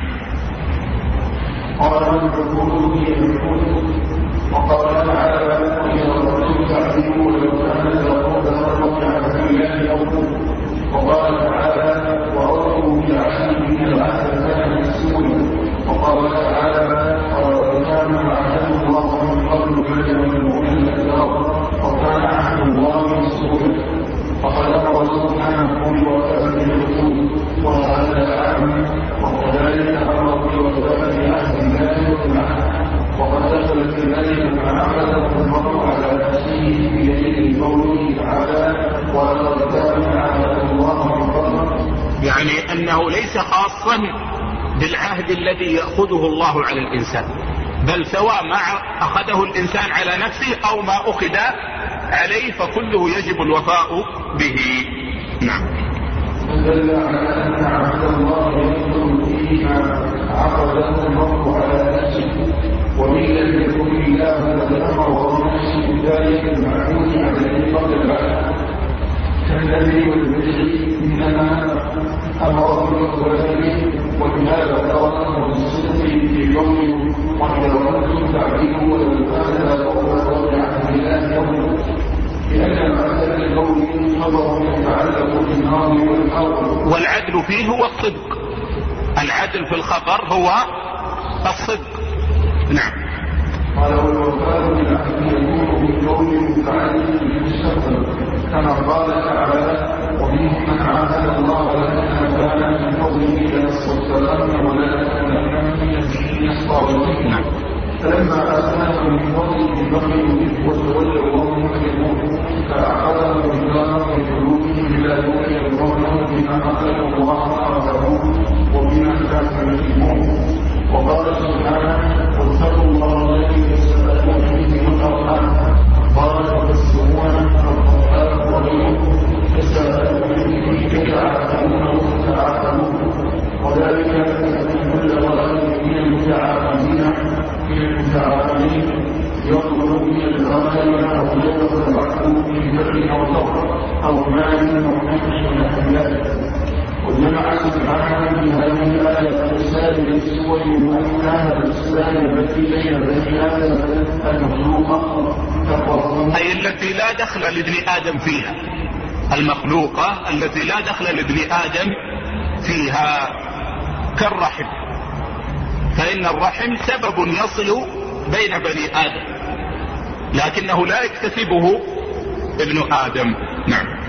قال العقود هي العقود، وقال تعالى إذا الرسول تعذبوا ولو كان لقد فرق عن الله يوم، وقال تعالى وأوفوا بالعهد إن العهد كان مسؤولا، وقال تعالى ولقد كان عهد الله من قبل كلمة المؤمن وكان عهد الله مسؤولا، فقد أمر سبحانه بوفاء العقود وهذا العام، وكذلك أمر بوفاء عهد الله والعهد، وقد دخل في ذلك ما عقده المرء على نفسه بيده قوله تعالى ولقد كان عهد الله من قبل، يعني أنه ليس خاصا بالعهد الذي يأخذه الله على الإنسان، بل سواء ما أخذه الإنسان على نفسه أو ما أخذ عليه فكله يجب الوفاء به. نعم. فدل على أن عهد الله يدخل فيما عقده المرء على نفسه، وإن لم يكن الله قد أمر بنفسه ذلك المعهود عليه قبل العهد كالنبي والبشر، إنما أمر بالوفاء، ولهذا قرأه بالصدق في قوله وإذا كنتم تعبدوا ولو كان لقد عهد الله يوم، لأن معتد القول خبر يتعلق بالنار والحرب، والعدل فيه هو الصدق، العدل في الخبر هو الصدق. نعم. قال والوفاء بالعهد يكون بالقول متعلق بالمستقبل، كما قال تعالى ومنهم من عاهد الله لنا كان من فضله لنستغفرن ولا نكونن من الذين يستغفرون، فلما آتاهم من فضله بخلوا وتولوا وهم مكرمون، فأعقبهم الله في قلوبهم لا يؤمنون بما أخذوا الله أعطاه وبما كانوا يكذبون. وقال سبحانه واتقوا الله الذي تساءلون به والأرحام، قال تبسمون القرآن وغيره تساءلون به تتعاقبون وتتعاقبون، وذلك أن كل غائب من المتعاقبين من المتعاقبين يطلب من الغائب أو يطلب العقل من بر أو ضر أو مال أو نفس ونحو ذلك. وجمع سبحانه في هذه الآية الرسالة للسور وأنها الرسالة التي بين بني آدم المخلوقة أي التي لا دخل لابن آدم فيها، المخلوقة التي لا دخل لابن آدم فيها كالرحم، فإن الرحم سبب يصل بين بني آدم لكنه لا يكتسبه ابن آدم. نعم.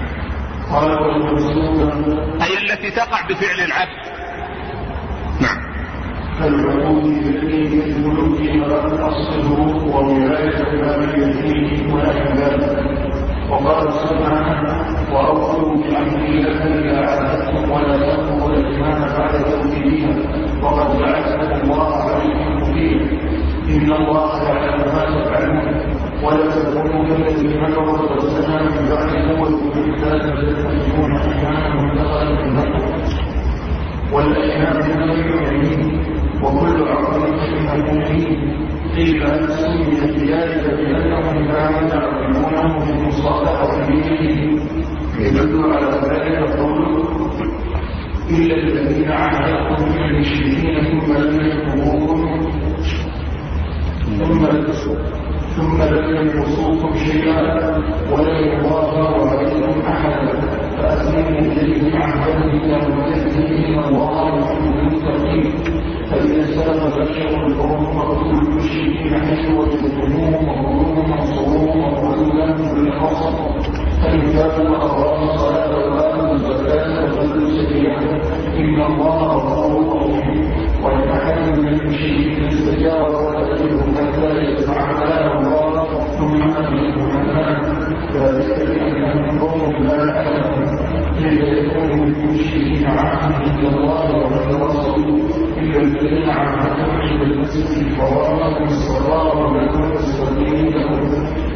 أي التي تقع بفعل العبد. نعم. فالعقود التي يدخل فيها الصدور وولاية الوالدين ونحو ذلك. وقال سبحانه وأوفوا بعهد الله إذا عاهدتم ولا تنقضوا الأيمان بعد توكيدها وقد جعلكم الله عليكم وكيلا إن الله يعلم ما تفعلون ولا تكونوا كالذين مكروا وارتدوا من بعد قوة بالكتاب تتخذون أيمانهم دخلا والأيمان من غير يمين وكل عقل فإنه فيه. قيل أن سمي بذلك بأنهم كانوا يعلمونه بالمصادقة به، يدل على ذلك قوله إلا الذين عاهدتم من المشركين ثم لم يكفروكم ثم ثم لم ينقصوكم شيئا ولا يظاهروا عليكم أحدا فأسلموا إليهم عهدا وتهديهم الله يحب المتقين. فإذا سلم بشر القوم فاقتلوا المشركين حيث وجدتموهم وخذوهم وانصروهم وخذوا لهم بالخاصة فإن تابوا وأقاموا الصلاة وآتوا الزكاة وخذوا سبيلهم إن الله غفور رحيم. وإن أحد من المشركين استجار فأجره حتى يسمع كلام الله ثم أجره عنها ذلك بأنهم قوم لا يعلمون كيف يكون للمشركين عهد عند الله وعند رسوله إلا الذين عاهدتم عند المسجد الحرام والصلاة ولكم السبيل لهم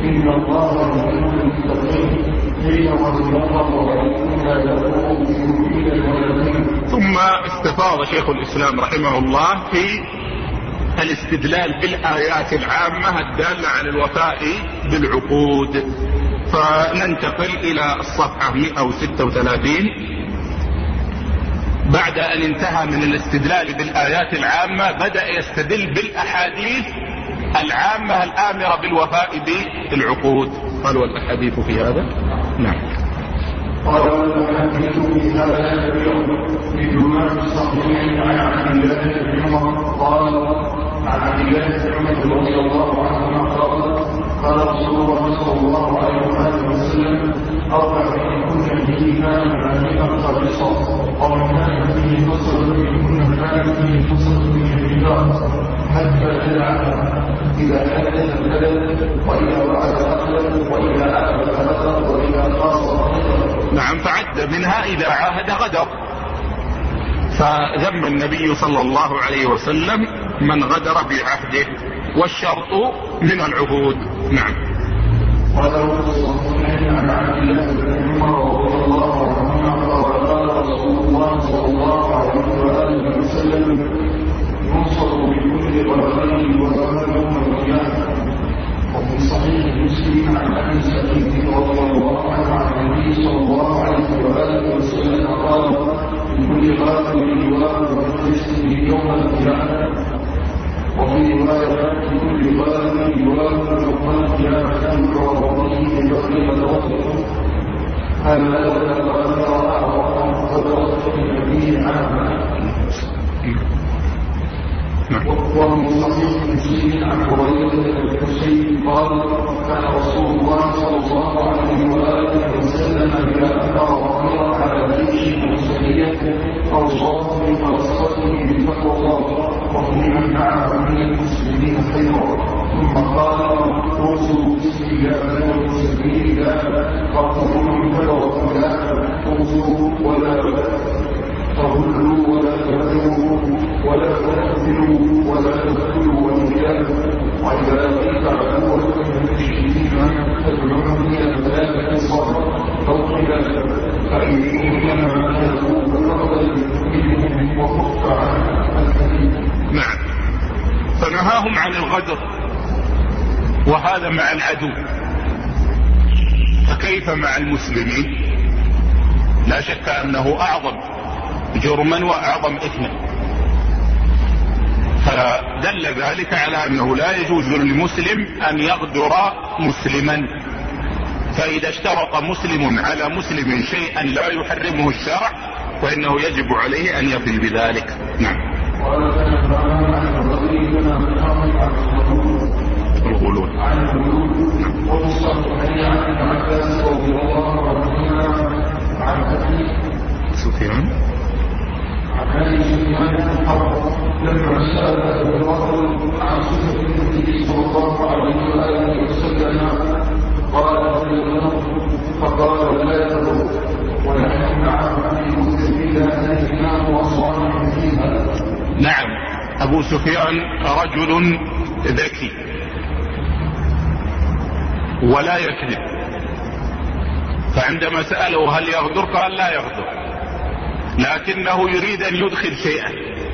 إن الله يحب المتقين حين وينظر عليكم لا يقوم بوكيل الولدين. ثم استفاض شيخ الإسلام رحمه الله في الاستدلال بالآيات العامة الدالة على الوفاء بالعقود. فننتقل إلى الصفحة مئة وستة وثلاثين. بعد أن انتهى من الاستدلال بالآيات العامة بدأ يستدل بالأحاديث العامة الآمرة بالوفاء بالعقود. قال والأحاديث في هذا نعم. قال والأحاديث في هذا بجماع الصحيحين عن عبد الله بن عمر قال عن عبد الله بن عمر رضي الله عنهما قال قال رسول الله صلى الله عليه وسلم أربع كن فيهما معاني خالصة ومن كان فيه فصل منهن كان فيه فصل من الربا حتى تدعها إذا حدث البلد وإذا وعد أخلد وإذا عهد غدر وإذا خاص. نعم. فعد منها إذا عاهد غدر. فذم النبي صلى الله عليه وسلم من غدر بعهده والشرط من العهود. نعم. وله الصحيحين عن عبد الله بن عمر رضي الله عنهما قال رسول الله صلى الله عليه وآله وسلم ينصر بكل غدر وغدر يوم القيامة. وفي صحيح مسلم عن أبي سعيد رضي الله عنه عن النبي صلى الله عليه وآله وسلم قال لكل غادر لواء ومجلس يوم القيامة. وفي رواية لكل غادر لواء يوم القيامة يعرضه ببقية الوقت. هذا الغادر أعظم خبرة النبي عنها. ومن صحيح مسلم عن هريرة الحسين قال كان رسول الله صلى الله عليه وآله وسلم إذا أمر أمر على جيش مسلية أو صوت بمرصته بتقوى الله وفي من معه من المسلمين خيرا ثم قال اوصوا بسم الله والسبيل لا فاقتلوا فلو لا اوصوا ولا تغلوا ولا تهزموا ولا تهزموا ولا تدخلوا والرجال وإذا لقيت عدوا من المشركين فادعوهم إلى الثلاثة صبر أو خلاف فإن كان معه فقد منهم وخف عن الحديث. نعم. فنهاهم عن الغدر وهذا مع العدو، فكيف مع المسلمين؟ لا شك أنه أعظم جرما وأعظم إثما. فدل ذلك على أنه لا يجوز للمسلم أن يغدر مسلما. فإذا اشترط مسلم على مسلم شيئا لا يحرمه الشرع فإنه يجب عليه أن يفي بذلك. نعم. الغلول عن الغلول ومصطفى عن عباس رضي الله عنهما عن أبي سفيان عن أبي سفيان الحرب لما سأل أبو بكر عن صفة النبي صلى الله عليه وآله وسلم قال فقال لا تضر ونحن معه في مسلمين أهلنا وأصوانهم فيها. نعم. أبو سفيان رجل ذكي ولا يكذب، فعندما سأله هل يغدر قال لا يغدر، لكنه يريد أن يدخل شيئا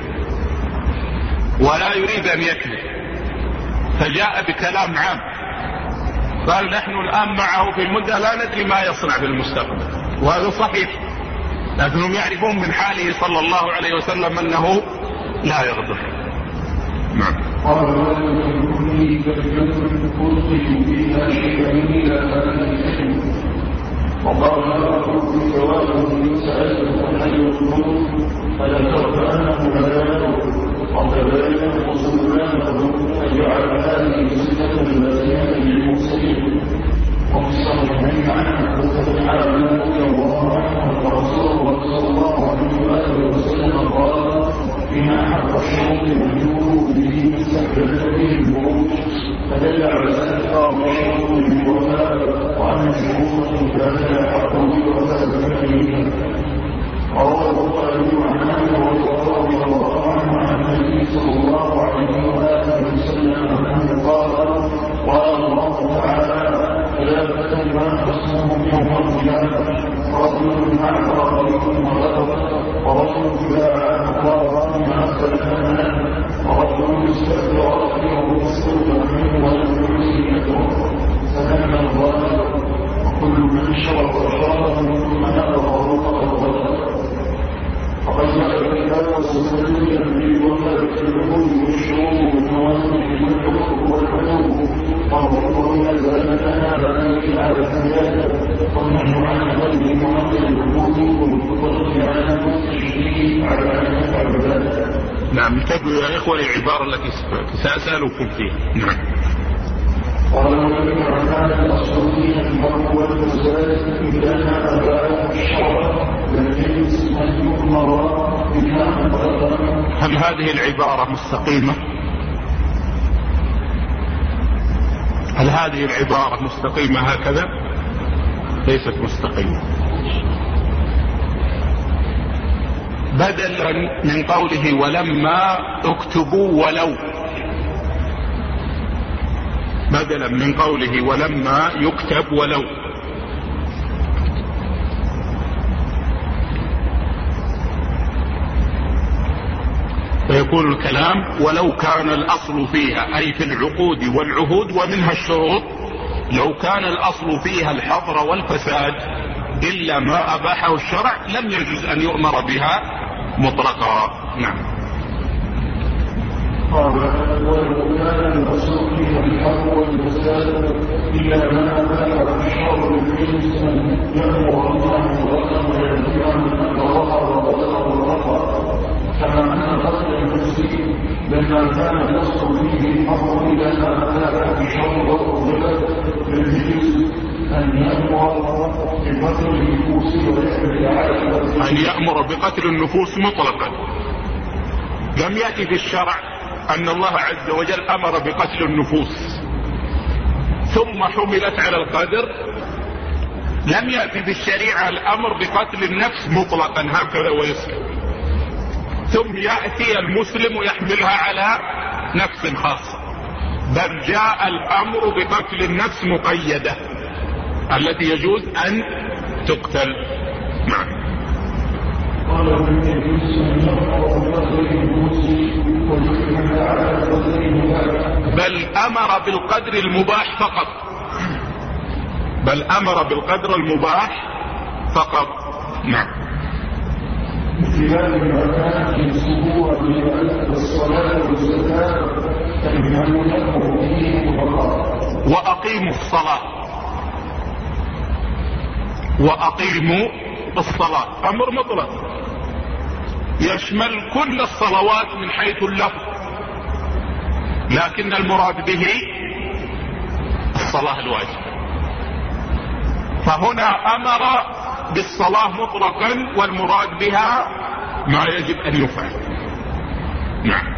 ولا يريد أن يكذب، فجاء بكلام عام قال نحن الآن معه في المدة لا ندري ما يصنع في المستقبل، وهذا صحيح، لكنهم يعرفون من حاله صلى الله عليه وسلم أنه لا يغدر. نعم. قال ولم يكن لي كلمة ألقي فيها شيئا إلى هذه الكلمة. وقال لا أقول جوابه من سألته عن أي الظروف فذكرت أنه لا يغدر وكذلك وسلمانه أن يجعل هذه صفة لازمة للمرسلين. وفي الصحيحين عن أبي حازم رضي الله عنه ورسول الله صلى الله عليه وآله وسلم قال إن أحب الشرط الوجوه به مستقبل به البروج فدل على ذلك الشرط بالوفاء وأن الشروط كان حق بوفاء فيه. رواه البخاري عن أبي هريرة رضي الله عنه خصمهم يوم القيامة ورجل أعطى طريق وغدر ورجل باع أقوارا من أسفل الأمان ورجل استأجر رجله بالسلطة منه ولم يعطيه فلما الظالم وكل من شرط شرطه ثم نقض ورقه الغدر فقد جعل الكتاب والسنة يملك ولا يكتبون والشروط والنوازل والحقوق والحقوق والرقوق من الزلمتنا فأنك على الحياة ونحن عن غير معطل الحقوق والحقوق على المستشرين على أن يفعل ذلك. نعم، انتبهوا يا إخوة العبارة التي سأسألكم فيها. نعم. قال النبي عليه الأصولية المرء والمزاد إذا كان أباء الشرع لم يجلس أن يؤمر بما أمر. هل هذه العبارة مستقيمة؟ هل هذه العبارة مستقيمة هكذا؟ ليست مستقيمة. بدلا من قوله ولما اكتبوا ولو، بدلا من قوله ولما يكتب ولو، فيكون الكلام ولو كان الأصل فيها أي في العقود والعهود ومنها الشروط، لو كان الأصل فيها الحظر والفساد إلا ما أباحه الشرع لم يجوز أن يؤمر بها مطلقا. نعم. قال ولو كان الأصل فيها الحظر والفساد إلا ما أباحه الشرع لم يجوز أن يأمر بها مطلقا ويجب أن ظهر وبلغ ورفع كما أن قتل المسلم لما كان الأصل فيه الحظر إلى ما أباحه الشرع والفساد لم يجوز أن يأمر بقتل النفوس ويحمل على أن يأمر بقتل النفوس مطلقا. لم يأتي في الشرع أن الله عز وجل أمر بقتل النفوس ثم حملت على القدر. لم يأتي في الشريعة الأمر بقتل النفس مطلقا هكذا ويسكت، ثم يأتي المسلم ويحملها على نفس خاصة، بل جاء الأمر بقتل النفس مقيدة التي يجوز أن تقتل. نعم. بل أمر بالقدر المباح فقط، بل أمر بالقدر المباح فقط. نعم. وأقيموا الصلاة، وأقيموا الصلاة أمر مطلق يشمل كل الصلوات من حيث اللفظ، لكن المراد به الصلاة الواجبة. فهنا أمر بالصلاة مطلقا والمراد بها ما يجب أن يفعل. نعم.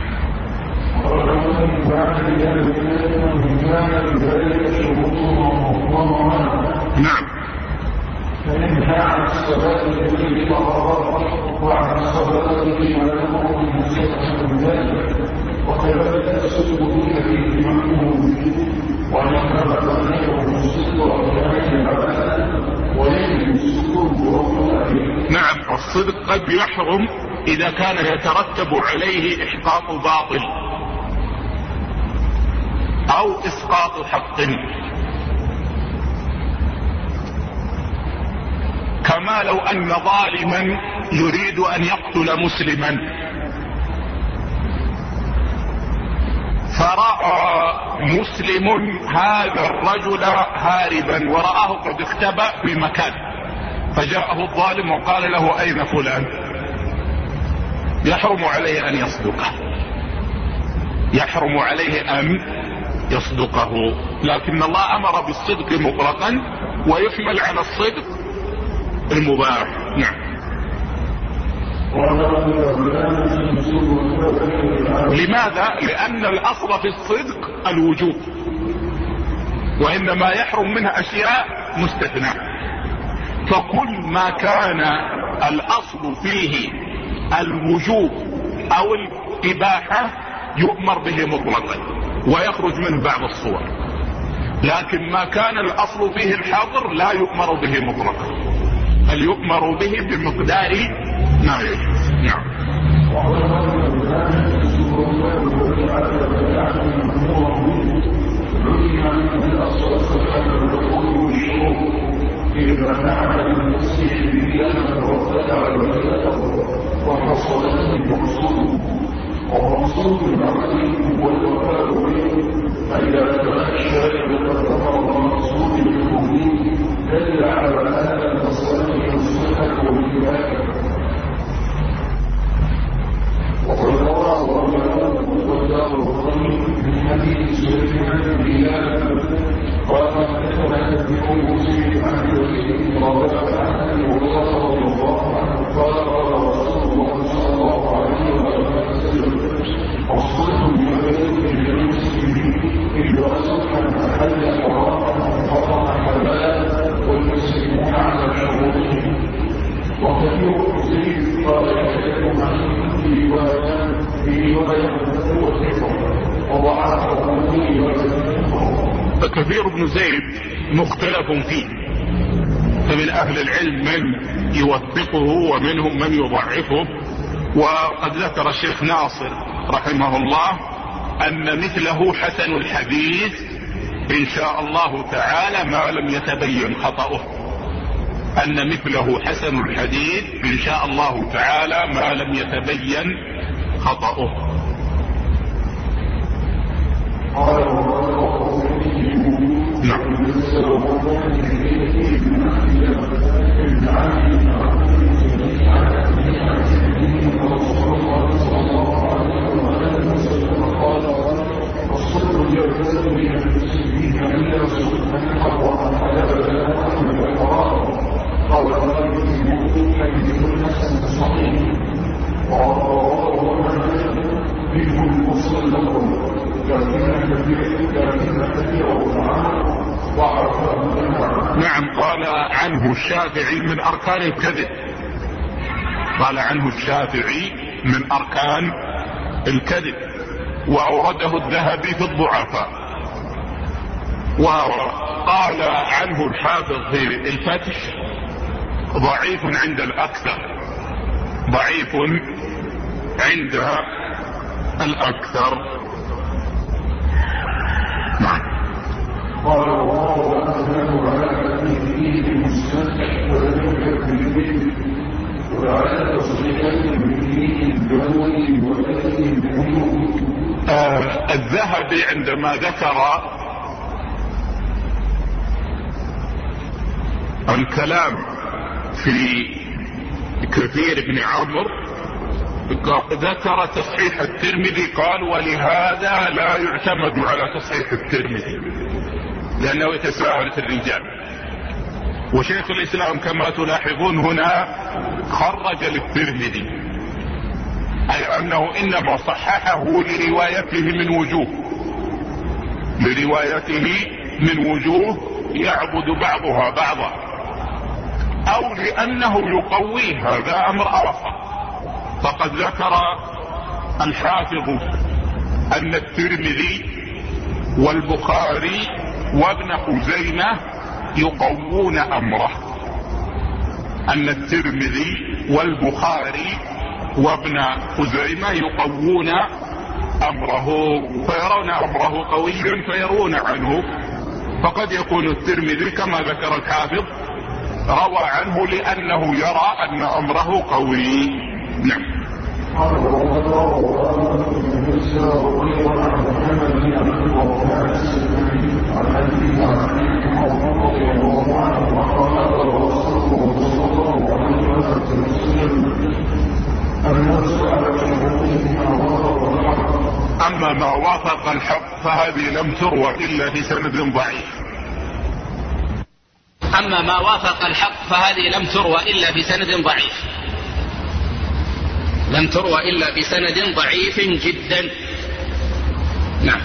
نعم. فينهى عن الصلاة التي تطهر وعن الصلاة التي لا تطهر من شيء من ذلك، وكذلك السجود الذي يمنعه به وأن يقرب ذلك الصدق وكذلك العبادة ويجب السجود وهو. نعم، الصدق قد يحرم إذا كان يترتب عليه إحقاق باطل أو إسقاط حق، كما لو أن ظالما يريد أن يقتل مسلما فرأى مسلم هذا الرجل هاربا ورآه قد اختبأ في مكان، فجاءه الظالم وقال له أين فلان؟ يحرم عليه أن يصدقه، يحرم عليه أن يصدقه، لكن الله أمر بالصدق مطلقا ويحمل على الصدق المباح. نعم. لماذا؟ لأن الأصل في الصدق الوجوب، وإنما يحرم منها أشياء مستثناء، فكل ما كان الأصل فيه الوجوب أو الإباحة يؤمر به مطلقا ويخرج منه بعض الصور. لكن ما كان الأصل به الحظر لا يؤمر به مطلقا، بل يؤمر به بمقدار ما يجوز. نعم. ومقصود المعروف والوفاء به، فإذا كان الشارع تطهر المقصود بالمؤمن دل على أن الصلاة والصحة والجهاد. وقد روى الرجل والدار الرجل من حديث سليمان بن بلال قال حدثنا ابن مسلم عن الوليد رضي عنه ورضي الله عنه قال قال رسول الله صلى الله عليه وسلم الصلح بغير المسلمين إلا صلحا أحل حراما وحرم حلالا والمسلمون على شروطهم. وكثير زيد قال يحتاج عنه في روايات في روايات وضعفه في روايات. كثير بن زيد مختلف فيه، فمن أهل العلم من يوثقه ومنهم من يضعفه. وقد ذكر الشيخ ناصر رحمه الله أن مثله حسن الحديث إن شاء الله تعالى ما لم يتبين خطأه، أن مثله حسن الحديث إن شاء الله تعالى ما لم يتبين خطأه. نعم. نعم. قال عنه الشافعي من أركان الكذب، قال عنه الشافعي من أركان الكذب، وأورده الذهبي في الضعفاء. وقال عنه الحافظ في الفتح ضعيف عند الأكثر، ضعيف عند الأكثر. نعم. قال الله أنزله على كثير المستمع ولم يكن به وعلى تصديقات بالدين الدولي وكثير بالحلول. الذهبي عندما ذكر الكلام في كثير بن عمرو ذكر تصحيح الترمذي، قال ولهذا لا يعتمد على تصحيح الترمذي لأنه يتساهل في الرجال. وشيخ الإسلام كما تلاحظون هنا خرج للترمذي، أي أنه إنما صححه لروايته من وجوه، لروايته من وجوه يعبد بعضها بعضا، أو لأنه يقوي هذا أمر آخر. فقد ذكر الحافظ أن الترمذي والبخاري وابن خزيمة يقوون أمره، أن الترمذي والبخاري وابن خزيمة يقوون أمره، فيرون أمره قويا فيرون عنه. فقد يكون الترمذي كما ذكر الحافظ روى عنه لأنه يرى أن أمره قوي. نعم. أما ما وافق الحق فهذه لم تروى إلا في سند ضعيف. أما ما وافق الحق فهذه لم تروى إلا بسند ضعيف، لم تروى إلا بسند ضعيف جدا. نعم.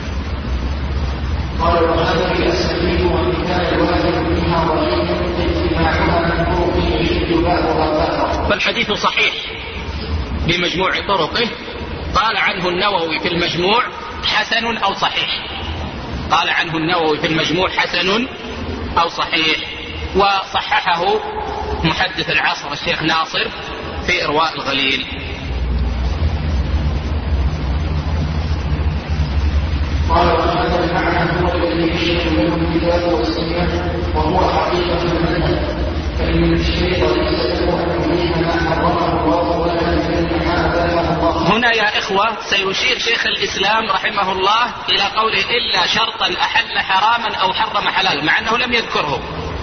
قال وهذا السبيل ومثال الواجب منها ضعيف اجتماعها من طرقه يشد بعضها. فالحديث صحيح بمجموع طرقه، قال عنه النووي في المجموع حسن أو صحيح، قال عنه النووي في المجموع حسن أو صحيح، وصححه محدث العصر الشيخ ناصر في إرواء الغليل. قال وهذا المعنى هو الذي يشهد له الكتاب والسنة وهو حقيقة المذهب، فإن الشيء ليس له أن يبين ما حرمه الله ولا يبين ما أباحه الله. هنا يا إخوة سيشير شيخ الإسلام رحمه الله إلى قوله إلا شرطا أحل حراما أو حرم حلال، مع أنه لم يذكره.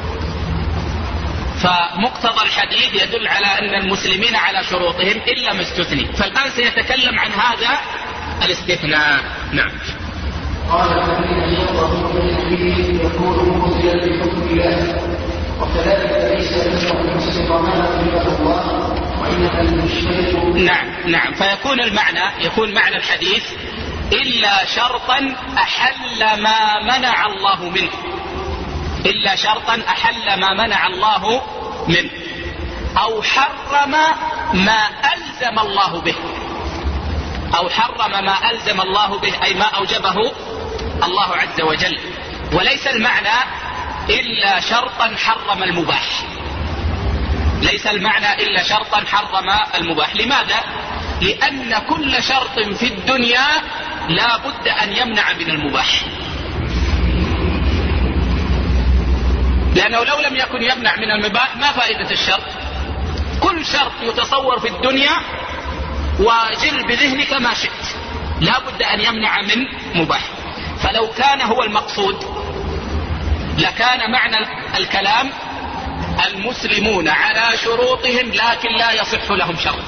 فمقتضى الحديث يدل على أن المسلمين على شروطهم إلا ما استثني، فالآن سيتكلم عن هذا الاستثناء. نعم. قال فإن شرطه بالحديث يكون موزيا لحكم الله، وكذلك ليس له أن يسقط ما أحله الله وإنما المشترك. نعم نعم فيكون المعنى يكون معنى الحديث إلا شرطا أحل ما منع الله منه، إلا شرطا أحل ما منع الله منه، أو حرم ما ألزم الله به، أو حرم ما ألزم الله به أي ما أوجبه الله عز وجل. وليس المعنى إلا شرطا حرم المباح، ليس المعنى إلا شرطا حرم المباح. لماذا؟ لأن كل شرط في الدنيا لا بد أن يمنع من المباح، لأنه لو لم يكن يمنع من المباح ما فائدة الشرط؟ كل شرط يتصور في الدنيا وجل بذهنك ما شئت لا بد أن يمنع من مباح. فلو كان هو المقصود لكان معنى الكلام المسلمون على شروطهم لكن لا يصح لهم شرط،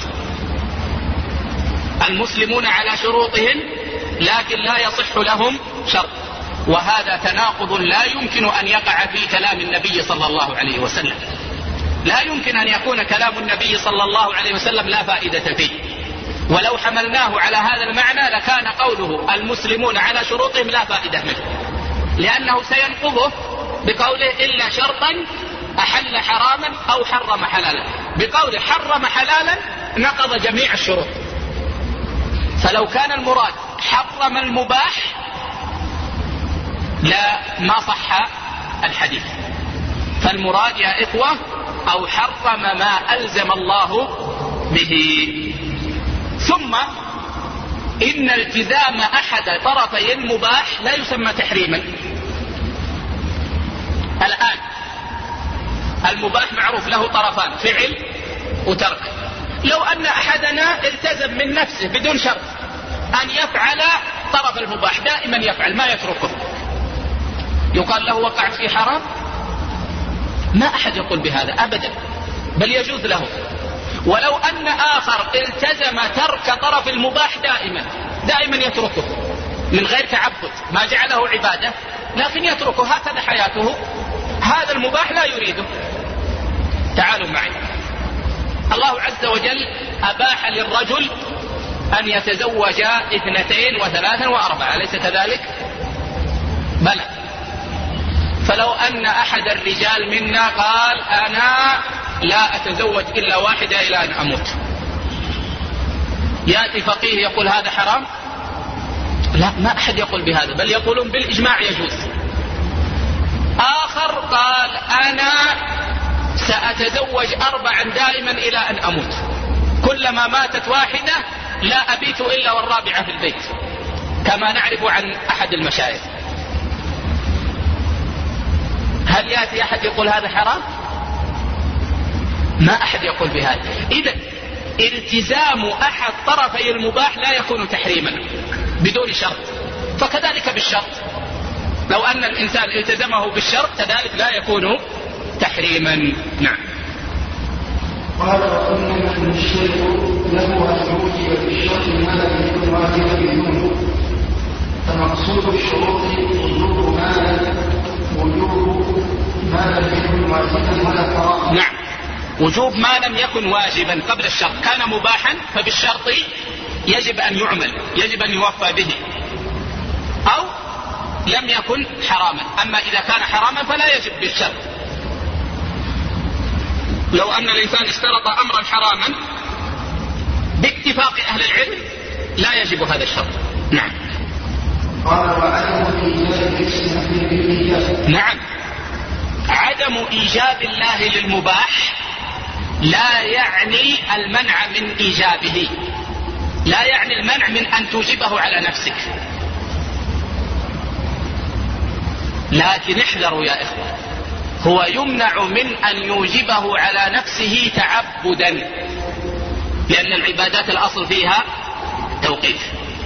المسلمون على شروطهم لكن لا يصح لهم شرط، وهذا تناقض لا يمكن أن يقع في كلام النبي صلى الله عليه وسلم. لا يمكن أن يكون كلام النبي صلى الله عليه وسلم لا فائدة فيه، ولو حملناه على هذا المعنى لكان قوله المسلمون على شروطهم لا فائدة منه، لأنه سينقضه بقوله إلا شرطا أحل حراما أو حرم حلالا. بقوله حرم حلالا نقض جميع الشروط. فلو كان المراد حرم المباح لا ما صح الحديث. فالمراد يا إخوة أو حرم ما ألزم الله به. ثم إن التزام أحد طرفي المباح لا يسمى تحريما. الآن المباح معروف له طرفان، فعل وترك. لو أن أحدنا التزم من نفسه بدون شرط أن يفعل طرف المباح دائما يفعل ما يتركه، يقال له وقعت في حرام؟ ما أحد يقول بهذا أبدا، بل يجوز له. ولو أن آخر التزم ترك طرف المباح دائما دائما يتركه من غير تعبد، ما جعله عبادة لكن يتركه هكذا حياته، هذا المباح لا يريده. تعالوا معي. الله عز وجل أباح للرجل أن يتزوج اثنتين وثلاثا وأربعة، أليس كذلك؟ بلى. فلو أن أحد الرجال منا قال أنا لا أتزوج إلا واحدة إلى أن أموت، يأتي فقيه يقول هذا حرام؟ لا، ما أحد يقول بهذا، بل يقولون بالإجماع يجوز. آخر قال أنا سأتزوج أربعا دائما إلى أن أموت، كلما ماتت واحدة لا أبيت إلا والرابعة في البيت، كما نعرف عن أحد المشايخ. هل يأتي أحد يقول هذا حرام؟ ما أحد يقول بهذا. إذا التزام أحد طرفي المباح لا يكون تحريما بدون شرط، فكذلك بالشرط، لو أن الإنسان التزمه بالشرط كذلك لا يكون تحريما. نعم. قال وإنما المشترك له أن يوجب بالشرط ما لم يكن واجبا بدونه، فمقصود الشروط وجوب ما وجوب ما لم يكن واجبا ولا حراما. نعم، وجوب ما لم يكن واجبا قبل الشرط، كان مباحا فبالشرط يجب أن يعمل، يجب أن يوفى به، أو لم يكن حراما. أما إذا كان حراما فلا يجب بالشرط. لو أن الإنسان اشترط أمرا حراما باتفاق أهل العلم لا يجب هذا الشرط. نعم. قال وعدم الإيجاب نعم، عدم إيجاب الله للمباح لا يعني المنع من إيجابه، لا يعني المنع من أن توجبه على نفسك، لكن احذروا يا إخوة، هو يمنع من أن يوجبه على نفسه تعبدا، لأن العبادات الأصل فيها توقيف،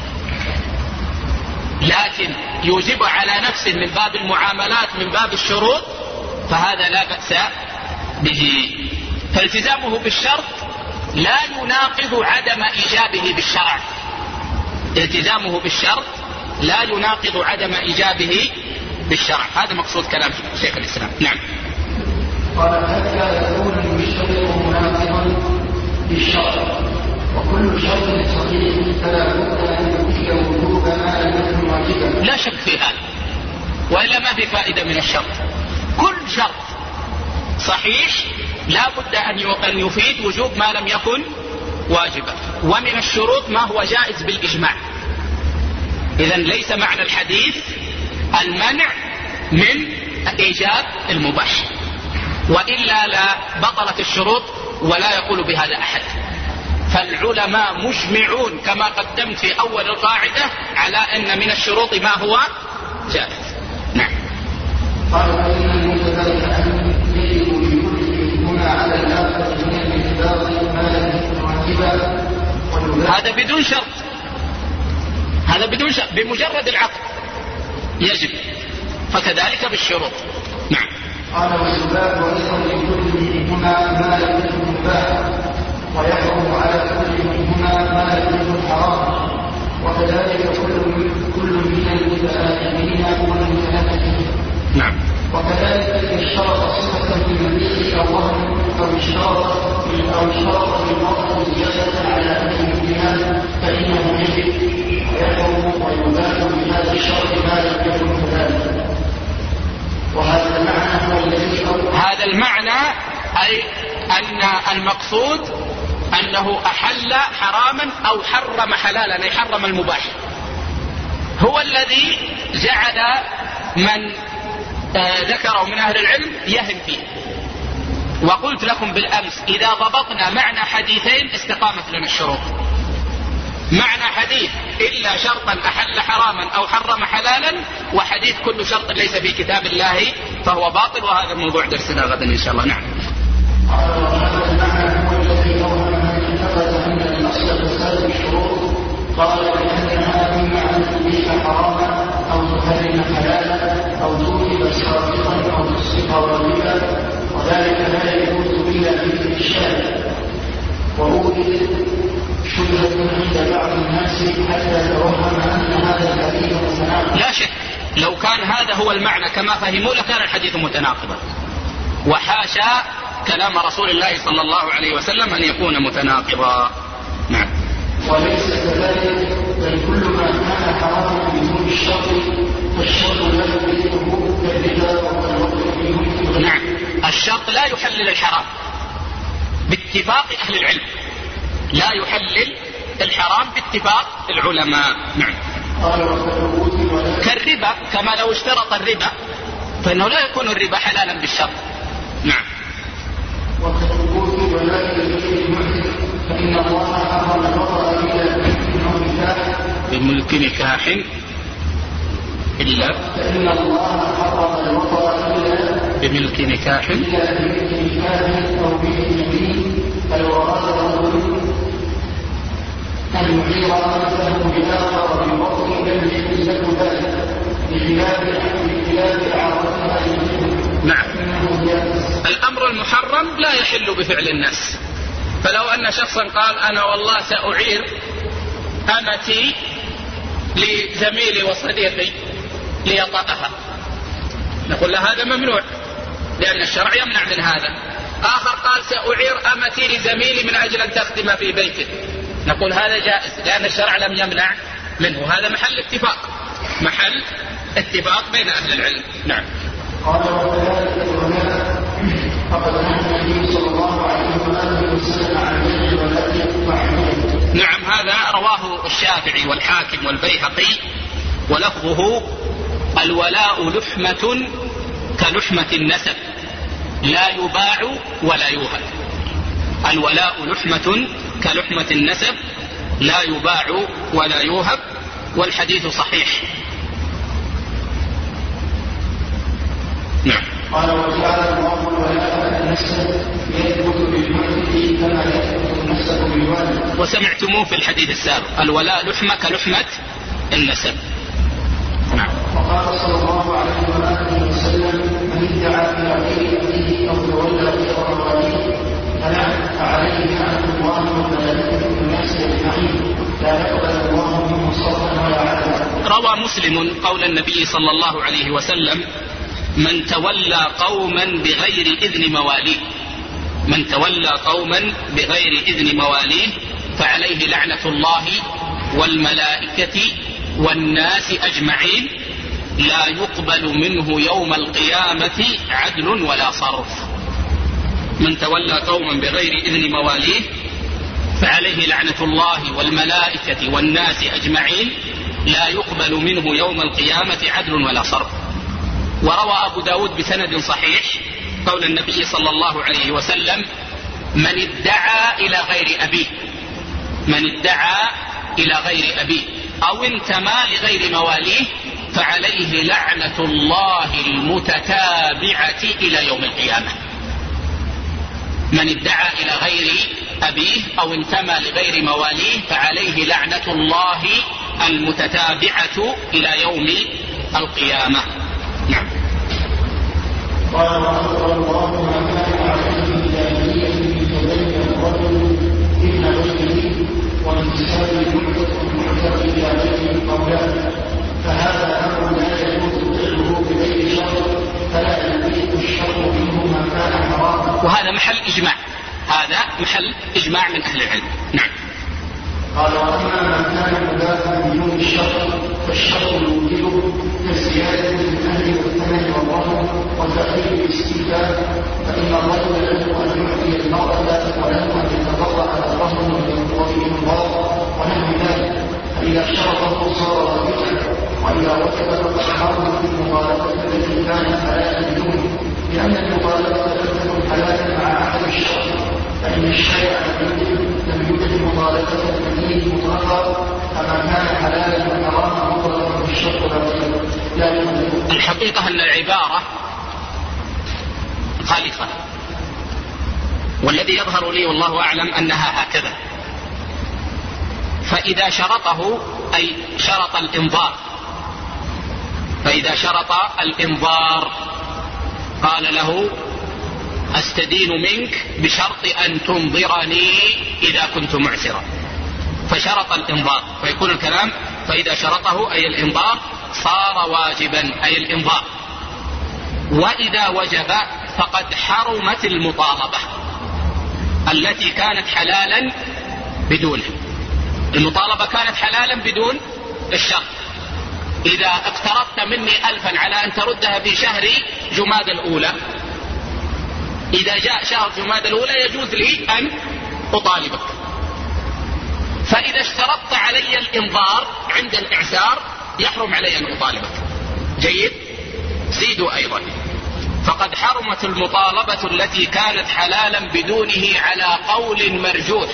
لكن يوجب على نفسه من باب المعاملات من باب الشروط فهذا لا بأس به. فالتزامه بالشرط لا يناقض عدم إيجابه بالشرع، التزامه بالشرط لا يناقض عدم إيجابه بالشرع، هذا مقصود كلام شيخ الإسلام. نعم. قال حتى يكون المشترط مناقضا بالشرع، وكل شرط صحيح فلا بد أن يفيد وجوب ما لم يكن واجبا. لا شك في هذا، وإلا ما في فائدة من الشرط. كل شرط صحيح لا بد أن يفيد وجوب ما لم يكن واجبا، ومن الشروط ما هو جائز بالإجماع. إذن ليس معنى الحديث المنع من إيجاب المباح، وإلا لا بطلت الشروط ولا يقول بهذا أحد. فالعلماء مجمعون كما قدمت في أول القاعدة على أن من الشروط ما هو جائز. نعم. قال فإن المتبادل يجب بكل هنا على الآخر من الانتباه ما لم يكن واجبا، هذا بدون شرط، هذا بدون شرط، بمجرد العقد يجب، فكذلك بالشروط. نعم. قال والسباب أيضا لكل منهما ما لم يكن مباحا، ويحرم على كل منهما ما لم يكن حراما، وكذلك كل كل من المتآثمين والمتنافسين. نعم. وكذلك إذا اشترط صفة في المبيع أو وهم أو اشترط أو اشترط في الوقت زيادة على أنه بها فإنه يجب ويحرم ويباح بهذا الشرط ما لم يكن كذلك. وهذا المعنى هو الذي هذا المعنى أي أن المقصود أنه أحل حراما أو حرم حلالا، أي حرم المباح، هو الذي جعل من ذكره من أهل العلم يهم فيه. وقلت لكم بالأمس إذا ضبطنا معنى حديثين استقامت لنا الشروط. معنى حديث إلا شرطا أحل حراما أو حرم حلالا، وحديث كل شرط ليس في كتاب الله فهو باطل، وهذا الموضوع درسنا غدا إن شاء الله. نعم. هذا المعنى هو الذي يظهر من اعتقد أن الأصل فساد الشروط، قال بأنها إما أن تبيح حراما أو تحرم حلالا أو توجب سابقا أو تصدق واجبا، وذلك لا يجوز إلا بإذن الشارع. ووجد شبهة عند بعض الناس حتى توهم أن هذا الحديث متناقض. لا شك لو كان هذا هو المعنى كما فهموا لكان الحديث متناقضا، وحاشا كلام رسول الله صلى الله عليه وسلم أن يكون متناقضا. نعم. وليس كذلك، بل كل ما كان حراما بدون الشرط فالشرط لا يحله كالربا والوقت. نعم، الشرط لا يحلل الحرام باتفاق أهل العلم، لا يحلل الحرام باتفاق العلماء. نعم. كالربا، كما لو اشترط الربا فإنه لا يكون الربا حلالا بالشرط. نعم. وكالثبوت ولا فإن الله حرم الوطأ بملك نكاح إلا فإن الله حرم الوطأ إلا بملك نكاح إلا بملك نكاح أو بيمين، فالوراثة أن يعير مثله بآخر بوطن لم يكن له ذلك بخلاف عرضها. نعم. الأمر المحرم لا يحل بفعل الناس، فلو أن شخصا قال أنا والله سأعير أمتي لزميلي وصديقي ليطأها، نقول له هذا ممنوع لأن الشرع يمنع من هذا. آخر قال سأعير أمتي لزميلي من أجل أن تخدم في بيته، نقول هذا جائز لأن الشرع لم يمنع منه. هذا محل اتفاق، محل اتفاق بين أهل العلم. نعم. قال وكذلك العلماء فقد نهى النبي صلى الله عليه وسلم عن البيع والأكل وعن. نعم، هذا رواه الشافعي والحاكم والبيهقي ولفظه الولاء لحمة كلحمة النسب لا يباع ولا يوهب. الولاء لحمة كلحمة النسب لا يباع ولا يوهب، والحديث صحيح. نعم. قال وجعل الله الولاء النسب يثبت بالمثل كما يثبت النسب بالوالد. وسمعتموه في الحديث السابق الولاء لحمة كلحمة النسب. نعم. وقال صلى الله عليه وآله وسلم من ادعى إلى غير أبيه أو تولى غير مواليه فعليه لعنة الله وملائكته والناس أجمعين لا يقبل الله منه صرفا ولا عدلا. روى مسلم قول النبي صلى الله عليه وسلم من تولى قوما بغير إذن مواليه من تولى قوما بغير إذن مواليه فعليه لعنة الله والملائكة والناس أجمعين لا يقبل منه يوم القيامة عدل ولا صرف. من تولى قوما بغير إذن مواليه فعليه لعنة الله والملائكة والناس أجمعين لا يقبل منه يوم القيامة عدل ولا صرف. وروى أبو داود بسند صحيح قول النبي صلى الله عليه وسلم من ادعى إلى غير أبيه من ادعى إلى غير أبيه أو انتمى لغير مواليه فعليه لعنة الله المتتابعة إلى يوم القيامة. من ادعى إلى غير أبيه أو انتمى لغير مواليه فعليه لعنة الله المتتابعة إلى يوم القيامة. نعم. قال وأخبر الله ما كان عليه الجاهلية من تبين الرجل ابن غيره وانتساب المعتق إلى غيره قولان فهذا أمر لا يجوز فعله بغير شر فلا يليق الشر منه ما كان حراما. وهذا محل إجماع هذا محل إجماع من أهل العلم. نعم. قال وأما ما كان مدافعا بدون الشر فالشر يوجب كالزيادة من أهل والثمن والرهن وتأخير الاستيفاء فإن الرجل له أن يعطي المرأة وله أن يتبرع على الرهن وينظر الله ونحو ذلك فإذا شرطه صار واجبا وإذا وجب فحرم في المغالطة التي كانت حلالا بدونه لأن المغالطة لم تكن حلالا مع أحد الشر فإن الشارع لم يوجد المغالطة التي مطلقة فما كان حلالا وحراما مطلقا بالشر لا يملك. الحقيقة أن العبارة خالفة والذي يظهر لي والله أعلم أنها هكذا. فإذا شرطه أي شرط الإنظار فإذا شرط الإنظار قال له أستدين منك بشرط أن تنظرني إذا كنت معسرا فشرط الإنظار فيكون الكلام فإذا شرطه أي الإنظار صار واجبا أي الإنظار. وإذا وجب فقد حرمت المطالبة التي كانت حلالا بدونه. المطالبة كانت حلالا بدون الشرط. إذا اقترضت مني ألفا على أن تردها في شهر جماد الأولى إذا جاء شهر جماد الأولى يجوز لي أن أطالبك. فإذا اشترطت علي الإنظار عند الإعسار يحرم علي أن أطالبك. جيد. زيدوا أيضا فقد حرمت المطالبة التي كانت حلالا بدونه على قول مرجوح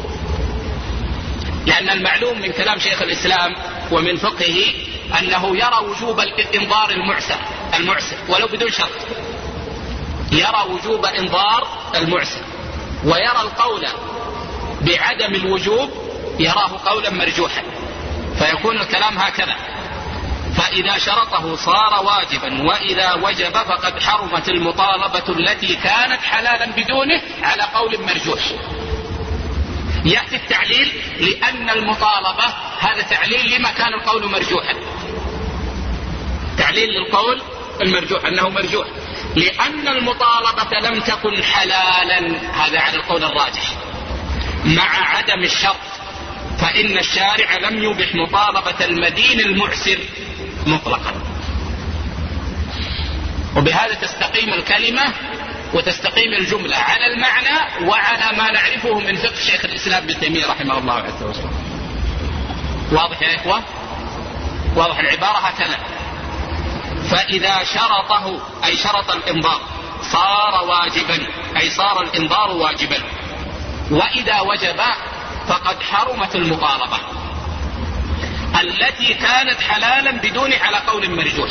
لأن المعلوم من كلام شيخ الإسلام ومن فقهه أنه يرى وجوب الإنظار المعسر المعسر ولو بدون شرط يرى وجوب إنظار المعسر ويرى القول بعدم الوجوب يراه قولا مرجوحا فيكون الكلام هكذا. فإذا شرطه صار واجبا وإذا وجب فقد حرمت المطالبة التي كانت حلالا بدونه على قول مرجوح. يأتي التعليل لأن المطالبة هذا تعليل لما كان القول مرجوحا تعليل للقول المرجوح أنه مرجوح لأن المطالبة لم تكن حلالا هذا على القول الراجح مع عدم الشرط فإن الشارع لم يبح مطالبة المدين المعسر مطلقا. وبهذا تستقيم الكلمة وتستقيم الجملة على المعنى وعلى ما نعرفه من فقه شيخ الإسلام ابن تيمية رحمه الله عز وجل. واضح يا إخوة؟ واضح العبارة هكذا. فإذا شرطه أي شرط الإنظار صار واجبا، أي صار الإنظار واجبا. وإذا وجب فقد حرمت المطالبة التي كانت حلالا بدون على قول مرجوح.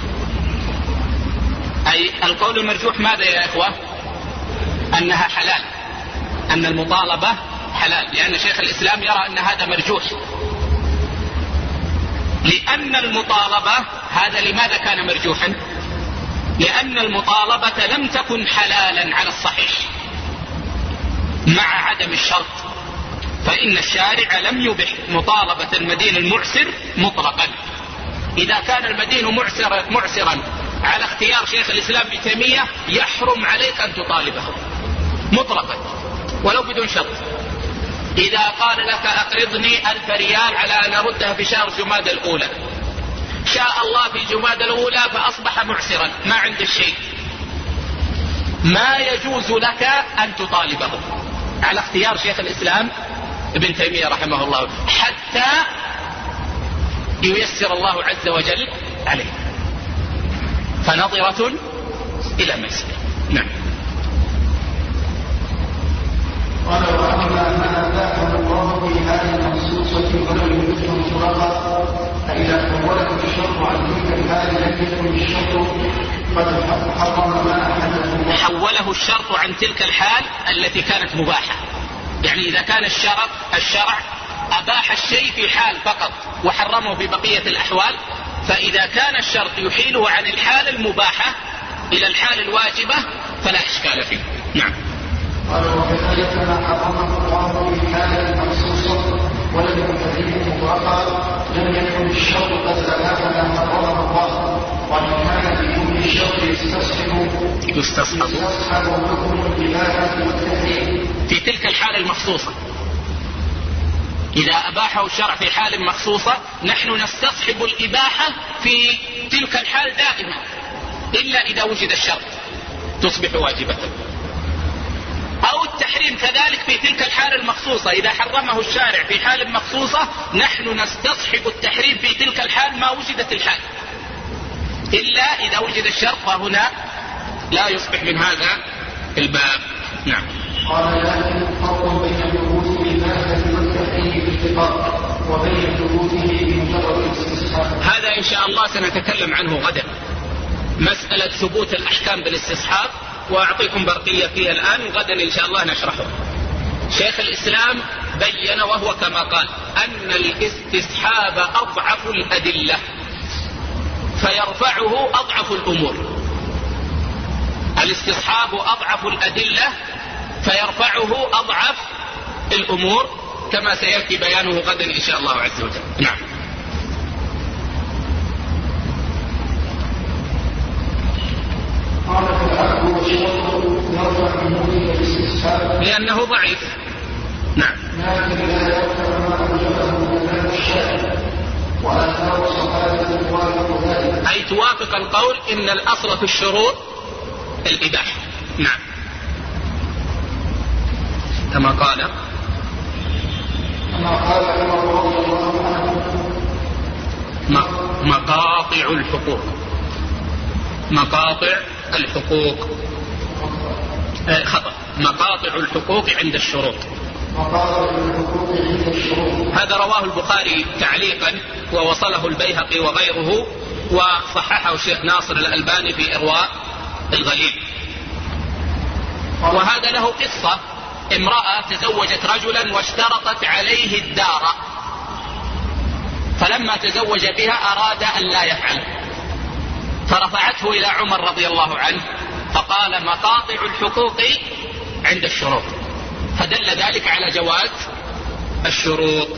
أي القول المرجوح ماذا يا إخوة؟ أنها حلال، أن المطالبة حلال، لأن شيخ الإسلام يرى أن هذا مرجوح، لأن المطالبة هذا لماذا كان مرجوحا؟ لأن المطالبة لم تكن حلالا على الصحيح مع عدم الشرط، فإن الشارع لم يبح مطالبة المدين المعسر مطلقا. إذا كان المدين معسرا, معسرا على اختيار شيخ الإسلام ابن تيمية يحرم عليك أن تطالبه مطلقا ولو بدون شرط. إذا قال لك أقرضني ألف ريال على أن أردها في شهر جمادى الأولى، شاء الله في جمادى الأولى فأصبح معسرا ما عنده شيء، ما يجوز لك أن تطالبه على اختيار شيخ الإسلام ابن تيمية رحمه الله حتى ييسر الله عز وجل عليه، فنظرة إلى ميسر. نعم. قال وأما ما أباحه الله في هذه المخصوصة ولم يكن مطلقا، فإذا حولت الشرط عن تلك الحال لم يكن الشرط قد حرم ما أحدثه. حوله الشرط عن تلك الحال التي كانت مباحة، يعني إذا كان الشرط الشرع أباح الشيء في حال فقط وحرمه في بقية الأحوال، فإذا كان الشرط يحيله عن الحال المباحة إلى الحال الواجبة فلا إشكال فيه. نعم. قال وكذلك ما حرمه الله في حال مخصوصة ولم يكن مطلقا لم يكن الشرط قد أباح ما حرمه الله، وإن كان بدون الشرط يستصحب يستصحب حكم الإباحة والتحريم في تلك الحالة المخصوصة. إذا أباحه الشرع في حال مخصوصة نحن نستصحب الإباحة في تلك الحال دائما، إلا إذا وجد الشرط تصبح واجبة. أو التحريم كذلك في تلك الحالة المخصوصة، إذا حرمه الشارع في حال مخصوصة نحن نستصحب التحريم في تلك الحال ما وجدت الحال، إلا إذا وجد الشرط فهنا لا يصبح من هذا الباب. نعم. قال لكن فرق بين ثبوت الإباحة والتحريم باتفاق وبين ثبوته بمجرد الاستصحاب. هذا إن شاء الله سنتكلم عنه غدا، مسألة ثبوت الأحكام بالاستصحاب، وأعطيكم برقية فيها الآن وغدا إن شاء الله نشرحه. شيخ الإسلام بين وهو كما قال أن الاستصحاب أضعف الأدلة فيرفعه أضعف الأمور. الاستصحاب أضعف الأدلة فيرفعه أضعف الأمور، كما سيأتي بيانه غدا إن شاء الله عز وجل. نعم. لأنه ضعيف. نعم. أي توافق القول إن الأصل في الشروط الإباحة. نعم. كما قال مقاطع الحقوق، مقاطع الحقوق آه خطأ مقاطع الحقوق عند الشروط. هذا رواه البخاري تعليقا ووصله البيهقي وغيره، وصححه الشيخ ناصر الألباني في إرواء الغليل. وهذا له قصة، امرأة تزوجت رجلا واشترطت عليه الدار، فلما تزوج بها أراد أن لا يفعل، فرفعته إلى عمر رضي الله عنه فقال مقاطع الحقوق عند الشروط، فدل ذلك على جواز الشروط.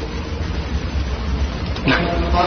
نعم.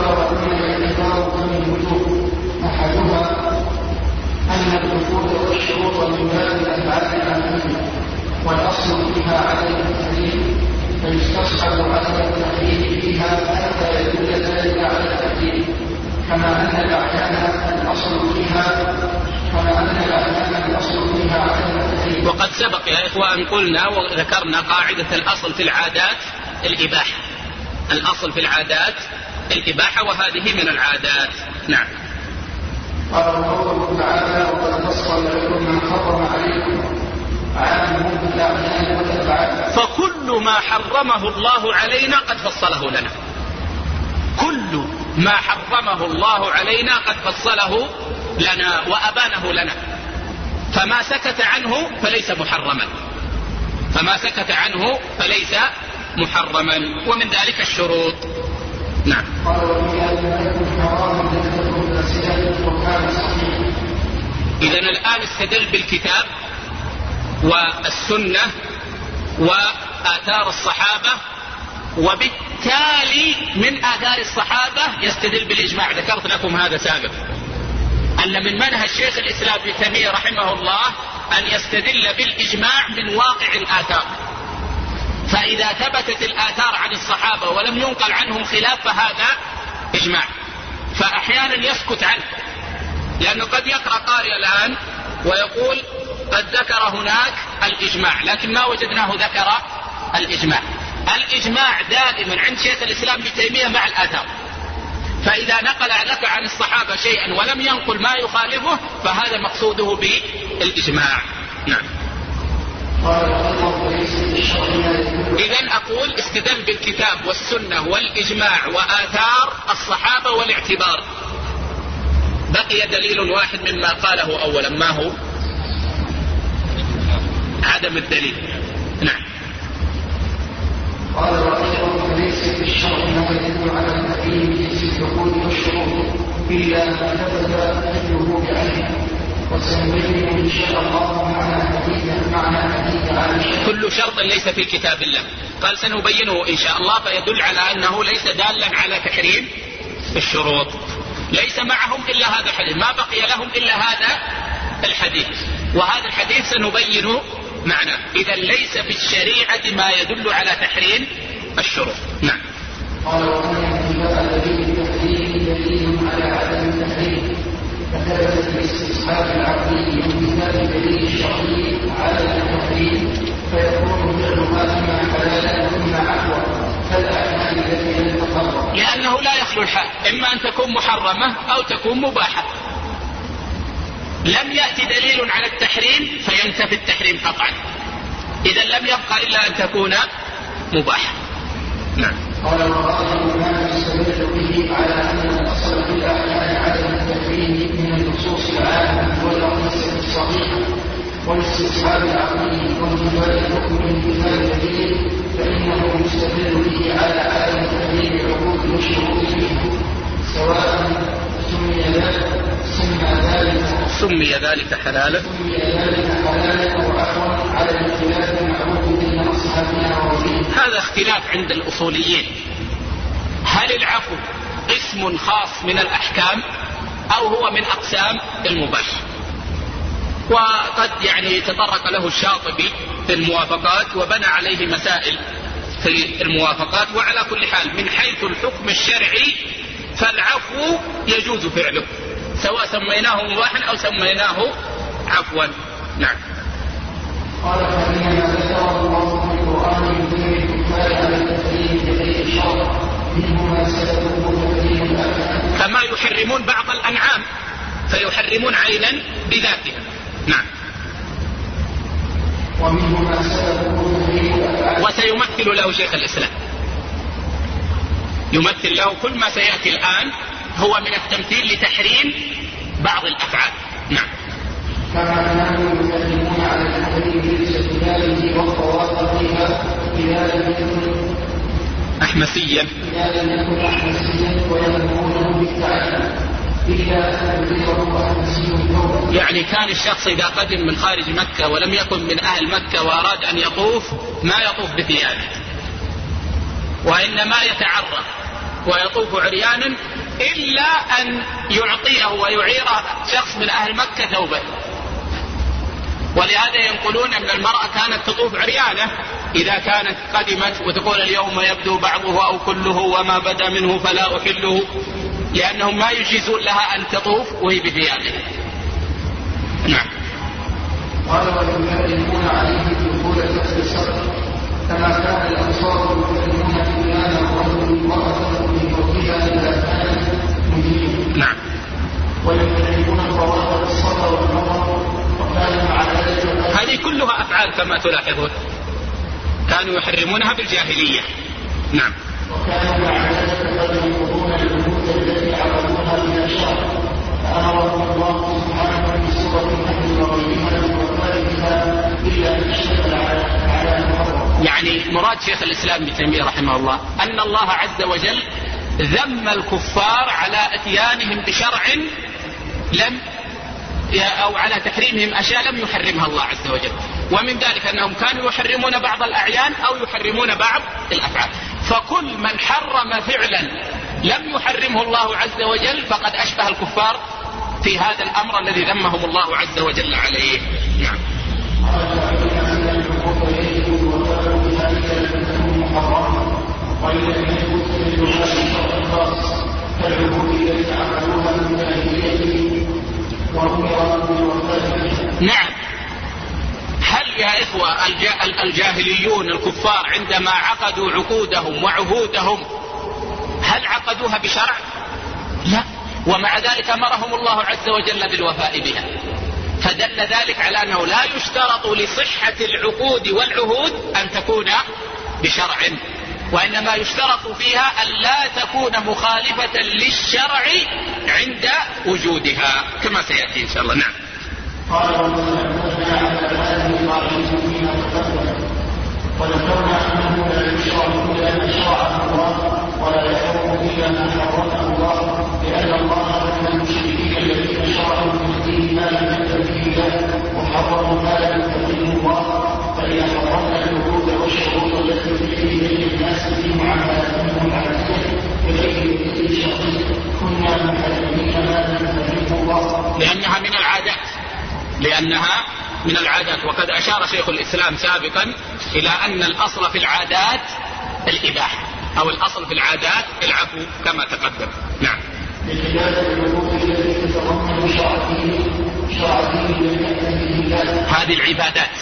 أحدها أن الحقوق والشروط من باب الأفعال العامة والأصل فيها عدم التحريم، فيستصحب عدم التحريم فيها حتى يدل ذلك على التحريم، كما أن الأحكام الأصل فيها كما أن الأحكام الأصل فيها عدم التحريم. وقد سبق يا إخوان قلنا وذكرنا قاعدة الأصل في العادات الإباحة، الأصل في العادات الإباحة، وهذه من العادات. نعم. قال قوله تعالى وقد فصل لكم من حرم عليكم عامه بالأعمال والأفعال. فكل ما حرمه الله علينا قد فصله لنا، كل ما حرمه الله علينا قد فصله لنا وأبانه لنا، فما سكت عنه فليس محرما، فما سكت عنه فليس محرما، ومن ذلك الشروط. نعم. إذن الآن استدل بالكتاب والسنة وآثار الصحابة، وبالتالي من آثار الصحابة يستدل بالإجماع. ذكرت لكم هذا سابقا أن من منهج شيخ الإسلام ابن تيمية رحمه الله أن يستدل بالإجماع من واقع الآثار، فإذا ثبتت الآثار عن الصحابة ولم ينقل عنهم خلاف فهذا إجماع. فأحيانا يسكت عنه، لأنه قد يقرأ قارئ الآن ويقول قد ذكر هناك الإجماع لكن ما وجدناه ذكر الإجماع. الإجماع دائما عند شيخ الإسلام ابن تيمية مع الآثار، فإذا نقل لك عن الصحابة شيئا ولم ينقل ما يخالفه فهذا مقصوده بالإجماع. نعم. إذن أقول استدل بالكتاب والسنة والإجماع وآثار الصحابة والاعتبار. بقي دليل واحد مما قاله أولا، ما هو؟ عدم الدليل. نعم. قال رأيه ليس في الشرع ما يدل على التحريم في الحقوق والشروط إلا ما ثبت مثله بعينه، وسنبين إن شاء الله معنى حديث معنى حديث عائشة. كل شرط ليس في كتاب الله، قال سنبينه إن شاء الله، فيدل على أنه ليس دالا على تحريم الشروط. ليس معهم إلا هذا الحديث، ما بقي لهم إلا هذا الحديث، وهذا الحديث سنبين معناه. إذا ليس في الشريعة ما يدل على تحريم الشروط. نعم. قال ومن اتباع دليل التحريم دليل على عدم التحريم، فثبت الاستصحاب العقلي من كتاب دليل الشرعي على التحريم، فيكون فعلها اما حلالا واما عفوا كالاعمال التي لم تقرر، لأنه لا يخلو الحال، إما أن تكون محرمة أو تكون مباحة. لم يأتي دليل على التحريم فينتفي التحريم قطعا، إذا لم يبقى إلا أن تكون مباحة. نعم. قال وقال ما يستدل به على أن الأصل في الأحكام عدم التحريم من النصوص العامة والأقيسة الصحيحة والاستصحاب العقلي وانتفاء الحكم من كتاب الدليل، فإنه يستدل به على عدم تحريم العقود والشروط فيه، سواء سمي ذلك سمي ذلك سمي ذلك حلالا سمي ذلك حلالا أو عفوا على الاختلاف المعروف بين أصحابنا وغيرهم. هذا اختلاف عند الأصوليين، هل العفو قسم خاص من الأحكام أو هو من أقسام المباح؟ وقد يعني تطرق له الشاطبي في الموافقات وبنى عليه مسائل في الموافقات. وعلى كل حال من حيث الحكم الشرعي فالعفو يجوز فعله سواء سميناه مباحا أو سميناه عفوا. نعم. قال فإنما ذكر الله في القرآن من ذكر الكفار على التحريم بغير شرع، منهما سببه تحريم الأحكام كما يحرمون بعض الأنعام فيحرمون عينا بذاتها. نعم. ومنهما سببه تحريم الأفعال، وسيمثل له شيخ الإسلام، يمثل له كل ما سيأتي الآن هو من التمثيل لتحريم بعض الأفعال. نعم. كما كانوا يحرمون على التحريم بالاستدلال والطواف فيها إذا لم يكن أحمسيا إذا لم يكن أحمسيا ويمنعونه بالتعليم إلا أن يكون أحمسي توبة. يعني كان الشخص إذا قدم من خارج مكة ولم يكن من أهل مكة وأراد أن يطوف ما يطوف بثيابه، وإنما يتعرى ويطوف عريانا إلا أن يعطيه ويعيره شخص من أهل مكة ثوبه. ولهذا ينقلون أن المرأة كانت تطوف عريانة إذا كانت قدمت وتقول اليوم يبدو بعضه أو كله وما بدا منه فلا أحله، لأنهم ما يجيزون لها أن تطوف وهي بثيابه. نعم. قال ويحرمون عليه دخول كسر الصدر كما كان الأنصار يحرمون فلان الرجل امرأة من فوقها إذا كانت مجيبة. نعم. ويحرمون كما تلاحظون، كانوا يحرمونها بالجاهلية. نعم. وكانوا مع ذلك قد ينقضون البنود التي عرضوها من الشرع، فأمرهم الله سبحانه في سورة النحل وغيرها بالوفاء بها إلا أن اشتغل على المحرم. يعني مراد شيخ الإسلام ابن تيمية رحمه الله أن الله عز وجل ذم الكفار على اتيانهم بشرع لم أو على تحريمهم أشياء لم يحرمها الله عز وجل، ومن ذلك أنهم كانوا يحرمون بعض الأعيان أو يحرمون بعض الأفعال. فكل من حرم فعلا لم يحرمه الله عز وجل فقد أشبه الكفار في هذا الأمر الذي ذمهم الله عز وجل عليه. نعم. نعم. هل يا إخوة الجاهليون الكفار عندما عقدوا عقودهم وعهودهم هل عقدوها بشرع؟ لا، ومع ذلك أمرهم الله عز وجل بالوفاء بها، فدل ذلك على أنه لا يشترط لصحة العقود والعهود أن تكون بشرع، وإنما يشترط فيها أن لا تكون مخالفة للشرع عند وجودها كما سيأتي إن شاء الله. نعم. قال وذكرنا على هذه القاعدة فيما تقدم، وذكرنا أنه لا يشرع إلا ما شرعه الله ولا يحرم إلا ما حرمه الله، لأن الله من المشركين الذين شرعوا من الدين ما لم يأذن به الله وحرموا ما لم يأذنه الله. فإذا حرمنا الوجود والشروط التي تجري بين الناس في معاملاتهم العادية بغير مثل شرعي كنا محرمين ما لم يأذنه الله، لأنها من العادات لأنها من العادات وقد أشار شيخ الإسلام سابقا إلى أن الأصل في العادات الإباحة أو الأصل في العادات العفو كما تقدم. نعم. هذه العبادات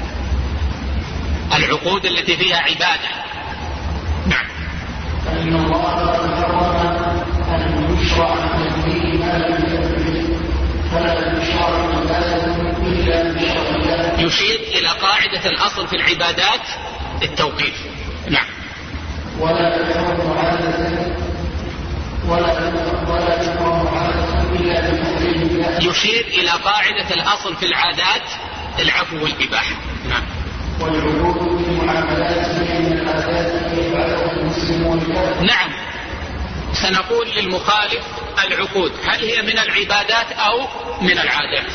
العقود التي فيها عبادة. نعم. فإن الله حرم أن يشرع من الدين ما لم يأذن فلا يشرع إلا بشرع. يشير إلى قاعدة الأصل في العبادات التوقيف. نعم. ولا يكون عادة ولا ولا يكون عادة إلا بتحريم. يشير إلى قاعدة الأصل في العادات العفو والإباحة. نعم. والعقود في معاملات من العادات يفعلها المسلم والكافر. نعم. سنقول للمخالف العقود هل هي من العبادات أو من العادات؟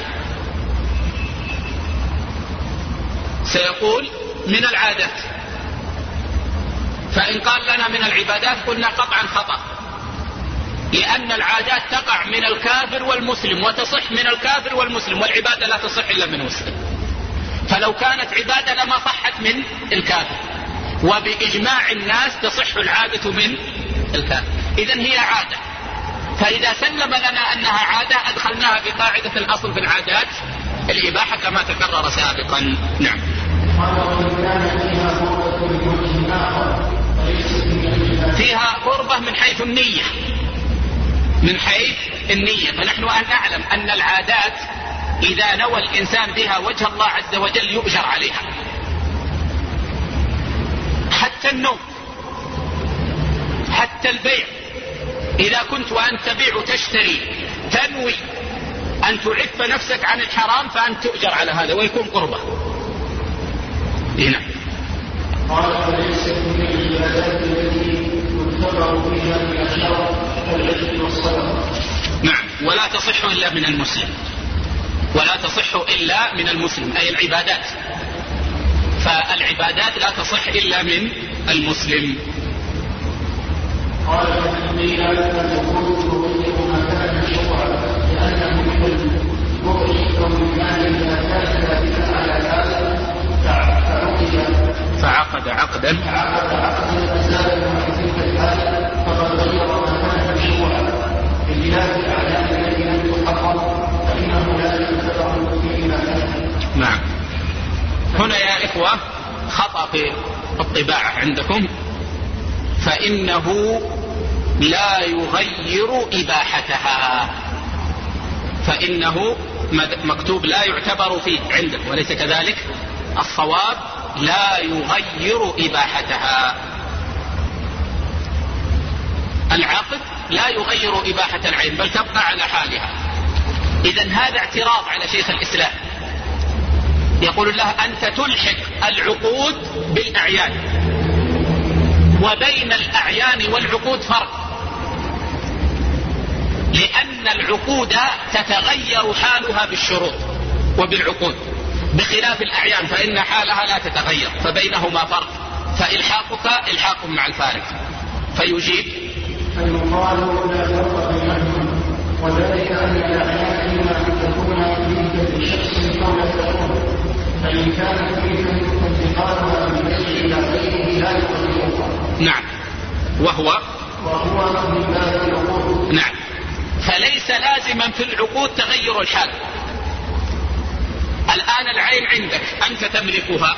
سيقول من العادات، فإن قال لنا من العبادات قلنا قطعا خطأ، لأن العادات تقع من الكافر والمسلم وتصح من الكافر والمسلم، والعبادة لا تصح إلا من مسلم، فلو كانت عبادة لما صحت من الكافر، وبإجماع الناس تصح العادة من الكافر، إذن هي عادة. فإذا سلم لنا أنها عادة أدخلناها بقاعدة الأصل في العادات الإباحة كما تكرر سابقا. نعم. فيها قربة من حيث النية من حيث النية فنحن أن نعلم أن العادات إذا نوى الإنسان بها وجه الله عز وجل يؤجر عليها، حتى النوم، حتى البيع. إذا كنت وأنت تبيع وتشتري تنوي أن تعف نفسك عن الحرام فأنت تؤجر على هذا ويكون قربة. هنا قال فليس من العبادات التي يعتبر فيها من الشرع العجل والصدقة. نعم. ولا تصح إلا من المسلم، ولا تصح إلا من المسلم أي العبادات، فالعبادات لا تصح إلا من المسلم. قال فإني لا تقول تغير ما كان شرعا لأنه من المضحك والمال إذا كان ثابتا على هذا فعقد عقدا فعقد عقدا أزال عن تلك الحالة فقد غير ما كان شرعا بخلاف الأعلام الذي لم يحقق فإنه لا يتبع فيما كان. نعم. هنا يا إخوة خطأ في الطباعة عندكم، فإنه لا يغير إباحتها، فإنه مكتوب لا يعتبر فيه عندك وليس كذلك. الصواب لا يغير إباحتها. العقد لا يغير إباحة العين بل تبقى على حالها. إذن هذا اعتراض على شيخ الإسلام، يقول له أنت تلحق العقود بالأعيان، وبين الأعيان والعقود فرق، لأن العقود تتغير حالها بالشروط وبالعقود، بخلاف الأعيان فإن حالها لا تتغير، فبينهما فرق، فإلحاقك إلحاق مع الفارق. فيجيب المقال لا فرق بينهما، وذلك أن الأعيان إما أن تكون ملكا لشخص أو لا تكون، فإن كانت ملكا انتقالها من بيت إلى غيره لا يغيرها. نعم، وهو وهو من باب العقود. نعم، فليس لازما في العقود تغير الحال. الآن العين عندك أنت تملكها،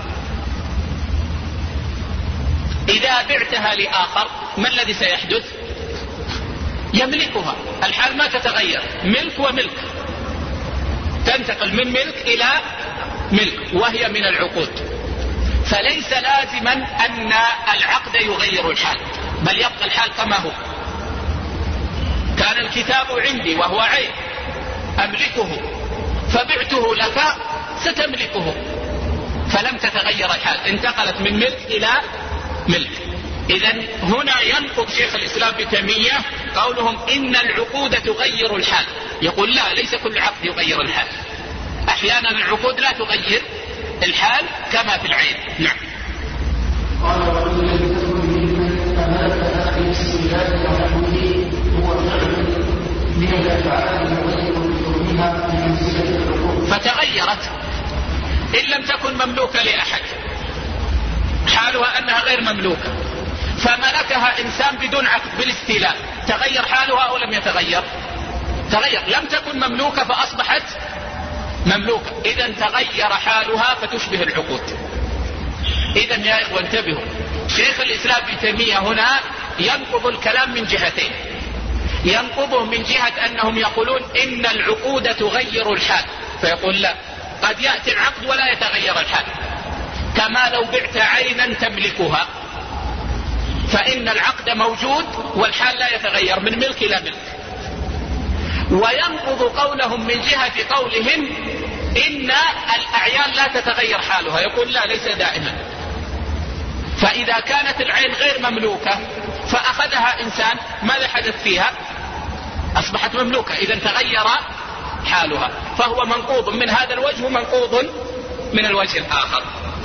إذا بعتها لآخر ما الذي سيحدث؟ يملكها، الحال ما تتغير، ملك وملك، تنتقل من ملك إلى ملك وهي من العقود. فليس لازما أن العقد يغير الحال، بل يبقى الحال كما هو. كان الكتاب عندي وهو عين أملكه، فبعته لك ستملكه، فلم تتغير الحال، انتقلت من ملك إلى ملك. إذن هنا ينقض شيخ الإسلام ابن تيمية قولهم إن العقود تغير الحال. يقول لا، ليس كل عقد يغير الحال، أحيانا العقود لا تغير الحال كما في العين. نعم. قال وإن لم تكن ممن أملكها في السياد ونحوه هو فعل من الأفعال المغير بحكمها بمنزلة العقود، فتغيرت إن لم تكن مملوكة لأحد، حالها أنها غير مملوكة، فملكها إنسان بدون عقد بالاستيلاء، تغير حالها أو لم يتغير؟ تغير. لم تكن مملوكة فأصبحت مملوكة، إذن تغير حالها فتشبه العقود. إذن يا إخوة انتبهوا، شيخ الإسلام ابن تيمية هنا ينقض الكلام من جهتين. ينقضه من جهة أنهم يقولون إن العقود تغير الحال، فيقول لا، قد يأتي العقد ولا يتغير الحال، كما لو بعت عينا تملكها، فإن العقد موجود والحال لا يتغير من ملك إلى ملك. وينقض قولهم من جهة قولهم إن الأعيان لا تتغير حالها، يقول لا، ليس دائما. فإذا كانت العين غير مملوكة فأخذها إنسان، ماذا حدث فيها؟ أصبحت مملوكة، إذا تغير حالها، فهو منقوض من هذا الوجه ومنقوض من الوجه الآخر.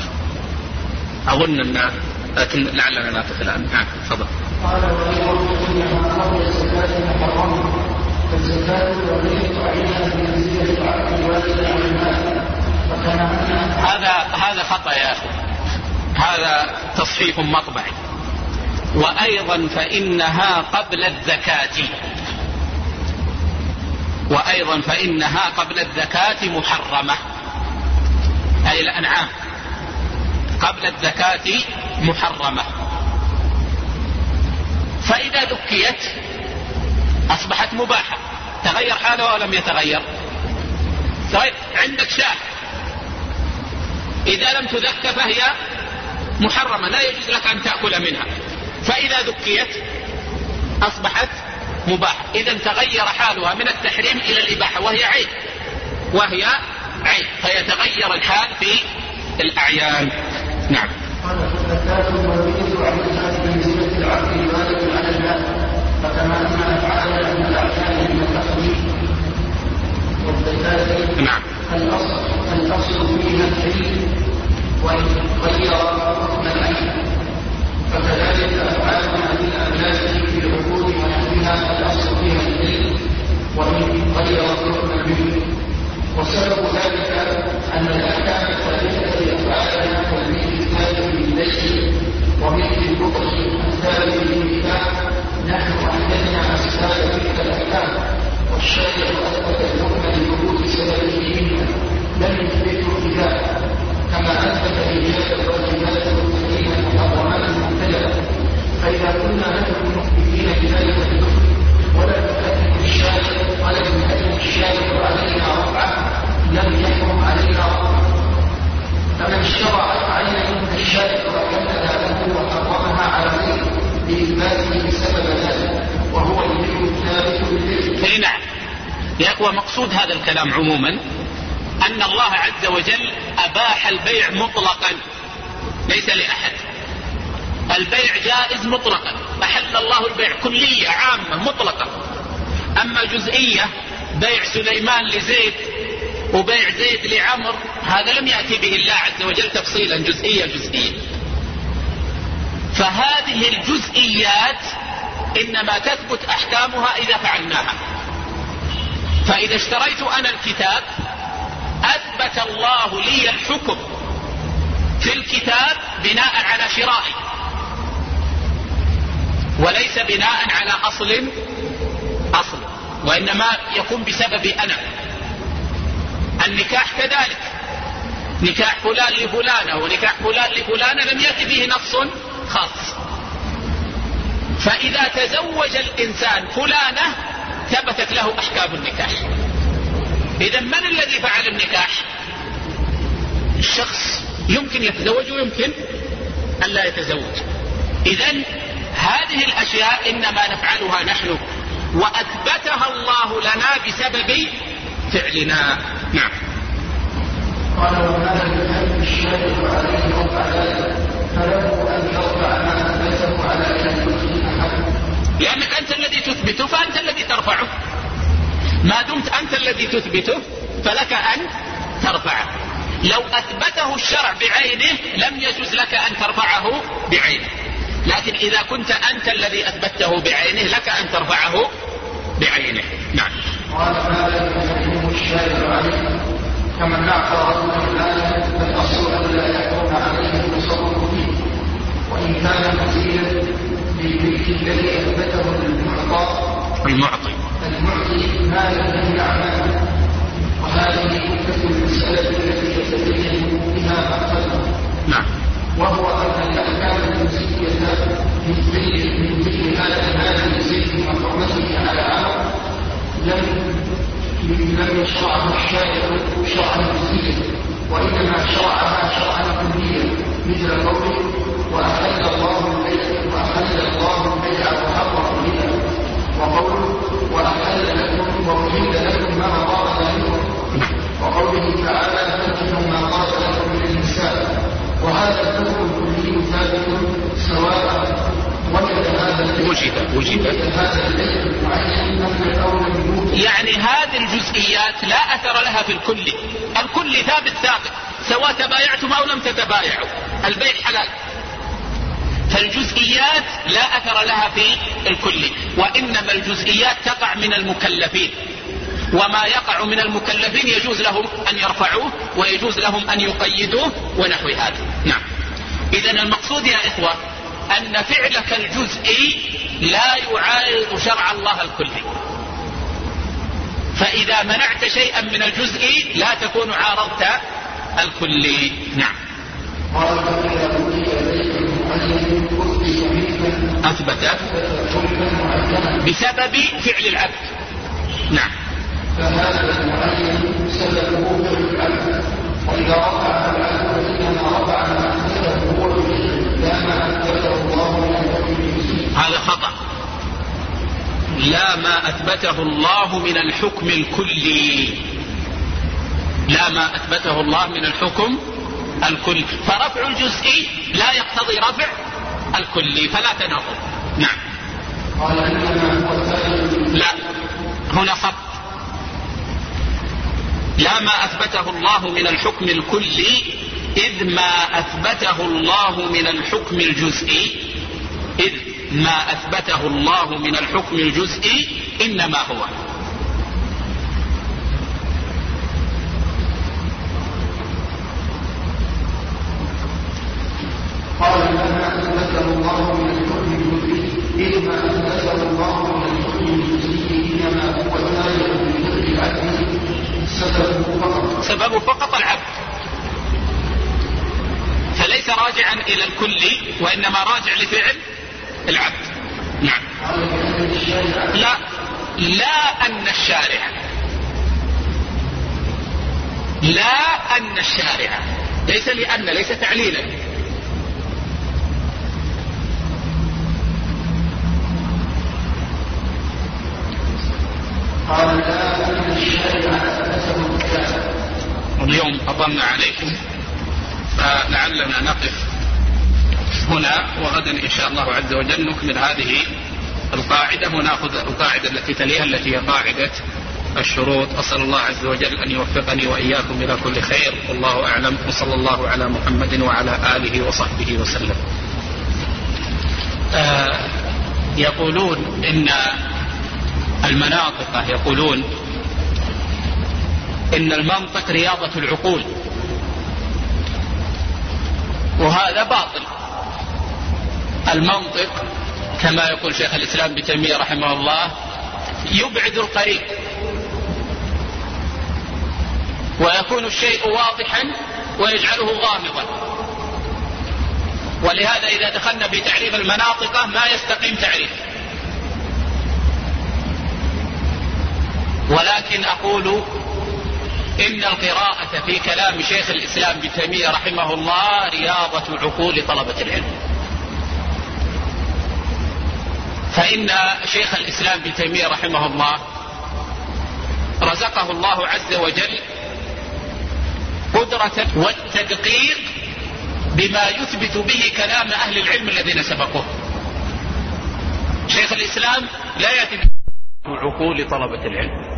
أظن أن لكن لعلنا نقف الآن. نعم، تفضل. قال وإنما قبل الزكاة محرمة، فالزكاة الوظيفة عليها بمنزلة العقد الواجب على المال، وكان هذا هذا خطأ يا أخي، هذا تصحيح مطبعي. وأيضا فإنها قبل الزكاة، وأيضا فإنها قبل الزكاة محرمة، أي الأنعام قبل الزكاة محرمة. فإذا ذكيت أصبحت مباحة، تغير حالها ولم يتغير؟ طيب، عندك شاة إذا لم تذك فهي محرمة، لا يجوز لك أن تأكل منها، فإذا ذكيت أصبحت مباحة، إذا تغير حالها من التحريم إلى الإباحة، وهي عين وهي عين فيتغير الحال في الأعيان. نعم. قال فالزكاة الوظيفة عليها بمنزلة العقد الواجب على المال، فكما أن أفعالها من الأعيان من التقليد والزكاة. نعم. الأصل الأصل فيها الحل، وإن غير حكم العين، فكذلك أفعالنا من الأملاك في العقود ونحوها الأصل فيها الحل، وإن غير حكم العين. وسبب ذلك أن الأحكام الثابتة لأفعالنا كالمثل الثابت بالليل ومثل البطش الثابت بالنكاح، نحن أحدثنا أسباب تلك الأحكام، والشارع أثبت الحكم لوجود سببه منها، لم يثبته ابتداء، كما أثبت إيجاد الواجبات والتحريم المحرمات المبتدأة. فإذا كنا نحن مخبرين بذلك الحكم ولا نؤكد الشارع ولا نؤكد الشارع علينا رفعه، لم يحرم علينا رفعه. اي نعم يا اخوة، مقصود هذا الكلام عموما ان الله عز وجل اباح البيع مطلقا ليس لاحد. البيع جائز مطلقا، احل الله البيع كلية عامة مطلقة. اما جزئية بيع سليمان لزيد وبيع زيد لعمر هذا لم يأتي به الله عز وجل تفصيلا جزئية جزئية. فهذه الجزئيات انما تثبت احكامها اذا فعلناها. فاذا اشتريت انا الكتاب اثبت الله لي الحكم في الكتاب بناء على شرائي وليس بناء على اصل اصل وانما يكون بسببي انا. النكاح كذلك، نكاح فلان لفلانة ونكاح فلان لفلانة لم يأتي فيه نص خاص. فإذا تزوج الإنسان فلانة ثبتت له أحكام النكاح. إذا من الذي فعل النكاح؟ الشخص يمكن يتزوج ويمكن أن لا يتزوج. إذا هذه الأشياء إنما نفعلها نحن وأثبتها الله لنا بسبب فعلنا. نعم. قال وهذا الحد الشارع عليه رفع ذلك فله أن يرفع ما أثبته على كلمته أحد. لأنك أنت الذي تثبته فأنت الذي ترفعه. ما دمت أنت الذي تثبته فلك أن ترفعه. لو أثبته الشرع بعينه لم يجوز لك أن ترفعه بعينه، لكن إذا كنت أنت الذي أثبته بعينه لك أن ترفعه بعينه. نعم. قال هذا يحكم الشارع عليه كمن أعطى رجلا الآية فالأصل أن لا يحكم عليه التصرف فيه، وإن كان مزيدا بالملك الذي أثبته المعطى المعطي المعطي ما لم يعمل. وهذه كفة المسألة التي يتبين بها مقصده. نعم. وهو أن الأحكام الجزئية من ذكر من ذكر هذا هذه الزيت وحرمته على عام لم لم يشرعه الشارع شرعا جزئيا، وإنما شرعها شرعا كليا مثل قوله وأحل الله البيع وأحل الله البيع وحرم الربا، وقوله وأحل لكم وأحل لكم ما طاب لكم، وقوله تعالى فانكحوا ما طاب لكم من النساء. وهذا الحكم الكلي ثابت سواء وجد هذا وجد وجد هذا البيع المعين أم الأول. يعني هذه الجزئيات لا أثر لها في الكل. الكل ثابت ثابت سواء تبايعتم أو لم تتبايعوا، البيع حلال. فالجزئيات لا أثر لها في الكل، وإنما الجزئيات تقع من المكلفين، وما يقع من المكلفين يجوز لهم أن يرفعوه ويجوز لهم أن يقيدوه ونحو هذا. نعم. إذن المقصود يا إخوة أن فعلك الجزئي لا يعارض شرع الله الكلي. فإذا منعت شيئا من الجزئي لا تكون عارضت الكلي. نعم. أثبت بسبب فعل العبد. نعم. فهذا المعين سببه فعل العبد، وإذا رفع العبد فإنما رفع ما أثبته هو بفعل لا ما أثبته الله من الحكم. هذا خطأ. لا ما أثبته الله من الحكم الكلي، لا ما أثبته الله من الحكم الكلي. فرفع الجزئي لا يقتضي رفع الكلي، فلا تناقض. نعم. لا، هنا خط. لا ما أثبته الله من الحكم الكلي إذ ما أثبته الله من الحكم الجزئي، إذ ما أثبته الله من الحكم الجزئي إنما هو قال ما أثبته الله من الحكم الجزئي إذ ما أثبته الله من الحكم الجزئي إنما هو تابع لفعل العبد سببه فقط سببه فقط العبد، فليس راجعا إلى الكل وإنما راجع لفعل العبد. نعم. لا لا أن الشارع لا أن الشارع ليس لأن، ليس تعليلا. قال لا أن الشارع أسسه الكتاب. اليوم أطلنا عليكم فلعلنا نقف هنا، وغدا إن شاء الله عز وجل نكمل هذه القاعدة ونأخذ القاعدة التي تليها التي هي قاعدة الشروط. أسأل الله عز وجل أن يوفقني وإياكم إلى كل خير، والله أعلم، وصلى الله على محمد وعلى آله وصحبه وسلم. آه يقولون إن المناطق يقولون إن المنطق رياضة العقول، وهذا باطل. المنطق كما يقول شيخ الإسلام ابن تيمية رحمه الله يبعد القريب، ويكون الشيء واضحا ويجعله غامضا، ولهذا إذا دخلنا في تعريف المناطق ما يستقيم تعريف. ولكن أقول إن القراءة في كلام شيخ الإسلام ابن تيمية رحمه الله رياضة عقول طلبة العلم، فإن شيخ الإسلام ابن تيمية رحمه الله رزقه الله عز وجل قدرة والتدقيق بما يثبت به كلام أهل العلم الذين سبقوه. شيخ الإسلام لا يأتي بعقول طلبة العلم،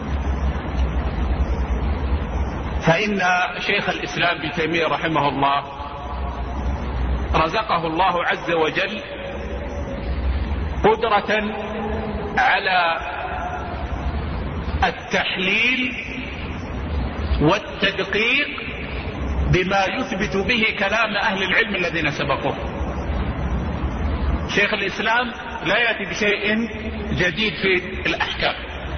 فإن شيخ الإسلام ابن تيمية رحمه الله رزقه الله عز وجل قدرة على التحليل والتدقيق بما يثبت به كلام أهل العلم الذين سبقوه. شيخ الإسلام لا يأتي بشيء جديد في الأحكام،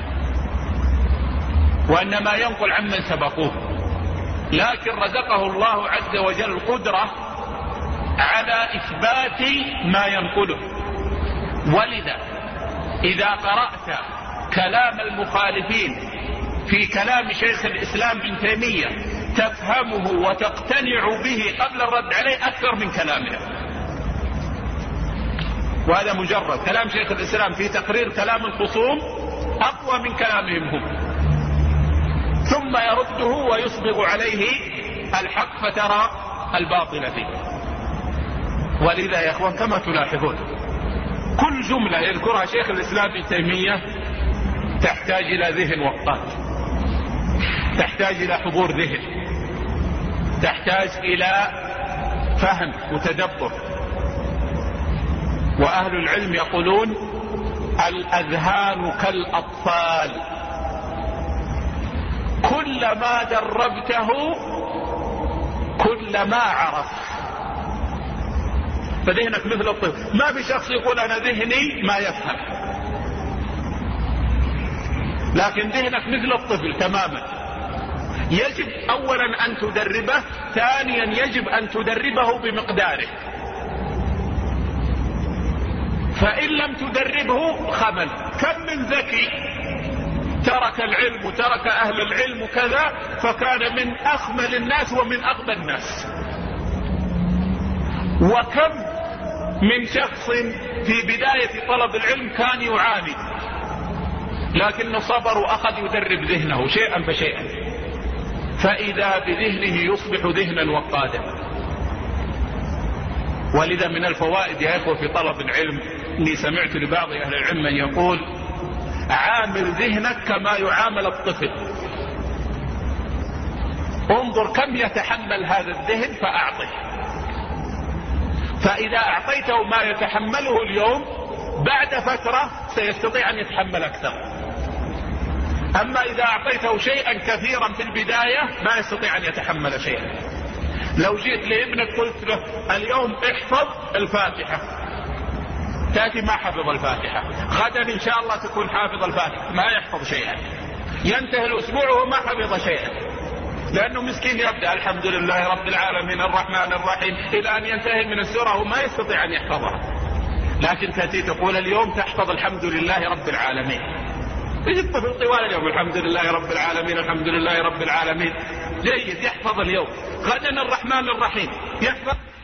وإنما ينقل عمن سبقوه، لكن رزقه الله عز وجل القدرة على إثبات ما ينقله. ولذا إذا قرأت كلام المخالفين في كلام شيخ الإسلام ابن تيمية تفهمه وتقتنع به قبل الرد عليه أكثر من كلامه. وهذا مجرد كلام شيخ الإسلام في تقرير كلام الخصوم أقوى من كلامهم هم، ثم يرده ويصبغ عليه الحق فترى الباطل فيه. ولذا يا أخوان كما تلاحظون كل جملة يذكرها شيخ الإسلام ابن تيمية تحتاج إلى ذهن وقات، تحتاج إلى حضور ذهن، تحتاج إلى فهم وتدبر. وأهل العلم يقولون الأذهان كالأطفال، كلما دربته كلما عرف. فذهنك مثل الطفل، ما في شخص يقول أنا ذهني ما يفهم، لكن ذهنك مثل الطفل تماما. يجب أولا أن تدربه، ثانيا يجب أن تدربه بمقداره، فإن لم تدربه خمل. كم من ذكي ترك العلم وترك أهل العلم وكذا فكان من أخمل الناس ومن أغبى الناس، وكم من شخص في بداية طلب العلم كان يعاني لكنه صبر وأخذ يدرب ذهنه شيئا فشيئا، فإذا بذهنه يصبح ذهنا وقادا. ولذا من الفوائد يا إخوة في طلب العلم اني سمعت لبعض أهل العلم من يقول عامل ذهنك كما يعامل الطفل، انظر كم يتحمل هذا الذهن فأعطه، فإذا أعطيته ما يتحمله اليوم بعد فترة سيستطيع أن يتحمل أكثر. أما إذا أعطيته شيئا كثيرا في البداية ما يستطيع أن يتحمل شيئا. لو جئت لابنك قلت له اليوم احفظ الفاتحة، تأتي ما حفظ الفاتحة، غدا إن شاء الله تكون حافظ الفاتحة، ما يحفظ شيئا، ينتهي الأسبوع وما حفظ شيئا، لأنه مسكين يبدأ الحمد لله رب العالمين الرحمن الرحيم إلى أن ينتهي من السورة وما يستطيع أن يحفظها. لكن تأتي تقول اليوم تحفظ الحمد لله رب العالمين، يجي الطفل طوال اليوم الحمد لله رب العالمين الحمد لله رب العالمين، جيد يحفظ اليوم، غدا الرحمن الرحيم يحفظ